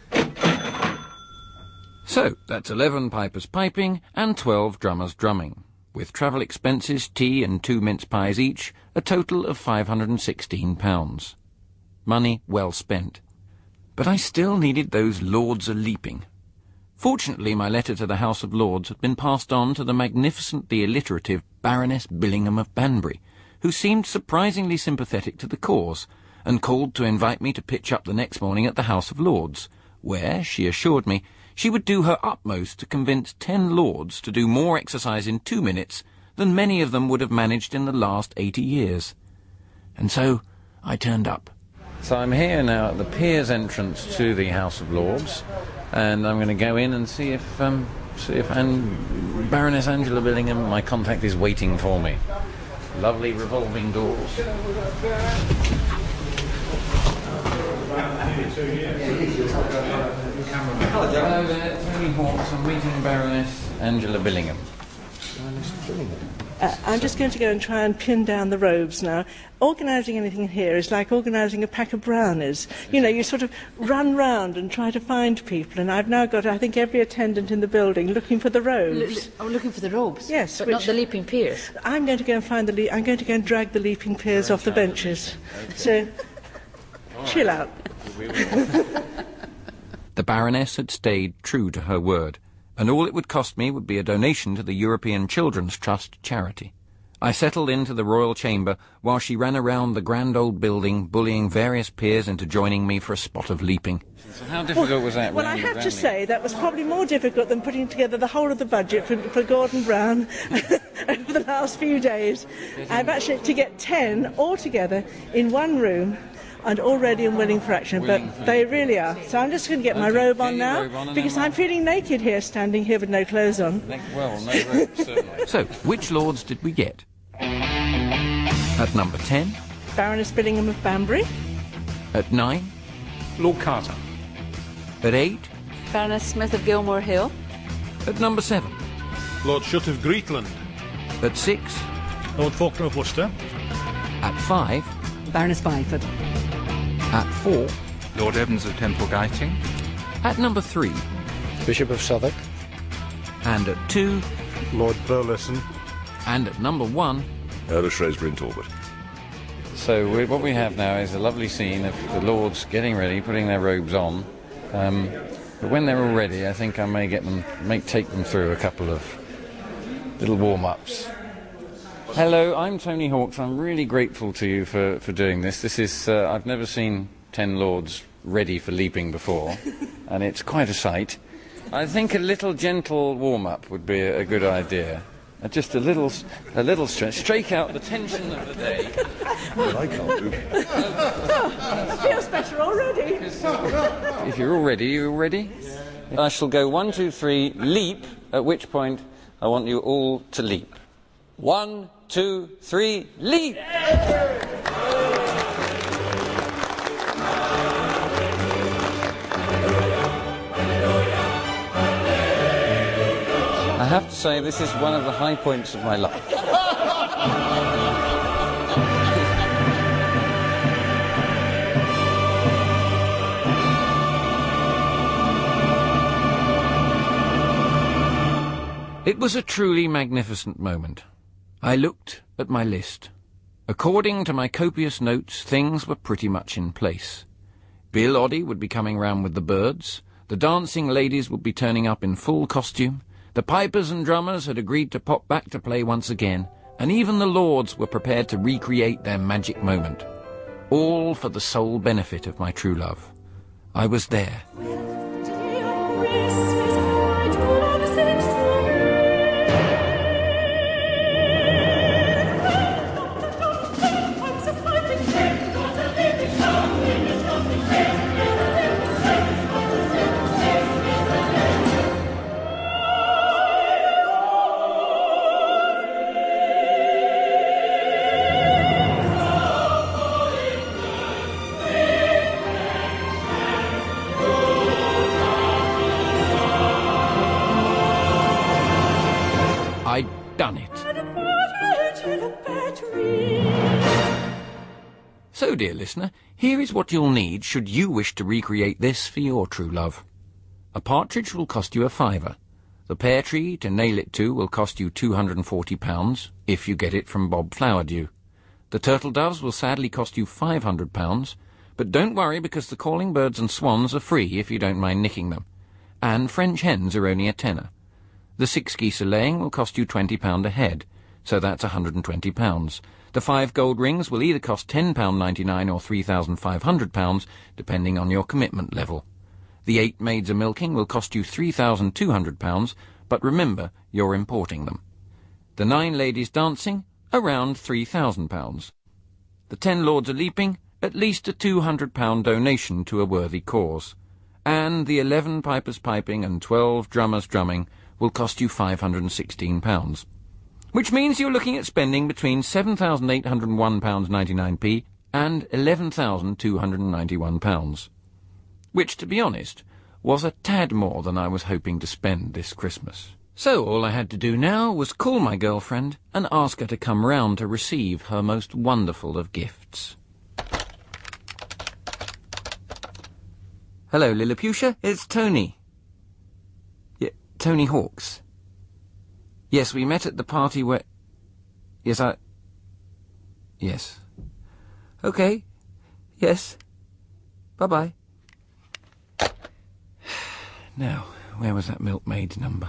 Speaker 7: So, that's 11 pipers piping and 12 drummers drumming. With travel expenses, tea and 2 mince pies each, a total of £516. Money well spent. But I still needed those Lords a-leaping. Fortunately, my letter to the House of Lords had been passed on to the magnificently alliterative Baroness Billingham of Banbury, who seemed surprisingly sympathetic to the cause, and called to invite me to pitch up the next morning at the House of Lords, where, she assured me, she would do her utmost to convince 10 lords to do more exercise in 2 minutes than many of them would have managed in the last 80 years. And so I turned up. So I'm here now at the Peers entrance to the House of Lords, and I'm going to go in and see if Baroness Angela Billingham, my contact, is waiting for me. lovely revolving doors. Hello there, Tony Hawks. I'm meeting Baroness Angela Billingham.
Speaker 2: I'm just going to go and try and pin down the robes now. Organising anything here is like organising a pack of brownies. You know, you sort of run round and try to find people, and I've now got, I think, every attendant in the building looking for the robes.
Speaker 9: Looking for the robes?
Speaker 2: Yes.
Speaker 9: But not the leaping peers?
Speaker 2: I'm going to go and find I'm going to go and drag the leaping peers off the benches. So, chill out.
Speaker 7: The Baroness had stayed true to her word, and all it would cost me would be a donation to the European Children's Trust charity. I settled into the royal chamber while she ran around the grand old building, bullying various peers into joining me for a spot of leaping. So how difficult was that?
Speaker 2: Well, I have to say that was probably more difficult than putting together the whole of the budget for Gordon Brown over the last few days. I've actually to get 10 all together in one room, and all ready and willing for action, but they really are. So I'm just going to get my robe on now, because I'm feeling naked here, standing here with no clothes on.
Speaker 7: Well, no robe, certainly. So, which lords did we get? At number 10?
Speaker 2: Baroness Billingham of Banbury.
Speaker 7: At 9?
Speaker 17: Lord Carter.
Speaker 7: At 8?
Speaker 9: Baroness Smith of Gilmore Hill.
Speaker 7: At number 7?
Speaker 17: Lord Shutt of Greetland.
Speaker 7: At 6?
Speaker 17: Lord Faulkner of Worcester.
Speaker 7: At 5?
Speaker 9: Baroness Byford.
Speaker 7: At 4?
Speaker 12: Lord Evans of Temple Giting.
Speaker 7: At number 3?
Speaker 24: Bishop of Southwark.
Speaker 7: And at 2?
Speaker 24: Lord Burleson.
Speaker 7: And at number 1?
Speaker 24: Earl of Shrewsbury and Talbot.
Speaker 7: So what we have now is a lovely scene of the lords getting ready, putting their robes on. But when they're all ready, I think I may take them through a couple of little warm-ups. Hello, I'm Tony Hawks. I'm really grateful to you for doing this. This is I've never seen 10 lords ready for leaping before, and it's quite a sight. I think a little gentle warm-up would be a good idea. Just a little stretch, strike out the tension of the day.
Speaker 24: Well, I can't do.
Speaker 2: Feels better already.
Speaker 7: If you're all ready, you're all ready? I shall go 1, 2, 3, leap, at which point I want you all to leap. 1, 2, 3, leap! I have to say, this is one of the high points of my life. It was a truly magnificent moment. I looked at my list. According to my copious notes, things were pretty much in place. Bill Oddie would be coming round with the birds, the dancing ladies would be turning up in full costume, the pipers and drummers had agreed to pop back to play once again, and even the lords were prepared to recreate their magic moment. All for the sole benefit of my true love. I was there. I'd done it. So, dear listener, here is what you'll need should you wish to recreate this for your true love. A partridge will cost you a £5. The pear tree to nail it to will cost you £240, if you get it from Bob Flowerdew. The turtle doves will sadly cost you £500, but don't worry because the calling birds and swans are free if you don't mind nicking them. And French hens are only a tenner. The 6 geese a laying will cost you £20 a head, so that's £120. The 5 gold rings will either cost £10.99 or £3,500, depending on your commitment level. The 8 maids a milking will cost you £3,200, but remember, you're importing them. The 9 ladies dancing, around £3,000. The 10 lords a leaping, at least a £200 donation to a worthy cause. And the 11 pipers piping and 12 drummers drumming will cost you £516. which means you're looking at spending between £7,801.99p and £11,291, which, to be honest, was a tad more than I was hoping to spend this Christmas. So all I had to do now was call my girlfriend and ask her to come round to receive her most wonderful of gifts. Hello, Lilliputian. It's Tony. Tony Hawks. Yes, we met at the party where... Yes. Okay. Yes. Bye-bye. Now, where was that milkmaid's number?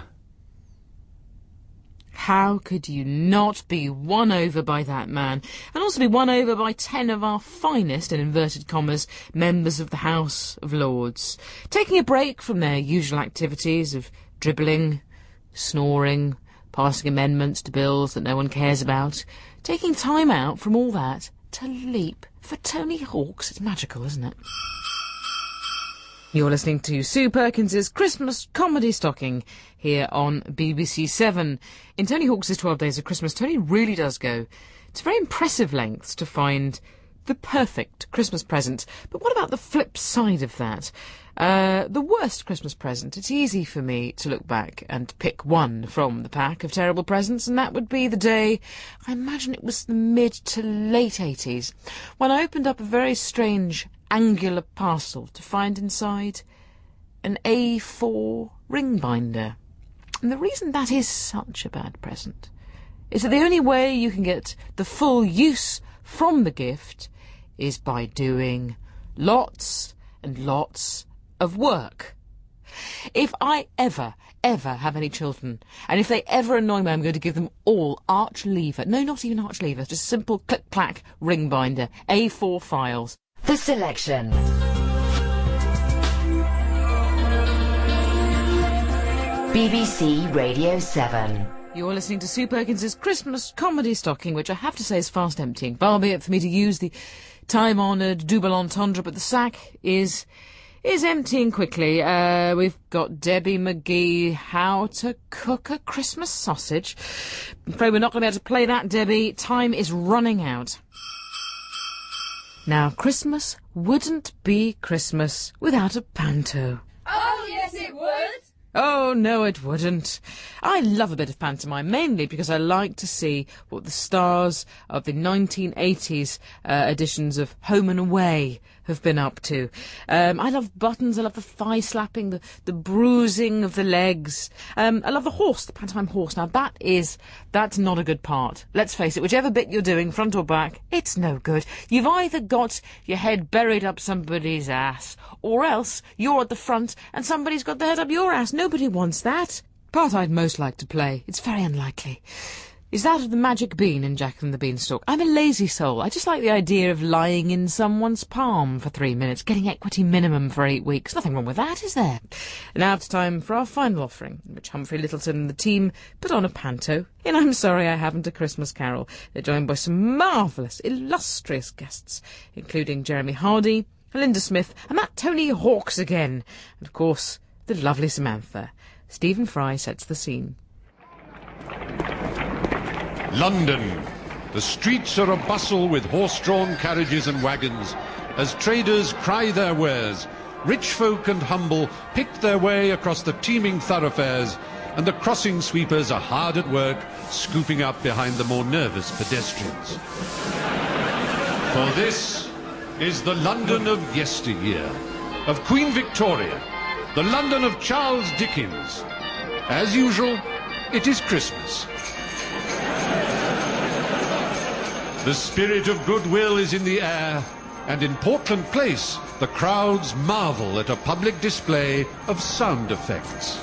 Speaker 1: How could you not be won over by that man, and also be won over by 10 of our finest, in inverted commas, members of the House of Lords, taking a break from their usual activities of dribbling, snoring, passing amendments to bills that no one cares about, taking time out from all that to leap for Tony Hawks. It's magical, isn't it? You're listening to Sue Perkins's Christmas Comedy Stocking here on BBC 7. In Tony Hawks' 12 Days of Christmas, Tony really does go to very impressive lengths to find the perfect Christmas present. But what about the flip side of that? The worst Christmas present. It's easy for me to look back and pick one from the pack of terrible presents, and that would be the day, I imagine it was the mid to late 80s, when I opened up a very strange angular parcel to find inside an A4 ring binder. And the reason that is such a bad present is that the only way you can get the full use from the gift is by doing lots and lots of work. If I ever have any children, and if they ever annoy me, I'm going to give them all arch lever. No, not even arch lever, just simple click-clack ring binder, A4 files.
Speaker 18: The Selection. BBC Radio 7.
Speaker 1: You're listening to Sue Perkins's Christmas Comedy Stocking, which I have to say is fast emptying. Far be it for me to use the time-honoured double entendre, but the sack is emptying quickly. We've got Debbie McGee, how to cook a Christmas sausage. I'm afraid we're not going to be able to play that, Debbie. Time is running out. Now, Christmas wouldn't be Christmas without a panto.
Speaker 5: Oh, yes, it would.
Speaker 1: Oh, no, it wouldn't. I love a bit of pantomime, mainly because I like to see what the stars of the 1980s editions of Home and Away have been up to. I love buttons, I love the thigh slapping, the bruising of the legs. I love the horse, the pantomime horse. Now, that's not a good part. Let's face it, whichever bit you're doing, front or back, it's no good. You've either got your head buried up somebody's ass, or else you're at the front and somebody's got their head up your ass. Nobody wants that. Part I'd most like to play, it's very unlikely, is that of the magic bean in Jack and the Beanstalk. I'm a lazy soul. I just like the idea of lying in someone's palm for 3 minutes, getting equity minimum for 8 weeks. Nothing wrong with that, is there? Now it's time for our final offering, in which Humphrey Lyttelton and the team put on a panto in I'm Sorry I Haven't a Christmas Carol. They're joined by some marvellous, illustrious guests, including Jeremy Hardy, Linda Smith, and that Tony Hawks again. And, of course, the lovely Samantha. Stephen Fry sets the scene.
Speaker 19: London. The streets are abustle with horse-drawn carriages and wagons, as traders cry their wares. Rich folk and humble pick their way across the teeming thoroughfares, and the crossing sweepers are hard at work, scooping up behind the more nervous pedestrians. For this is the London of yesteryear, of Queen Victoria, the London of Charles Dickens. As usual, it is Christmas. The spirit of goodwill is in the air, and in Portland Place, the crowds marvel at a public display of sound effects.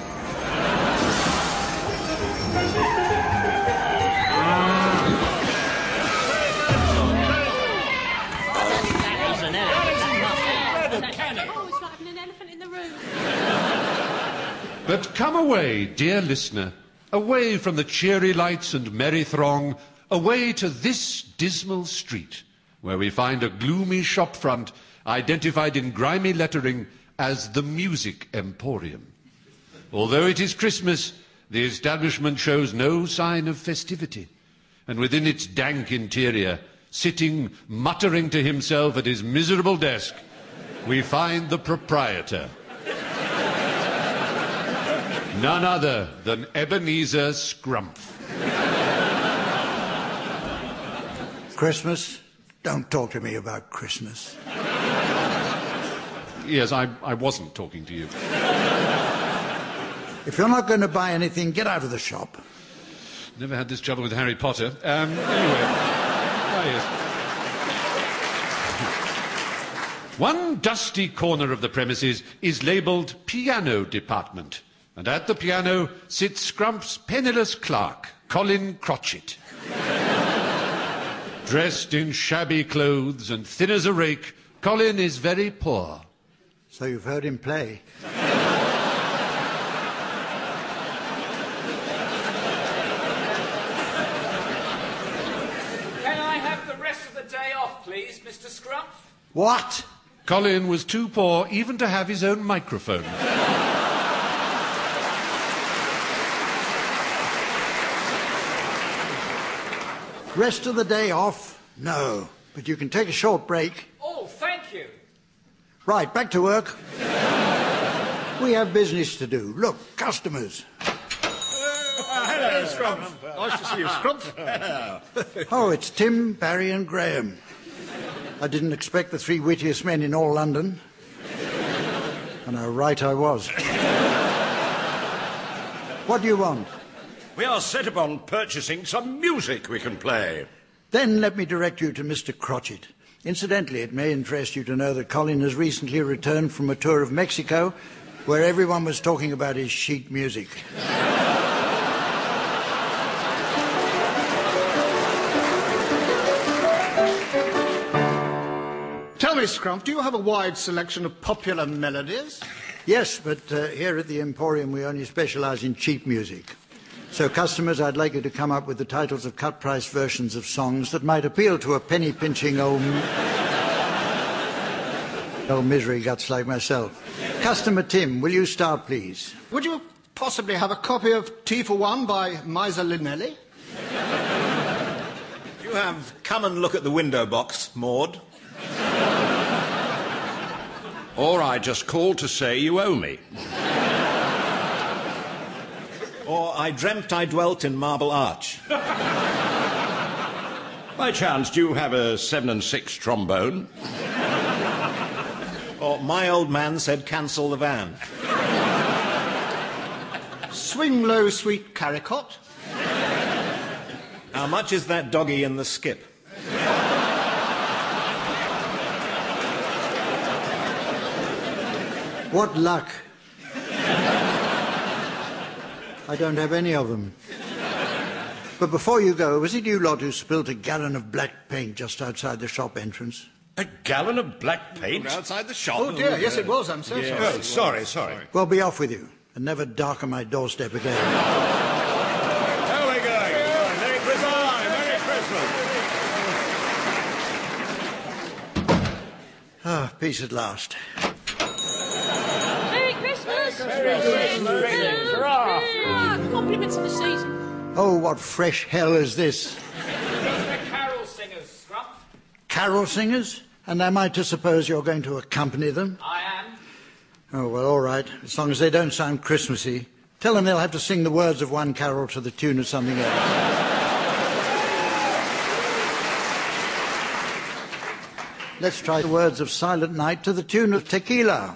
Speaker 19: But come away, dear listener, away from the cheery lights and merry throng, away to this dismal street, where we find a gloomy shopfront identified in grimy lettering as the Music Emporium. Although it is Christmas, The establishment shows no sign of festivity, and within its dank interior, sitting muttering to himself at his miserable desk, we find the proprietor. None other than Ebenezer Scrumpf.
Speaker 4: Christmas? Don't talk to me about Christmas.
Speaker 19: Yes, I wasn't talking to you.
Speaker 4: If you're not going to buy anything, get out of the shop.
Speaker 19: Never had this trouble with Harry Potter. Anyway. Oh, yes. One dusty corner of the premises is labelled Piano Department. And at the piano sits Scrumpf's penniless clerk, Colin Crotchet. Dressed in shabby clothes and thin as a rake, Colin is very poor.
Speaker 4: So you've heard him play?
Speaker 7: Can I have the rest of the day off, please, Mr. Scrumpf?
Speaker 4: What?
Speaker 19: Colin was too poor even to have his own microphone.
Speaker 4: Rest of the day off? No. But you can take a short break.
Speaker 7: Oh, thank you.
Speaker 4: Right, back to work. We have business to do. Look, customers.
Speaker 24: Hello, Scrumpf. Nice to see you, Scrumpf.
Speaker 4: Oh, it's Tim, Barry and Graham. I didn't expect the three wittiest men in all London. And how right I was. What do you want?
Speaker 24: We are set upon purchasing some music we can play.
Speaker 4: Then let me direct you to Mr. Crotchet. Incidentally, it may interest you to know that Colin has recently returned from a tour of Mexico where everyone was talking about his sheet music.
Speaker 23: Tell me, Scrumpf, do you have a wide selection of popular melodies?
Speaker 4: Yes, but here at the Emporium we only specialise in cheap music. So, customers, I'd like you to come up with the titles of cut-price versions of songs that might appeal to a penny-pinching old misery guts like myself. Customer Tim, will you start, please?
Speaker 23: Would you possibly have a copy of Tea for One by Misa Linelli?
Speaker 8: Do you have Come and Look at the Window Box, Maud?
Speaker 24: Or I just called to say you owe me.
Speaker 8: Or I Dreamt I Dwelt in Marble Arch?
Speaker 24: By chance, do you have a 7 and 6 trombone?
Speaker 8: Or My Old Man Said Cancel the Van?
Speaker 23: Swing Low, Sweet Caricot?
Speaker 8: How much is that doggy in the skip?
Speaker 4: What luck. I don't have any of them. But before you go, was it you lot who spilt a gallon of black paint just outside the shop entrance?
Speaker 24: A gallon of black paint?
Speaker 8: Outside the shop?
Speaker 23: Oh, dear, yes, it was. I'm so sorry.
Speaker 24: Oh, sorry.
Speaker 4: Well, be off with you, and never darken my doorstep again.
Speaker 24: How are we going? Merry Christmas! Merry Christmas!
Speaker 4: Ah, peace at last.
Speaker 9: Merry Christmas! Compliments of the season.
Speaker 4: Oh, what fresh hell is this?
Speaker 7: The carol singers, Scrumpf.
Speaker 4: Carol singers? And am I to suppose you're going to accompany them?
Speaker 7: I am.
Speaker 4: Oh, well, all right, as long as they don't sound Christmassy. Tell them they'll have to sing the words of one carol to the tune of something else. Let's try the words of Silent Night to the tune of Tequila.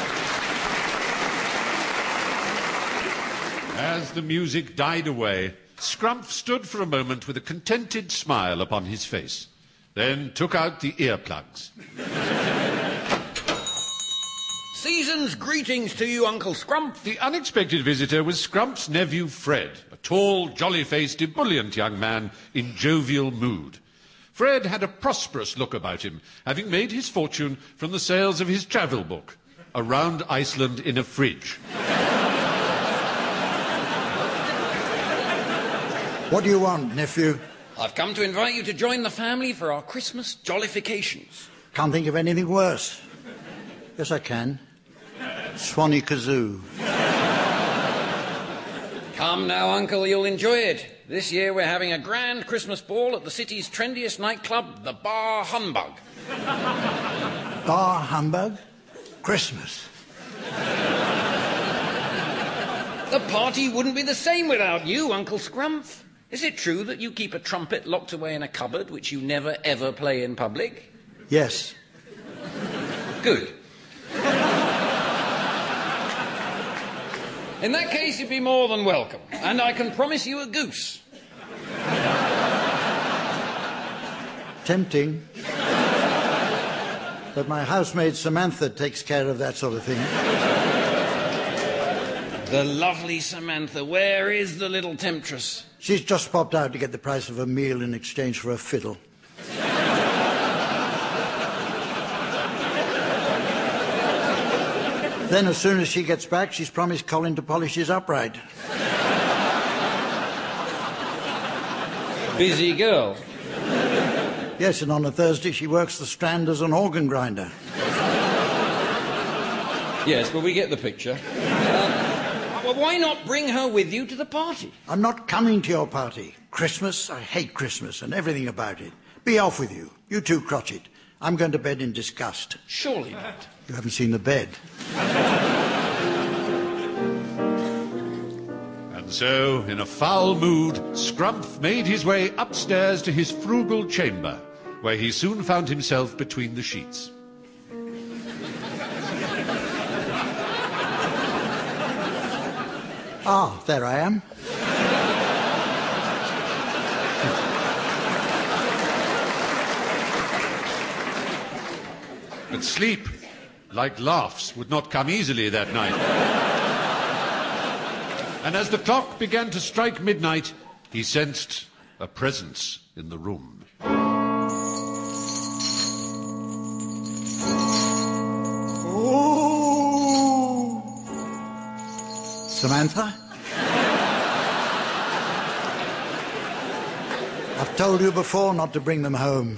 Speaker 19: As the music died away, Scrumph stood for a moment with a contented smile upon his face, then took out the earplugs.
Speaker 7: Season's greetings to you, Uncle Scrumph.
Speaker 19: The unexpected visitor was Scrumph's nephew Fred, a tall, jolly-faced, ebullient young man in jovial mood. Fred had a prosperous look about him, having made his fortune from the sales of his travel book, Around Iceland in a Fridge.
Speaker 4: What do you want, nephew?
Speaker 7: I've come to invite you to join the family for our Christmas jollifications.
Speaker 4: Can't think of anything worse. Yes, I can. Swanee Kazoo.
Speaker 7: Come now, Uncle, you'll enjoy it. This year we're having a grand Christmas ball at the city's trendiest nightclub, the Bar Humbug.
Speaker 4: Bar Humbug? Christmas.
Speaker 7: The party wouldn't be the same without you, Uncle Scrumph. Is it true that you keep a trumpet locked away in a cupboard which you never, ever play in public?
Speaker 4: Yes.
Speaker 7: Good. In that case, you'd be more than welcome, and I can promise you a goose.
Speaker 4: Tempting. But my housemaid Samantha takes care of that sort of thing.
Speaker 7: The lovely Samantha. Where is the little temptress?
Speaker 4: She's just popped out to get the price of a meal in exchange for a fiddle. Then, as soon as she gets back, she's promised Colin to polish his upright.
Speaker 7: Busy girl.
Speaker 4: Yes, and on a Thursday she works the Strand as an organ grinder.
Speaker 7: Yes, but we get the picture. Well, why not bring her with you to the party?
Speaker 4: I'm not coming to your party. Christmas, I hate Christmas and everything about it. Be off with you. You too, Crotchet. I'm going to bed in disgust.
Speaker 7: Surely not.
Speaker 4: You haven't seen the bed.
Speaker 19: And so, in a foul mood, Scrumph made his way upstairs to his frugal chamber, where he soon found himself between the sheets.
Speaker 4: Ah, there I am.
Speaker 19: But sleep, like laughs, would not come easily that night. And as the clock began to strike midnight, he sensed a presence in the room.
Speaker 4: Oh! Samantha? I've told you before not to bring them home.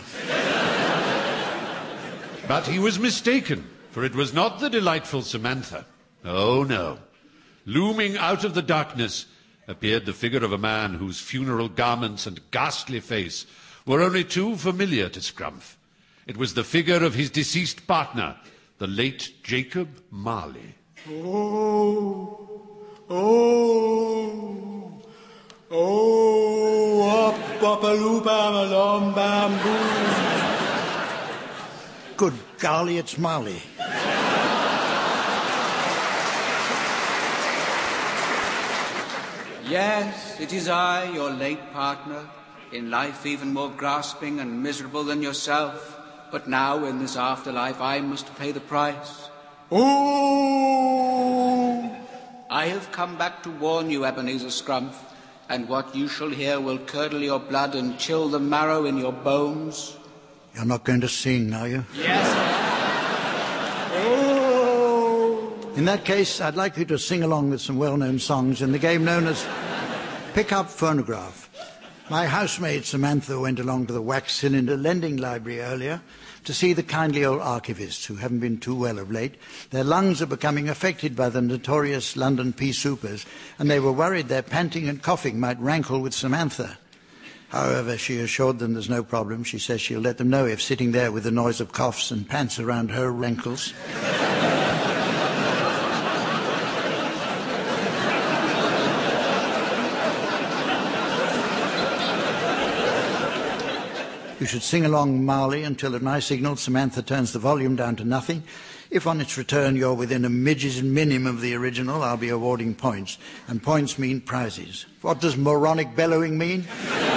Speaker 19: But he was mistaken, for it was not the delightful Samantha. Oh, no. Looming out of the darkness appeared the figure of a man whose funeral garments and ghastly face were only too familiar to Scrumph. It was the figure of his deceased partner, the late Jacob Marley.
Speaker 4: Oh, oh, oh, up, a loop, a long bamboo. Good golly, it's Marley.
Speaker 10: Yes, it is I, your late partner, in life even more grasping and miserable than yourself, but now in this afterlife I must pay the price.
Speaker 4: Oh!
Speaker 10: I have come back to warn you, Ebenezer Scrumph, and what you shall hear will curdle your blood and chill the marrow in your bones.
Speaker 4: You're not going to sing, are you?
Speaker 10: Yes.
Speaker 4: Oh! In that case, I'd like you to sing along with some well-known songs in the game known as Pick Up Phonograph. My housemaid Samantha went along to the Wax Cylinder Lending Library earlier to see the kindly old archivists who haven't been too well of late. Their lungs are becoming affected by the notorious London pea soupers, and they were worried their panting and coughing might rankle with Samantha. However, she assured them there's no problem. She says she'll let them know if sitting there with the noise of coughs and pants around her rankles. You should sing along, Marley, until at my signal Samantha turns the volume down to nothing. If on its return you're within a midge's minim of the original, I'll be awarding points. And points mean prizes. What does moronic bellowing mean?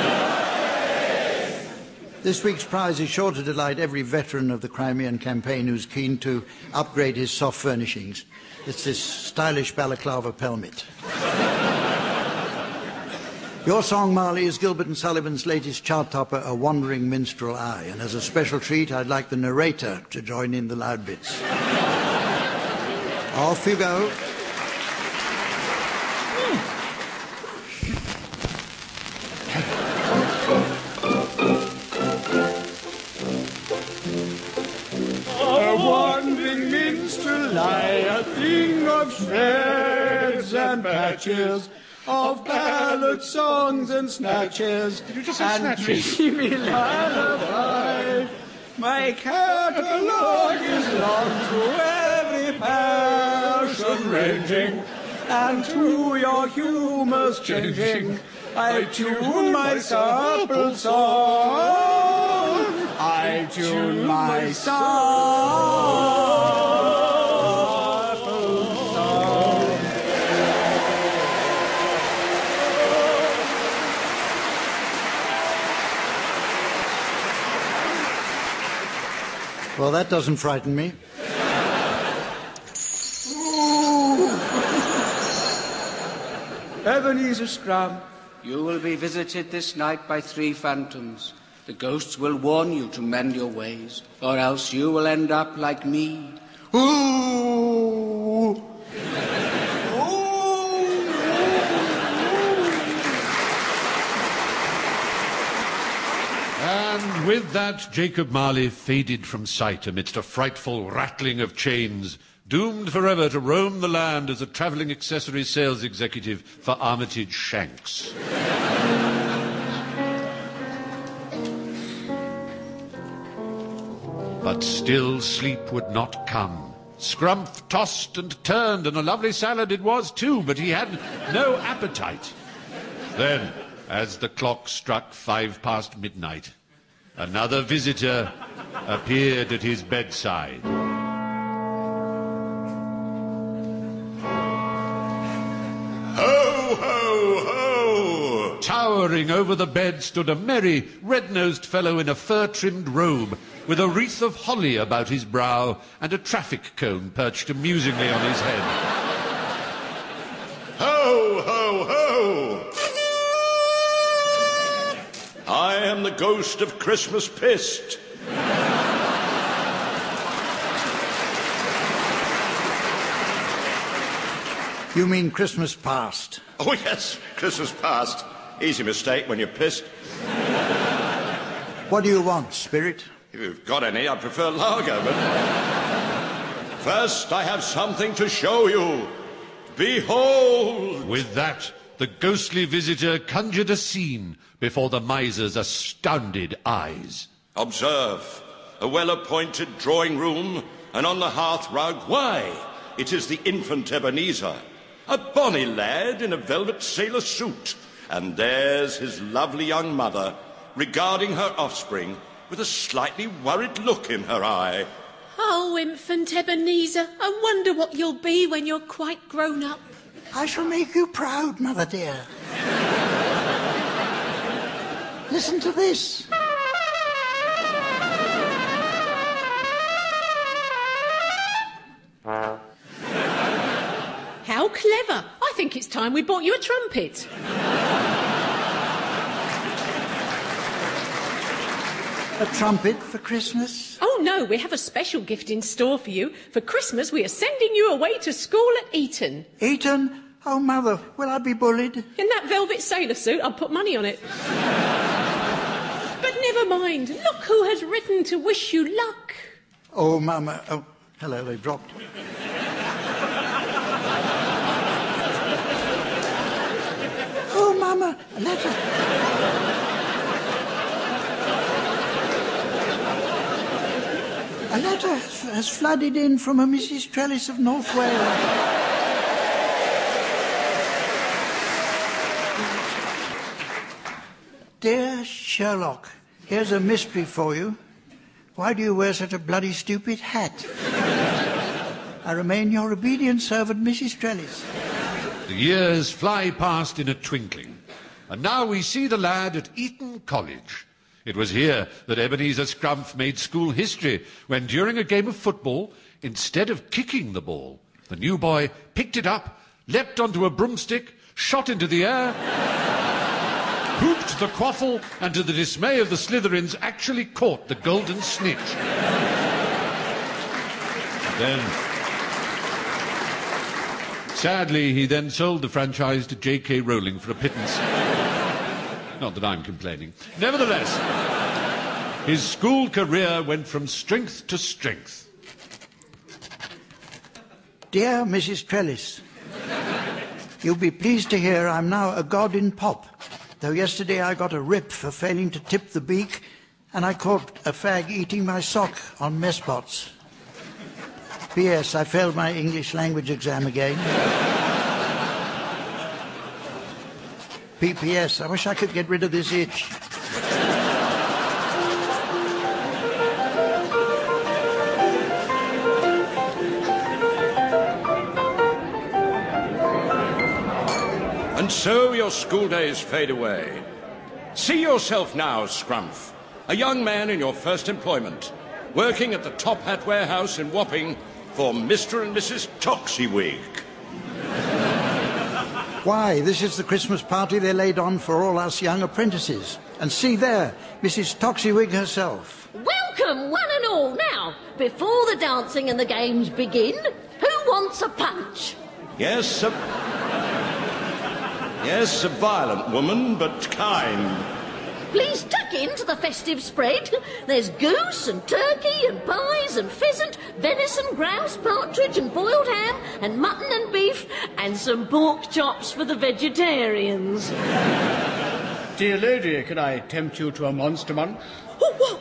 Speaker 4: This week's prize is sure to delight every veteran of the Crimean campaign who's keen to upgrade his soft furnishings. It's this stylish balaclava pelmet. Your song, Marley, is Gilbert and Sullivan's latest chart topper, A Wandering Minstrel Eye. And as a special treat, I'd like the narrator to join in the loud bits. Off you go.
Speaker 5: A wandering minstrel eye, a thing of shreds and patches, of ballad songs and snatches,
Speaker 17: Did you just say
Speaker 5: and
Speaker 17: snatches?
Speaker 5: dreamy lullaby. My catalogue is long through every passion ranging, and to your humours changing, I tune my supple song. I tune my supple song.
Speaker 4: Well, that doesn't frighten me.
Speaker 10: Ebenezer Scrump, you will be visited this night by 3 phantoms. The ghosts will warn you to mend your ways, or else you will end up like me. Ooh!
Speaker 19: And with that, Jacob Marley faded from sight amidst a frightful rattling of chains, doomed forever to roam the land as a travelling accessory sales executive for Armitage Shanks. But still sleep would not come. Scrumph tossed and turned, and a lovely salad it was too, but he had no appetite. Then, as the clock struck 5 past midnight, another visitor appeared at his bedside.
Speaker 24: Ho, ho, ho!
Speaker 19: Towering over the bed stood a merry, red-nosed fellow in a fur-trimmed robe, with a wreath of holly about his brow and a traffic cone perched amusingly on his head.
Speaker 24: Ho, ho, ho! I am the ghost of Christmas Pist.
Speaker 4: You mean Christmas past?
Speaker 24: Oh, yes, Christmas past. Easy mistake when you're pissed.
Speaker 4: What do you want, Spirit?
Speaker 24: If you've got any, I prefer lager, but... First, I have something to show you. Behold!
Speaker 19: With that, the ghostly visitor conjured a scene before the miser's astounded eyes.
Speaker 24: Observe, a well-appointed drawing room, and on the hearth rug, why, it is the infant Ebenezer, a bonny lad in a velvet sailor suit, and there's his lovely young mother, regarding her offspring with a slightly worried look in her eye.
Speaker 9: Oh, infant Ebenezer, I wonder what you'll be when you're quite grown up.
Speaker 4: I shall make you proud, Mother dear. Listen to this.
Speaker 9: How clever. I think it's time we bought you a trumpet.
Speaker 4: A trumpet for Christmas?
Speaker 9: Oh, no, we have a special gift in store for you. For Christmas, we are sending you away to school at Eton.
Speaker 4: Eton? Oh, Mother, will I be bullied?
Speaker 9: In that velvet sailor suit, I'll put money on it. But never mind. Look who has written to wish you luck.
Speaker 4: Oh, Mama. Oh, hello, they dropped. Oh, Mama, a letter. A letter has flooded in from a Mrs. Trellis of North Wales. Dear Sherlock, here's a mystery for you. Why do you wear such a bloody stupid hat? I remain your obedient servant, Mrs. Trellis.
Speaker 19: The years fly past in a twinkling, and now we see the lad at Eton College. It was here that Ebenezer Scrumph made school history when, during a game of football, instead of kicking the ball, the new boy picked it up, leapt onto a broomstick, shot into the air, hooped the quaffle, and to the dismay of the Slytherins actually caught the golden snitch. Sadly, he then sold the franchise to J.K. Rowling for a pittance. Not that I'm complaining. Nevertheless, his school career went from strength to strength.
Speaker 4: Dear Mrs. Trellis, you'll be pleased to hear I'm now a god in pop, though yesterday I got a rip for failing to tip the beak, and I caught a fag eating my sock on mess pots. P.S. I failed my English language exam again. P.P.S. I wish I could get rid of this itch.
Speaker 24: And so your school days fade away. See yourself now, Scrumph, a young man in your first employment, working at the Top Hat Warehouse in Wapping for Mr. and Mrs. Toxywig.
Speaker 4: Why, this is the Christmas party they laid on for all us young apprentices. And see there, Mrs. Toxywig herself.
Speaker 3: Welcome, one and all. Now, before the dancing and the games begin, who wants a punch?
Speaker 24: Yes, a violent woman, but kind.
Speaker 3: Please tuck into the festive spread. There's goose and turkey and pies and pheasant, venison, grouse, partridge and boiled ham and mutton and beef and some pork chops for the vegetarians.
Speaker 23: Dear lady, can I tempt you to a monster munch?
Speaker 9: Oh, what?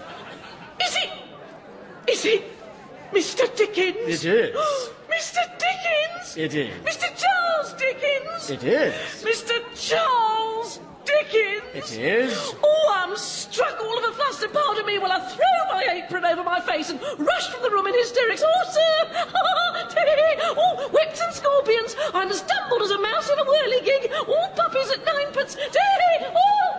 Speaker 9: Is it Mr. Dickens?
Speaker 23: It is.
Speaker 9: Mr. Dickens?
Speaker 23: It is.
Speaker 9: Mr. Charles Dickens?
Speaker 23: It is.
Speaker 9: Mr. Charles Dickens?
Speaker 23: It is.
Speaker 9: Oh, I'm struck all of a fluster. Pardon me while I throw my apron over my face and rush from the room in hysterics. Oh, sir! Oh, whips and scorpions. I'm as stumbled as a mouse in a whirligig. All puppies at ninepence. Oh!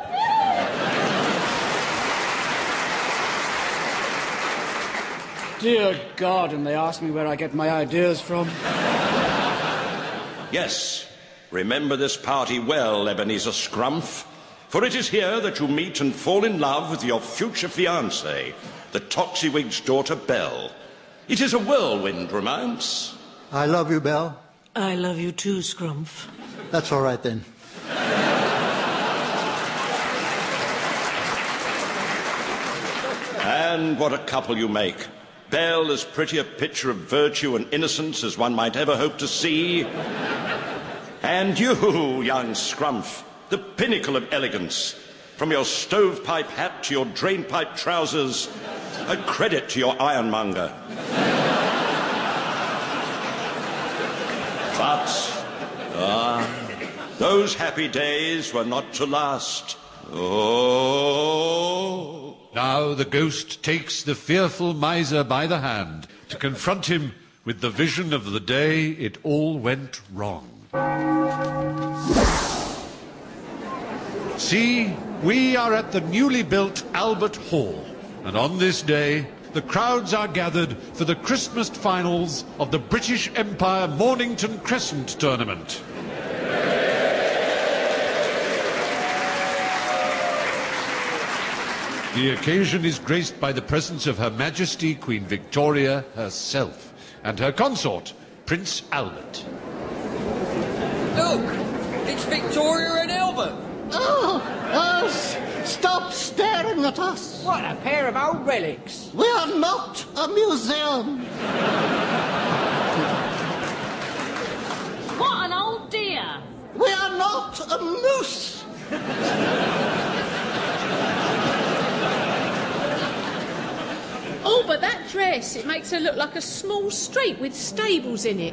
Speaker 23: Dear God, and they ask me where I get my ideas from.
Speaker 24: Yes, remember this party well, Ebenezer Scrumph, for it is here that you meet and fall in love with your future fiancée, the Toxywig's daughter, Belle. It is a whirlwind romance.
Speaker 4: I love you, Belle.
Speaker 9: I love you too, Scrumph.
Speaker 4: That's all right, then.
Speaker 24: And what a couple you make. Belle as pretty a picture of virtue and innocence as one might ever hope to see. And you, young Scrumph, the pinnacle of elegance. From your stovepipe hat to your drainpipe trousers, a credit to your ironmonger. But, those happy days were not to last. Oh.
Speaker 19: Now the ghost takes the fearful miser by the hand to confront him with the vision of the day it all went wrong. See, we are at the newly built Albert Hall, and on this day the crowds are gathered for the Christmas finals of the British Empire Mornington Crescent Tournament. The occasion is graced by the presence of Her Majesty Queen Victoria herself and her consort, Prince Albert.
Speaker 13: Look, it's Victoria and Albert.
Speaker 20: Stop staring at us.
Speaker 13: What a pair of old relics.
Speaker 20: We are not a museum.
Speaker 3: What an old dear.
Speaker 20: We are not a moose.
Speaker 9: Oh, but that dress, it makes her look like a small street with stables in it.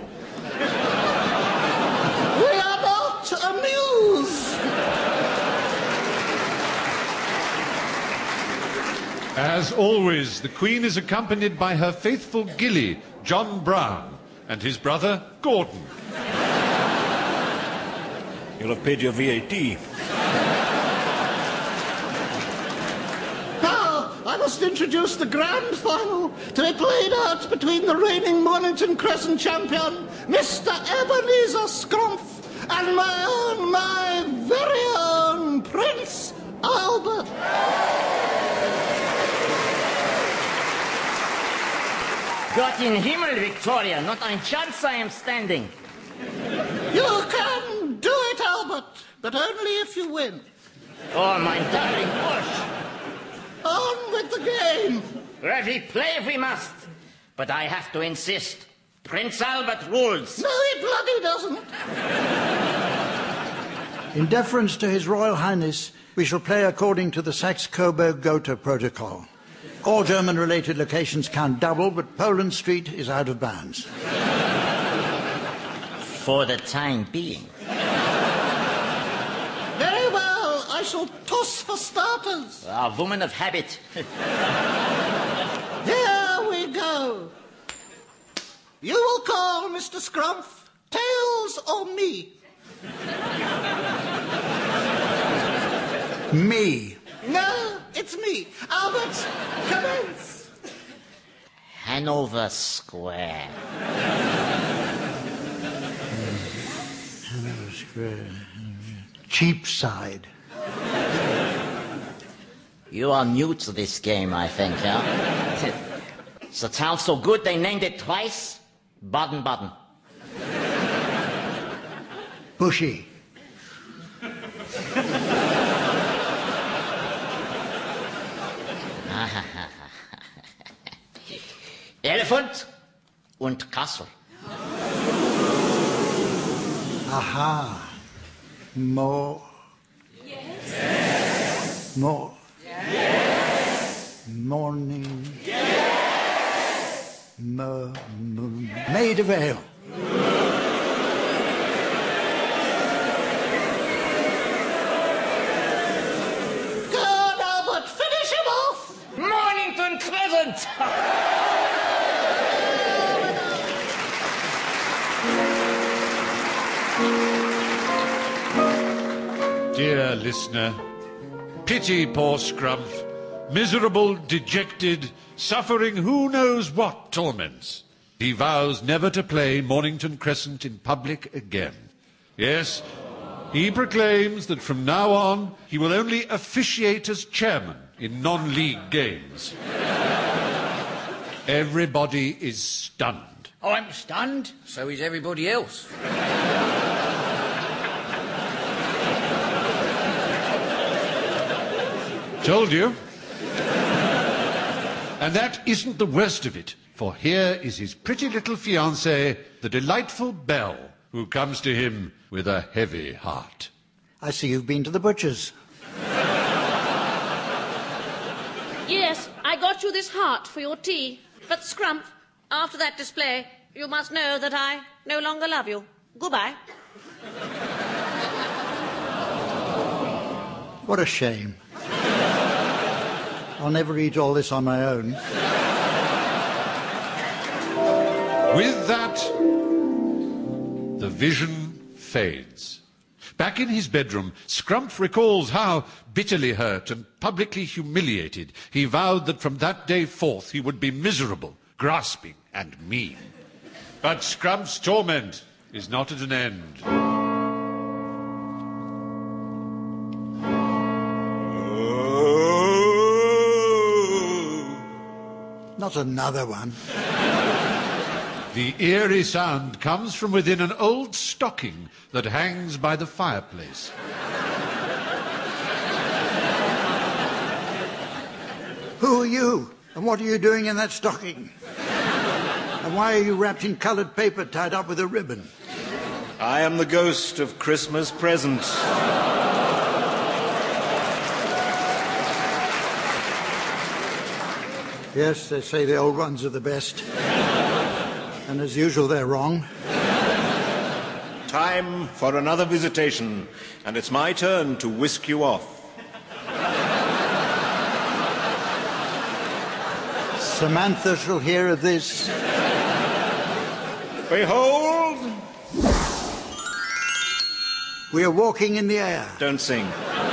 Speaker 20: We are not amused.
Speaker 19: As always, the Queen is accompanied by her faithful gilly, John Brown, and his brother, Gordon.
Speaker 8: You'll have paid your VAT.
Speaker 20: Now, I must introduce the grand final to be played out between the reigning Mornington Crescent champion, Mr. Ebenezer Scrumph, and my very own Prince Albert.
Speaker 6: Gott in Himmel, Victoria, not ein chance I am standing.
Speaker 20: You can do it, Albert, but only if you win.
Speaker 6: Oh, my darling Bush.
Speaker 20: On with the game.
Speaker 6: Well, we play if we must, but I have to insist. Prince Albert rules.
Speaker 20: No, he bloody doesn't.
Speaker 4: In deference to His Royal Highness, we shall play according to the Saxe-Coburg-Gotha Protocol. All German-related locations count double, but Poland Street is out of bounds.
Speaker 6: For the time being.
Speaker 20: Very well, I shall toss for starters.
Speaker 6: A woman of habit.
Speaker 20: Here we go. You will call, Mr. Scrumph, tails or me?
Speaker 4: Me.
Speaker 20: No, it's me. Albert, commence.
Speaker 6: Hanover Square.
Speaker 4: Hanover Square. Cheapside.
Speaker 6: You are new to this game, I think, yeah? The town's so good they named it twice. Baden-Baden.
Speaker 4: Bushy.
Speaker 6: Elephant und Kassel.
Speaker 4: Aha. More.
Speaker 5: Yes.
Speaker 4: More.
Speaker 5: Yes.
Speaker 4: Morning. Yes. Maid of Ale.
Speaker 20: Good, Albert, finish him off.
Speaker 6: Mornington Crescent.
Speaker 19: Dear listener, pity poor Scrumph, miserable, dejected, suffering who knows what torments. He vows never to play Mornington Crescent in public again. Yes, he proclaims that from now on he will only officiate as chairman in non-league games. Everybody is stunned.
Speaker 13: Oh, I'm stunned. So is everybody else.
Speaker 19: Told you. And that isn't the worst of it, for here is his pretty little fiancée, the delightful Belle, who comes to him with a heavy heart.
Speaker 4: I see you've been to the butcher's.
Speaker 3: Yes, I got you this heart for your tea. But Scrumph, after that display, you must know that I no longer love you. Goodbye.
Speaker 4: What a shame. I'll never eat all this on my own.
Speaker 19: With that, the vision fades. Back in his bedroom, Scrumph recalls how, bitterly hurt and publicly humiliated, he vowed that from that day forth he would be miserable, grasping and mean. But Scrumph's torment is not at an end.
Speaker 4: Not another one.
Speaker 19: The eerie sound comes from within an old stocking that hangs by the fireplace.
Speaker 4: Who are you? And what are you doing in that stocking? And why are you wrapped in coloured paper tied up with a ribbon?
Speaker 8: I am the ghost of Christmas present.
Speaker 4: Yes, they say the old ones are the best. And as usual, they're wrong.
Speaker 8: Time for another visitation, and it's my turn to whisk you off.
Speaker 4: Samantha shall hear of this.
Speaker 8: Behold!
Speaker 4: We are walking in the air.
Speaker 8: Don't sing.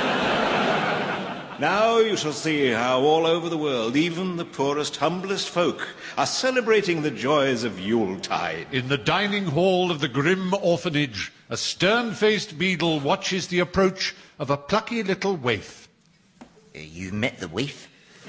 Speaker 8: Now you shall see how all over the world, even the poorest, humblest folk are celebrating the joys of Yuletide.
Speaker 19: In the dining hall of the grim orphanage, a stern-faced beadle watches the approach of a plucky little waif.
Speaker 6: You met the waif?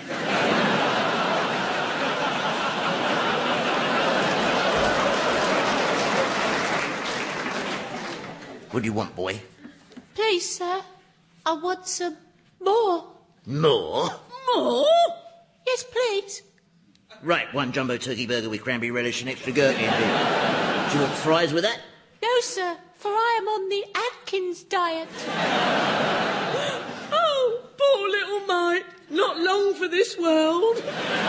Speaker 6: What do you want, boy?
Speaker 3: Please, sir, I want some more.
Speaker 6: More?
Speaker 3: More? Yes, please.
Speaker 6: Right, one jumbo turkey burger with cranberry relish and extra gherkin. Do you want fries with that?
Speaker 3: No, sir, for I am on the Atkins diet.
Speaker 9: Oh, poor little mite. Not long for this world.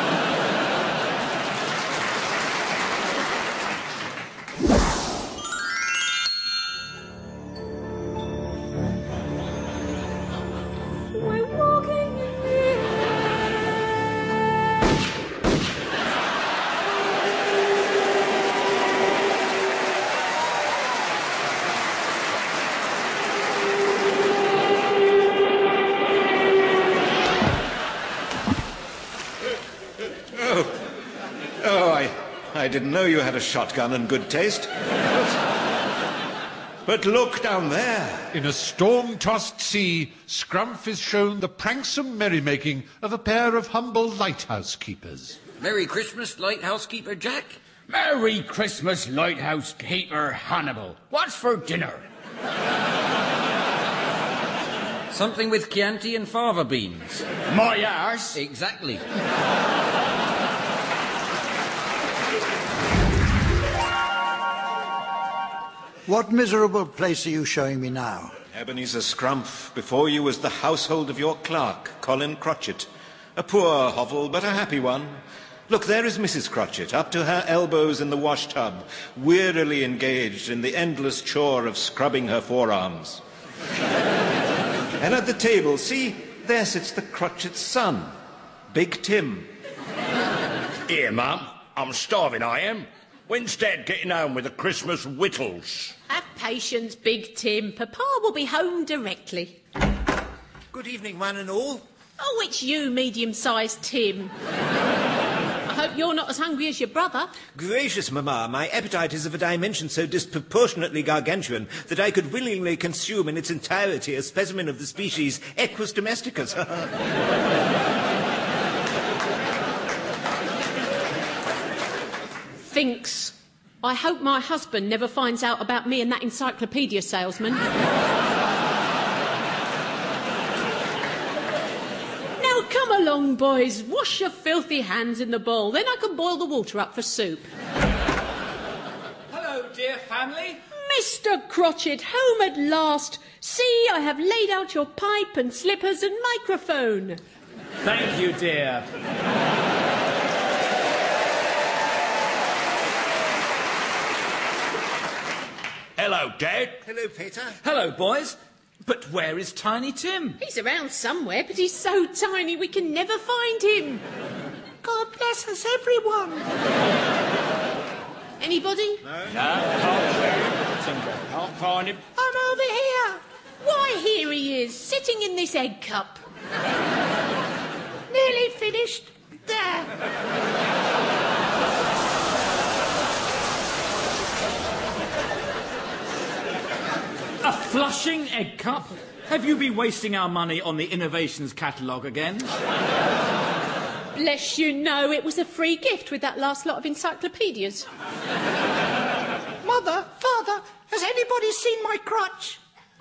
Speaker 5: We're walking in the air.
Speaker 8: I didn't know you had a shotgun and good taste. But look down there.
Speaker 19: In a storm-tossed sea, Scrumph is shown the pranksome merrymaking of a pair of humble lighthouse keepers.
Speaker 13: Merry Christmas, lighthouse keeper Jack.
Speaker 11: Merry Christmas, lighthouse keeper Hannibal. What's for dinner?
Speaker 13: Something with Chianti and fava beans.
Speaker 11: My arse.
Speaker 13: Exactly.
Speaker 4: What miserable place are you showing me now?
Speaker 8: Ebenezer Scrumph, before you was the household of your clerk, Colin Crotchet. A poor hovel, but a happy one. Look, there is Mrs. Crotchet, up to her elbows in the wash-tub, wearily engaged in the endless chore of scrubbing her forearms. And at the table, see, there sits the Crotchet's son, Big Tim.
Speaker 14: Here, Mum, I'm starving, I am. When's Dad getting home with the Christmas victuals?
Speaker 3: Have patience, Big Tim. Papa will be home directly.
Speaker 15: Good evening, one and all.
Speaker 3: Oh, it's you, medium-sized Tim. I hope you're not as hungry as your brother.
Speaker 15: Gracious, Mamma, my appetite is of a dimension so disproportionately gargantuan that I could willingly consume in its entirety a specimen of the species Equus domesticus.
Speaker 3: Thinks. I hope my husband never finds out about me and that encyclopedia salesman. Now come along, boys. Wash your filthy hands in the bowl. Then I can boil the water up for soup.
Speaker 11: Hello, dear family.
Speaker 3: Mr. Crotchet, home at last. See, I have laid out your pipe and slippers and microphone.
Speaker 11: Thank you, dear.
Speaker 14: Hello, Dad.
Speaker 15: Hello, Peter.
Speaker 11: Hello, boys. But where is Tiny Tim?
Speaker 3: He's around somewhere, but he's so tiny we can never find him.
Speaker 20: God bless us, everyone.
Speaker 3: Anybody?
Speaker 11: No, can't find him.
Speaker 20: I'm over here.
Speaker 3: Why, here he is, sitting in this egg cup.
Speaker 20: Nearly finished. There.
Speaker 11: A flushing egg cup? Have you been wasting our money on the innovations catalogue again?
Speaker 3: Bless you, no. It was a free gift with that last lot of encyclopedias.
Speaker 20: Mother, Father, has anybody seen my crotch?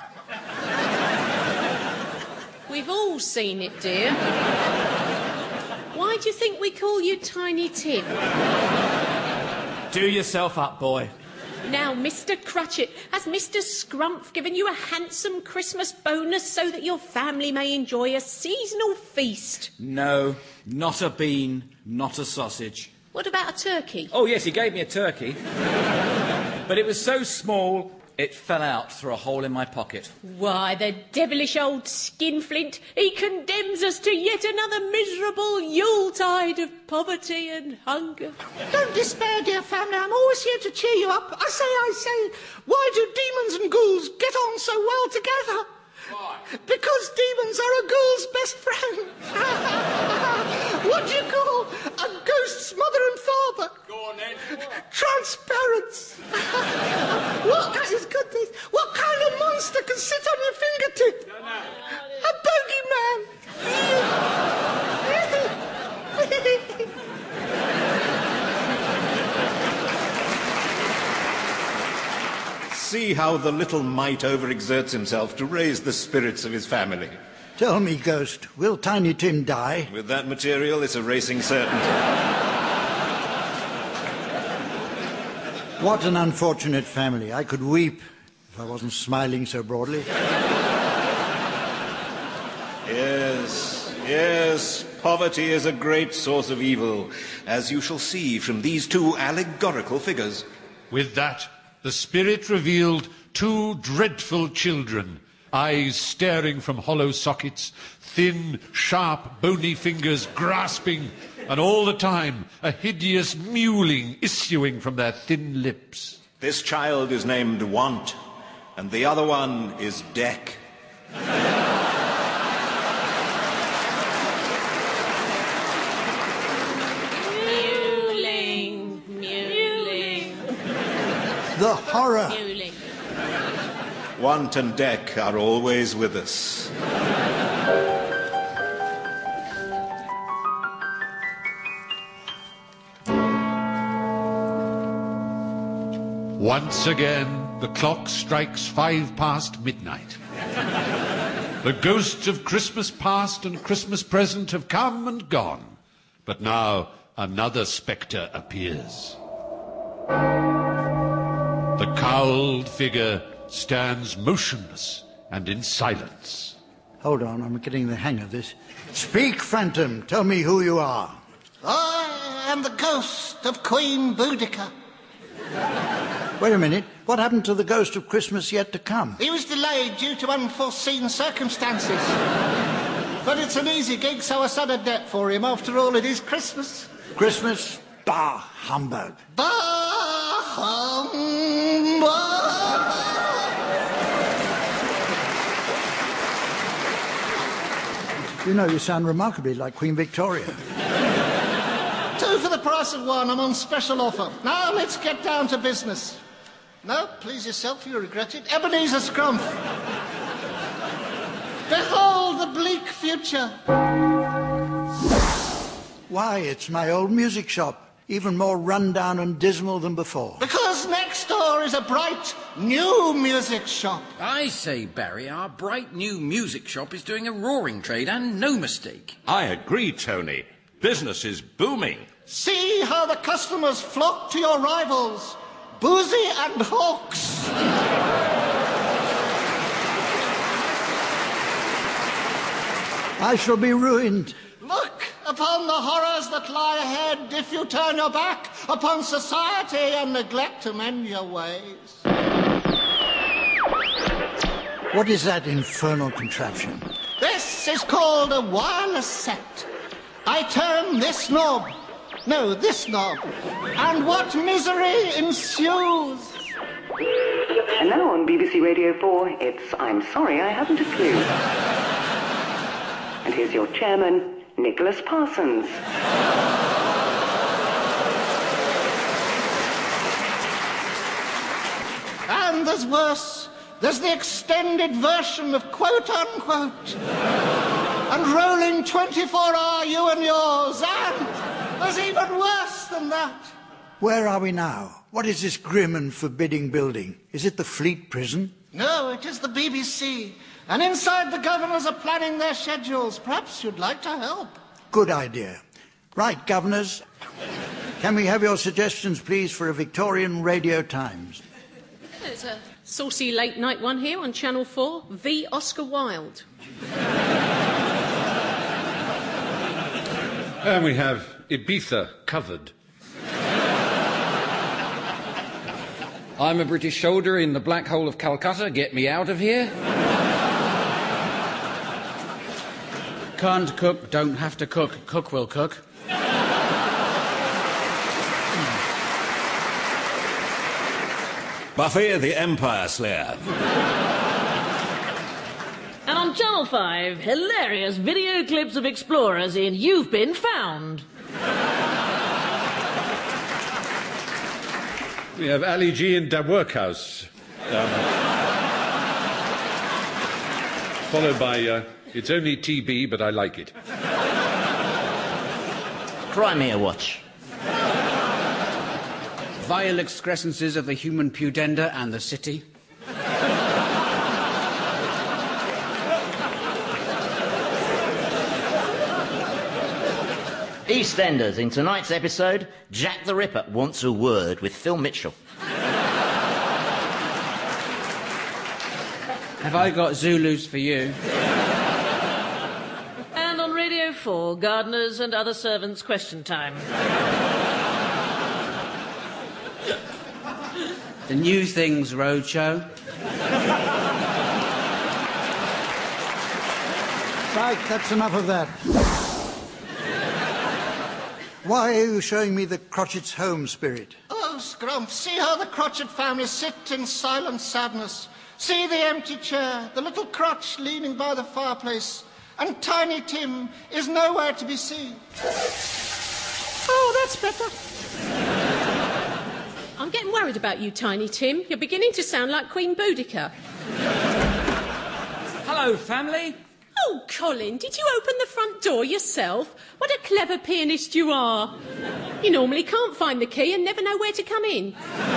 Speaker 3: We've all seen it, dear. Why do you think we call you Tiny Tim?
Speaker 11: Do yourself up, boy.
Speaker 3: Now, Mr. Crotchet, has Mr. Scrumph given you a handsome Christmas bonus so that your family may enjoy a seasonal feast?
Speaker 11: No, not a bean, not a sausage.
Speaker 3: What about a turkey?
Speaker 11: Oh, yes, he gave me a turkey. But it was so small, It fell out through a hole in my pocket.
Speaker 12: Why, the devilish old skinflint. He condemns us to yet another miserable Yuletide of poverty and hunger.
Speaker 20: Don't despair, dear family. I'm always here to cheer you up. I say, why do demons and ghouls get on so well together? Why? Because demons are a ghoul's best friend. What do you call a ghost's mother and father?
Speaker 11: Go on then.
Speaker 20: Transparents. What? That is good. What kind of monster can sit on your fingertip?
Speaker 11: No, no.
Speaker 20: A bogeyman.
Speaker 8: See how the little mite overexerts himself to raise the spirits of his family.
Speaker 4: Tell me, Ghost, will Tiny Tim die?
Speaker 8: With that material, it's a racing certainty.
Speaker 4: What an unfortunate family. I could weep if I wasn't smiling so broadly.
Speaker 8: Yes, poverty is a great source of evil, as you shall see from these two allegorical figures.
Speaker 19: With that, the spirit revealed two dreadful children, eyes staring from hollow sockets, thin, sharp, bony fingers grasping, and all the time a hideous mewling issuing from their thin lips.
Speaker 8: This child is named Want, and the other one is Deck.
Speaker 4: The horror!
Speaker 8: Want and Deck are always with us.
Speaker 19: Once again, the clock strikes 5 past midnight. The ghosts of Christmas past and Christmas present have come and gone. But now another spectre appears. The cowled figure stands motionless and in silence.
Speaker 4: Hold on, I'm getting the hang of this. Speak, Phantom. Tell me who you are.
Speaker 20: I am the ghost of Queen Boudica.
Speaker 4: Wait a minute. What happened to the ghost of Christmas yet to come?
Speaker 20: He was delayed due to unforeseen circumstances. But it's an easy gig, so I set a debt for him. After all, it is Christmas.
Speaker 4: Christmas? Bah, humbug.
Speaker 20: Bah, humbug.
Speaker 4: You know, you sound remarkably like Queen Victoria.
Speaker 20: 2 for the price of 1. I'm on special offer. Now let's get down to business. No, please yourself, you regret it. Ebenezer Scrumph. Behold the bleak future.
Speaker 4: Why, it's my old music shop. Even more run-down and dismal than before.
Speaker 20: Because next door is a bright, new music shop.
Speaker 13: I say, Barry, our bright new music shop is doing a roaring trade, and no mistake.
Speaker 14: I agree, Tony. Business is booming.
Speaker 20: See how the customers flock to your rivals, Boozy and Hawks.
Speaker 4: I shall be ruined.
Speaker 20: Look upon the horrors that lie ahead if you turn your back upon society and neglect to mend your ways.
Speaker 4: What is that infernal contraption?
Speaker 20: This is called a wireless set. I turn this knob, no, this knob, and what misery ensues.
Speaker 16: And now on BBC Radio 4, it's I'm Sorry I Haven't a Clue. And here's your chairman, Nicholas Parsons.
Speaker 20: And there's worse. There's the extended version of quote-unquote. And rolling 24-hour you and yours. And there's even worse than that.
Speaker 4: Where are we now? What is this grim and forbidding building? Is it the Fleet Prison?
Speaker 20: No, it is the BBC. And inside the governors are planning their schedules. Perhaps you'd like to help.
Speaker 4: Good idea. Right, governors. Can we have your suggestions, please, for a Victorian Radio Times?
Speaker 12: There's a saucy late-night one here on Channel 4, v. Oscar Wilde.
Speaker 19: And we have Ibiza covered.
Speaker 13: I'm a British soldier in the black hole of Calcutta. Get me out of here.
Speaker 10: Can't cook, don't have to cook. Cook will cook.
Speaker 8: Buffy the Empire Slayer.
Speaker 9: And on Channel 5, hilarious video clips of explorers in You've Been Found.
Speaker 19: We have Ali G in Der Workhouse. Followed by It's Only TB, but I like it.
Speaker 6: Crimea Watch.
Speaker 10: Vile excrescences of the human pudenda and the city.
Speaker 6: EastEnders. In tonight's episode, Jack the Ripper wants a word with Phil Mitchell.
Speaker 10: Have I got Zulus for you?
Speaker 9: And on Radio 4, gardeners and other servants question time.
Speaker 10: The New Things Roadshow.
Speaker 4: Right, that's enough of that. Why are you showing me the Crotchett's home spirit?
Speaker 20: Oh, Scrump, see how the Crotchett family sit in silent sadness. See the empty chair, the little crotch leaning by the fireplace, and Tiny Tim is nowhere to be seen. Oh, that's better.
Speaker 12: I'm getting worried about you, Tiny Tim. You're beginning to sound like Queen Boudica.
Speaker 11: Hello, family.
Speaker 12: Oh, Colin, did you open the front door yourself? What a clever pianist you are. You normally can't find the key and never know where to come in.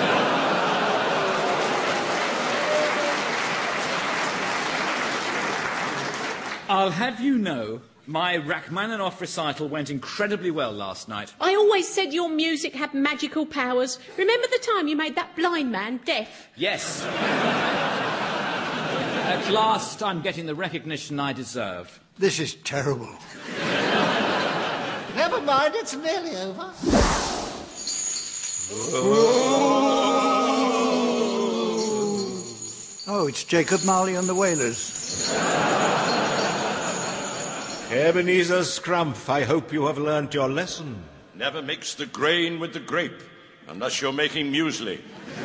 Speaker 11: I'll have you know, my Rachmaninoff recital went incredibly well last night.
Speaker 12: I always said your music had magical powers. Remember the time you made that blind man deaf?
Speaker 11: Yes. At last, I'm getting the recognition I deserve.
Speaker 4: This is terrible.
Speaker 20: Never mind, it's nearly over.
Speaker 4: Oh, it's Jacob Marley and the Wailers.
Speaker 8: Ebenezer Scrumph, I hope you have learnt your lesson.
Speaker 24: Never mix the grain with the grape, unless you're making muesli.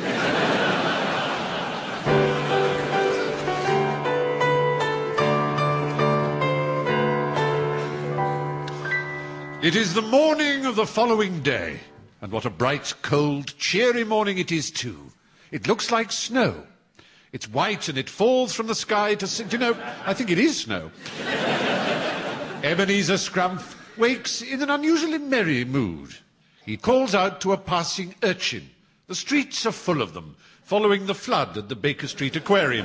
Speaker 19: It is the morning of the following day, and what a bright, cold, cheery morning it is too. It looks like snow. It's white and it falls from the sky to... Do you know, I think it is snow. Ebenezer Scrumph wakes in an unusually merry mood. He calls out to a passing urchin. The streets are full of them, following the flood at the Baker Street Aquarium.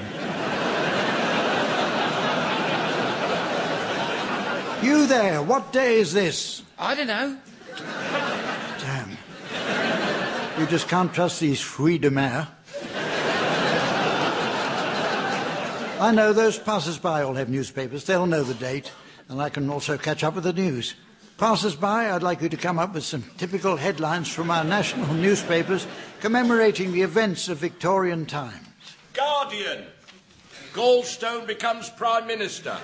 Speaker 4: You there, what day is this?
Speaker 13: I don't know.
Speaker 4: Damn. You just can't trust these fruits de mer. I know those passers-by all have newspapers. They'll know the date, and I can also catch up with the news. Passers-by, I'd like you to come up with some typical headlines from our national newspapers commemorating the events of Victorian times.
Speaker 14: Guardian. Goldstone becomes Prime Minister.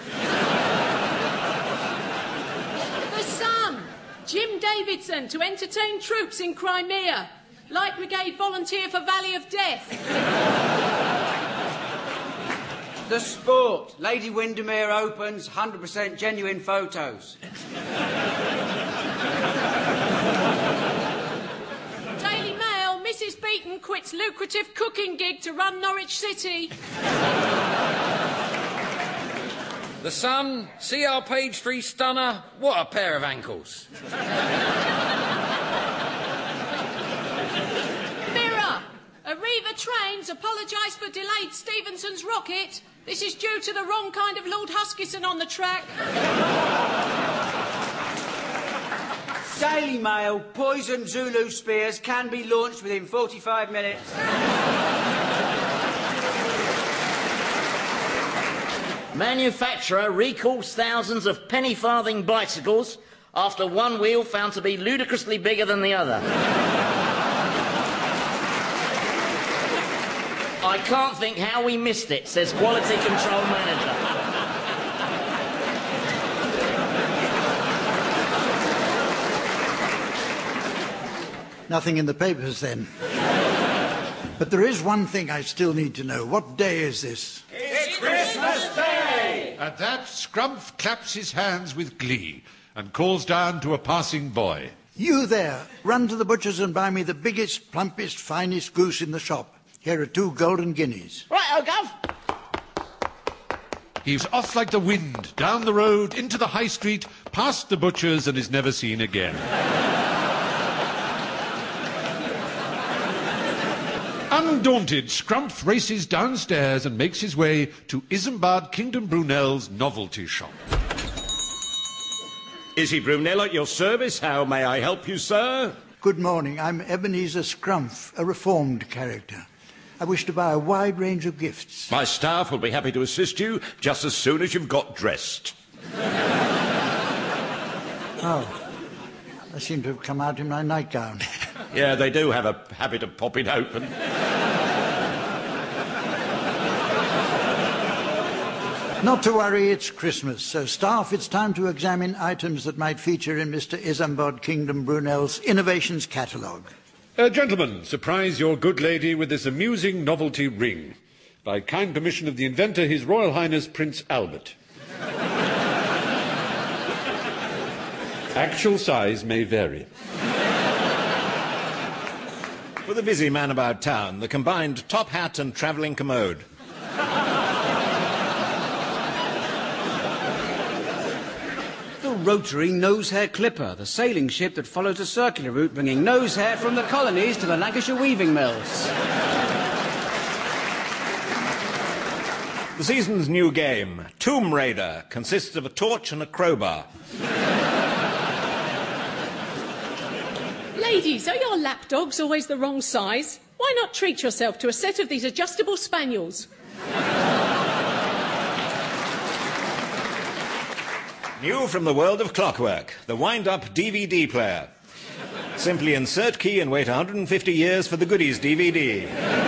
Speaker 12: The Sun. Jim Davidson to entertain troops in Crimea. Light Brigade volunteer for Valley of Death.
Speaker 10: The Sport. Lady Windermere opens 100% genuine photos.
Speaker 12: Daily Mail. Mrs. Beaton quits lucrative cooking gig to run Norwich City.
Speaker 13: The Sun, see our page 3 stunner? What a pair of ankles.
Speaker 12: Mirror. Arriva Trains apologise for delayed Stevenson's rocket. This is due to the wrong kind of Lord Huskisson on the track.
Speaker 10: Daily Mail. Poison Zulu spears can be launched within 45 minutes.
Speaker 6: Manufacturer recalls thousands of penny-farthing bicycles after one wheel found to be ludicrously bigger than the other. I can't think how we missed it, says Quality Control Manager.
Speaker 4: Nothing in the papers, then. But there is one thing I still need to know. What day is this?
Speaker 14: It's Christmas Day!
Speaker 19: At that, Scrumph claps his hands with glee and calls down to a passing boy.
Speaker 4: You there, run to the butcher's and buy me the biggest, plumpest, finest goose in the shop. Here are 2 golden guineas.
Speaker 6: Right, Gov.
Speaker 19: He's off like the wind, down the road, into the high street, past the butcher's, and is never seen again. Undaunted, Scrumph races downstairs and makes his way to Isambard Kingdom Brunel's novelty shop.
Speaker 14: Izzy Brunel at your service. How may I help you, sir?
Speaker 4: Good morning. I'm Ebenezer Scrumph, a reformed character. I wish to buy a wide range of gifts.
Speaker 14: My staff will be happy to assist you just as soon as you've got dressed.
Speaker 4: Oh, I seem to have come out in my nightgown.
Speaker 14: Yeah, they do have a habit of popping open.
Speaker 4: Not to worry, it's Christmas. So, staff, it's time to examine items that might feature in Mr. Isambard Kingdom Brunel's Innovations Catalogue.
Speaker 19: Gentlemen, surprise your good lady with this amusing novelty ring. By kind permission of the inventor, His Royal Highness Prince Albert. Actual size may vary.
Speaker 15: For the busy man about town, the combined top hat and travelling commode.
Speaker 10: The rotary nose hair clipper, the sailing ship that follows a circular route bringing nose hair from the colonies to the Lancashire weaving mills.
Speaker 15: The season's new game, Tomb Raider, consists of a torch and a crowbar.
Speaker 12: Ladies, are your lapdogs always the wrong size? Why not treat yourself to a set of these adjustable spaniels?
Speaker 15: New from the world of clockwork, the wind-up DVD player. Simply insert key and wait 150 years for the goodies DVD.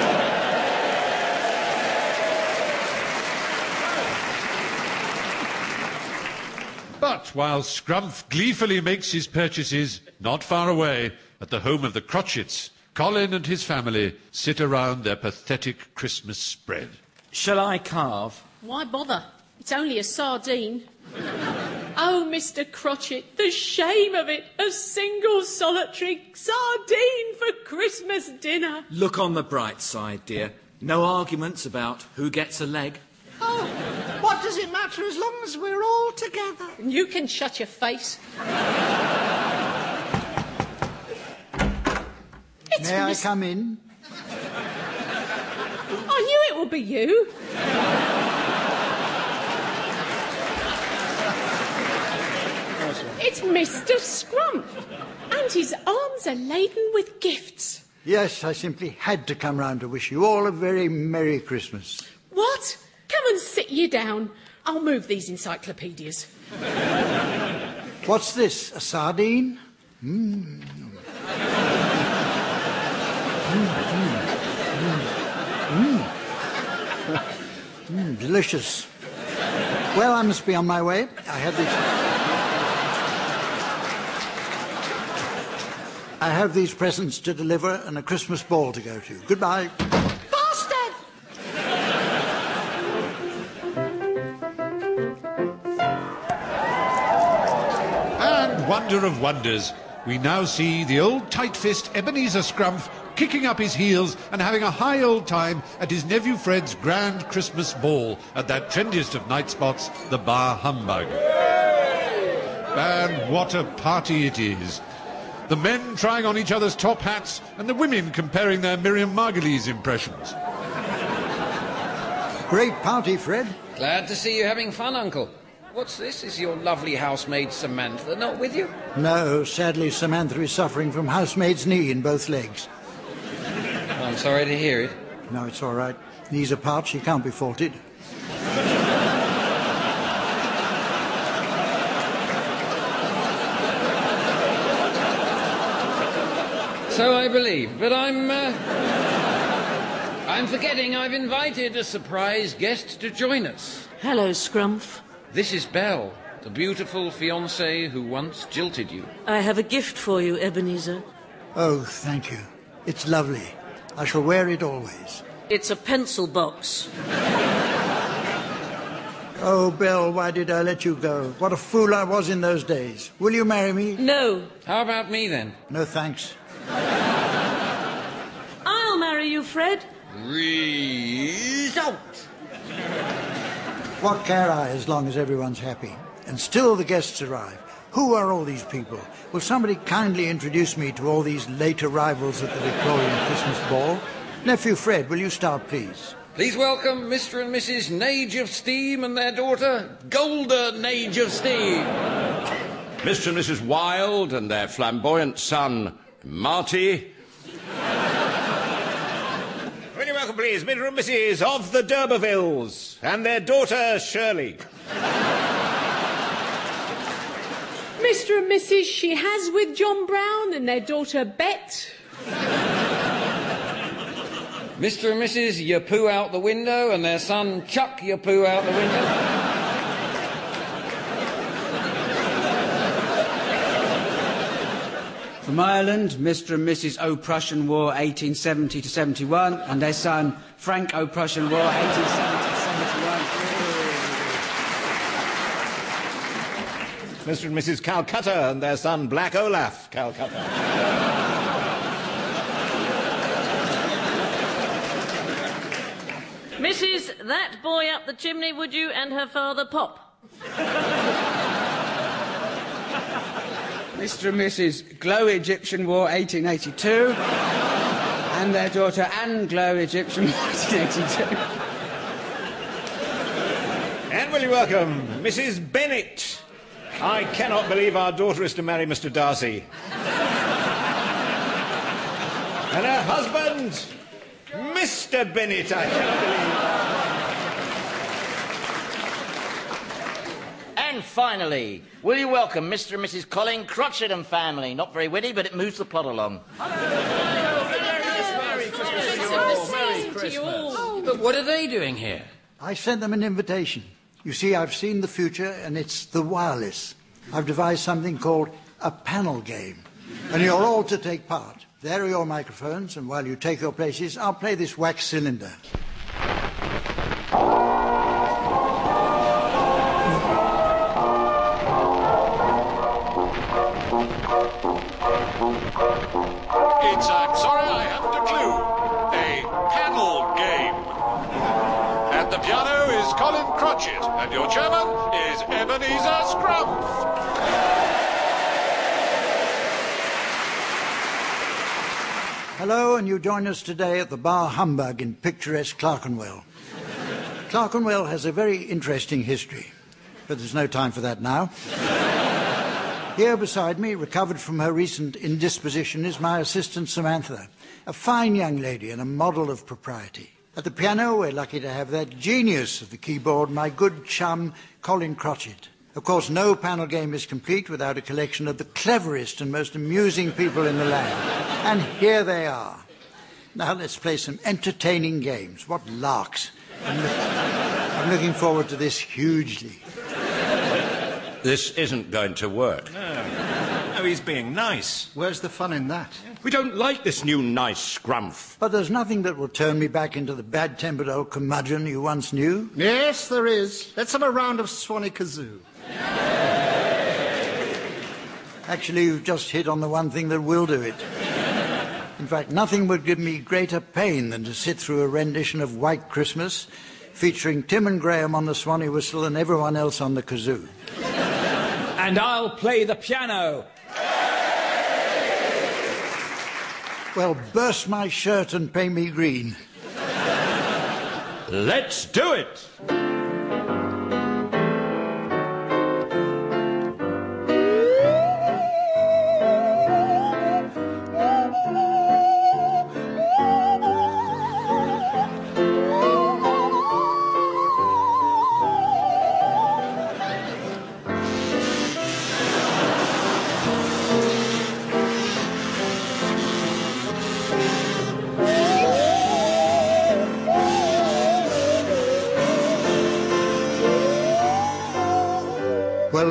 Speaker 19: But while Scrumph gleefully makes his purchases, not far away, at the home of the Crotchets, Colin and his family sit around their pathetic Christmas spread.
Speaker 11: Shall I carve?
Speaker 12: Why bother? It's only a sardine. Oh, Mr. Crotchet, the shame of it. A single solitary sardine for Christmas dinner.
Speaker 11: Look on the bright side, dear. No arguments about who gets a leg.
Speaker 20: Oh, what does it matter as long as we're all together?
Speaker 12: And you can shut your face.
Speaker 4: May I come in?
Speaker 12: I knew it would be you. It's Mr. Scrumph, and his arms are laden with gifts.
Speaker 4: Yes, I simply had to come round to wish you all a very Merry Christmas.
Speaker 12: What? Come and sit you down. I'll move these encyclopedias.
Speaker 4: What's this, a sardine? Delicious. Well, I must be on my way. I have these presents to deliver and a Christmas ball to go to. Goodbye.
Speaker 20: Bastard!
Speaker 19: And wonder of wonders, we now see the old tight-fist Ebenezer Scrumph kicking up his heels and having a high old time at his nephew Fred's grand Christmas ball at that trendiest of night spots, the Bar Humbug. And what a party it is. The men trying on each other's top hats and the women comparing their Miriam Margolyes impressions.
Speaker 4: Great party, Fred.
Speaker 13: Glad to see you having fun, Uncle. What's this? Is your lovely housemaid Samantha not with you?
Speaker 4: No, sadly, Samantha is suffering from housemaid's knee in both legs.
Speaker 13: I'm sorry to hear it.
Speaker 4: No, it's all right. Knees apart, she can't be faulted.
Speaker 13: So I believe, but I'm I'm forgetting I've invited a surprise guest to join us.
Speaker 9: Hello, Scrumph.
Speaker 13: This is Belle, the beautiful fiancée who once jilted you.
Speaker 9: I have a gift for you, Ebenezer.
Speaker 4: Oh, thank you. It's lovely. I shall wear it always.
Speaker 9: It's a pencil box.
Speaker 4: Oh, Belle, why did I let you go? What a fool I was in those days. Will you marry me?
Speaker 9: No.
Speaker 13: How about me, then?
Speaker 4: No, thanks.
Speaker 9: I'll marry you, Fred.
Speaker 13: Result!
Speaker 4: What care I as long as everyone's happy? And still the guests arrive. Who are all these people? Will somebody kindly introduce me to all these late arrivals at the Victorian Christmas ball? Nephew Fred, will you start, please?
Speaker 13: Please welcome Mr. and Mrs. Nage of Steam and their daughter, Golda Nage of Steam.
Speaker 24: Mr. and Mrs. Wilde and their flamboyant son, Marty.
Speaker 15: Will you welcome, please, Mr. and Mrs. of the D'Urbervilles and their daughter, Shirley.
Speaker 12: Mr. and Mrs. She Has with John Brown and their daughter, Bet.
Speaker 13: Mr. and Mrs. You Poo Out the Window and their son, Chuck You Poo Out the Window.
Speaker 10: From Ireland, Mr. and Mrs. O-Prussian War 1870 to 71 and their son, Frank O-Prussian War 1870 to 71.
Speaker 15: Mr. and Mrs. Calcutta and their son, Black Olaf Calcutta.
Speaker 9: Mrs. That boy up the chimney, would you, and her father, Pop.
Speaker 10: Mr. and Mrs. Glow Egyptian War 1882 and their daughter Anne Glow Egyptian War 1882.
Speaker 15: And will you welcome Mrs. Bennett? I cannot believe our daughter is to marry Mr. Darcy. And her husband, Mr. Bennett, I cannot believe.
Speaker 6: And finally, will you welcome Mr. and Mrs. Colin Crotchet and family? Not very witty, but it moves the plot along.
Speaker 13: Merry Christmas. But what are they doing here?
Speaker 4: I sent them an invitation. You see, I've seen the future, and it's the wireless. I've devised something called a panel game, and you're all to take part. There are your microphones, and while you take your places, I'll play this wax cylinder.
Speaker 19: It's, I'm sorry, I haven't a clue. A panel game. At the piano is Colin Crotchet, and your chairman is Ebenezer Scrumph.
Speaker 4: Hello, and you join us today at the Bar Humbug in picturesque Clerkenwell. Clerkenwell has a very interesting history, but there's no time for that now. Here beside me, recovered from her recent indisposition, is my assistant Samantha, a fine young lady and a model of propriety. At the piano, we're lucky to have that genius of the keyboard, my good chum, Colin Crotchet. Of course, no panel game is complete without a collection of the cleverest and most amusing people in the land. And here they are. Now let's play some entertaining games. What larks. I'm looking forward to this hugely.
Speaker 24: This isn't going to work.
Speaker 15: No, he's being nice.
Speaker 20: Where's the fun in that?
Speaker 24: We don't like this new nice Scrumph.
Speaker 4: But there's nothing that will turn me back into the bad-tempered old curmudgeon you once knew.
Speaker 20: Yes, there is. Let's have a round of Swanee Kazoo.
Speaker 4: Actually, you've just hit on the one thing that will do it. In fact, nothing would give me greater pain than to sit through a rendition of White Christmas featuring Tim and Graham on the Swanee whistle and everyone else on the kazoo.
Speaker 11: And I'll play the piano.
Speaker 4: Well, burst my shirt and pay me green.
Speaker 24: Let's do it!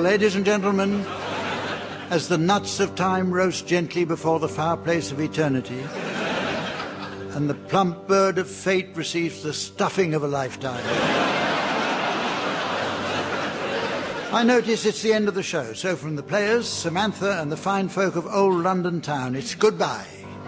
Speaker 4: ladies and gentlemen, as the nuts of time roast gently before the fireplace of eternity, and the plump bird of fate receives the stuffing of a lifetime, I notice it's the end of the show. So from the players, Samantha, and the fine folk of old London town, it's goodbye.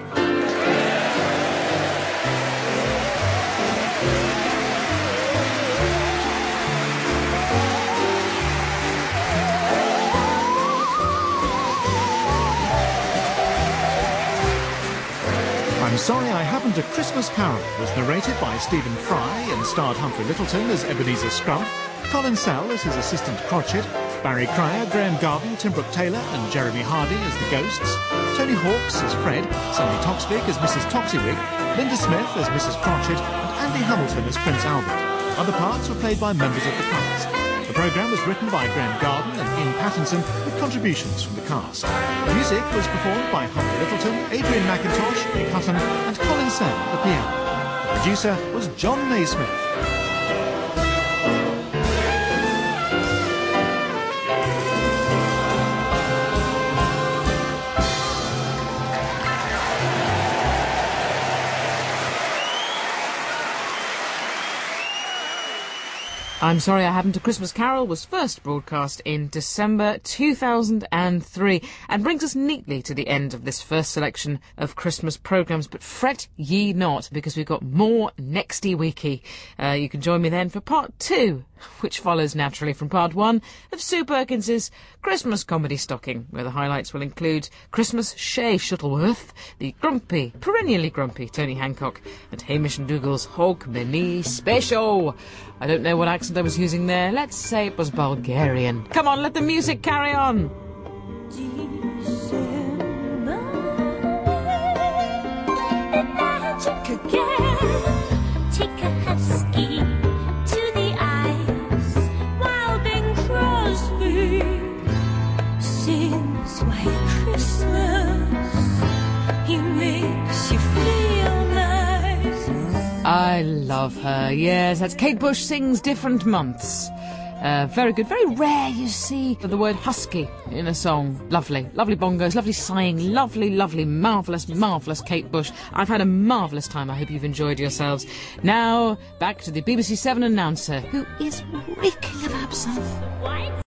Speaker 2: I'm Sorry I Haven't a Christmas Carol was narrated by Stephen Fry and starred Humphrey Littleton as Ebenezer Scrump, Colin Sell as his assistant Crotchet, Barry Cryer, Graham Garden, Tim Brooke Taylor and Jeremy Hardy as the Ghosts, Tony Hawkes as Fred, Sandy Toksvig as Mrs. Toksywig, Linda Smith as Mrs. Crotchet and Andy Hamilton as Prince Albert. Other parts were played by members of the cast. The programme was written by Graham Garden and Ian Pattinson with contributions from the cast. The music was performed by Humphrey Littleton, Adrian McIntosh, Nick Hutton and Colin Sell at the piano. The producer was John Naismith.
Speaker 1: I'm Sorry I Haven't a Christmas Carol was first broadcast in December 2003 and brings us neatly to the end of this first selection of Christmas programmes. But fret ye not, because we've got more nexty weeky. You can join me then for part 2, which follows naturally from part 1 of Sue Perkins's Christmas comedy stocking, where the highlights will include Christmas Shay Shuttleworth, the grumpy, perennially grumpy Tony Hancock, and Hamish and Dougal's Hogmanay Special. I don't know what accent I was using there. Let's say it was Bulgarian. Come on, let the music carry on.
Speaker 5: Take a husky to the eyes while Bing Crosby sings White Christmas. He makes you feel nice.
Speaker 1: I love her, yes. That's Kate Bush Sings Different Months. Very good, very rare you see the word husky in a song. Lovely, lovely bongos, lovely sighing, lovely, lovely, marvellous, marvellous Kate Bush. I've had a marvellous time. I hope you've enjoyed yourselves. Now, back to the BBC 7 announcer, who is reeking of absinthe.
Speaker 5: White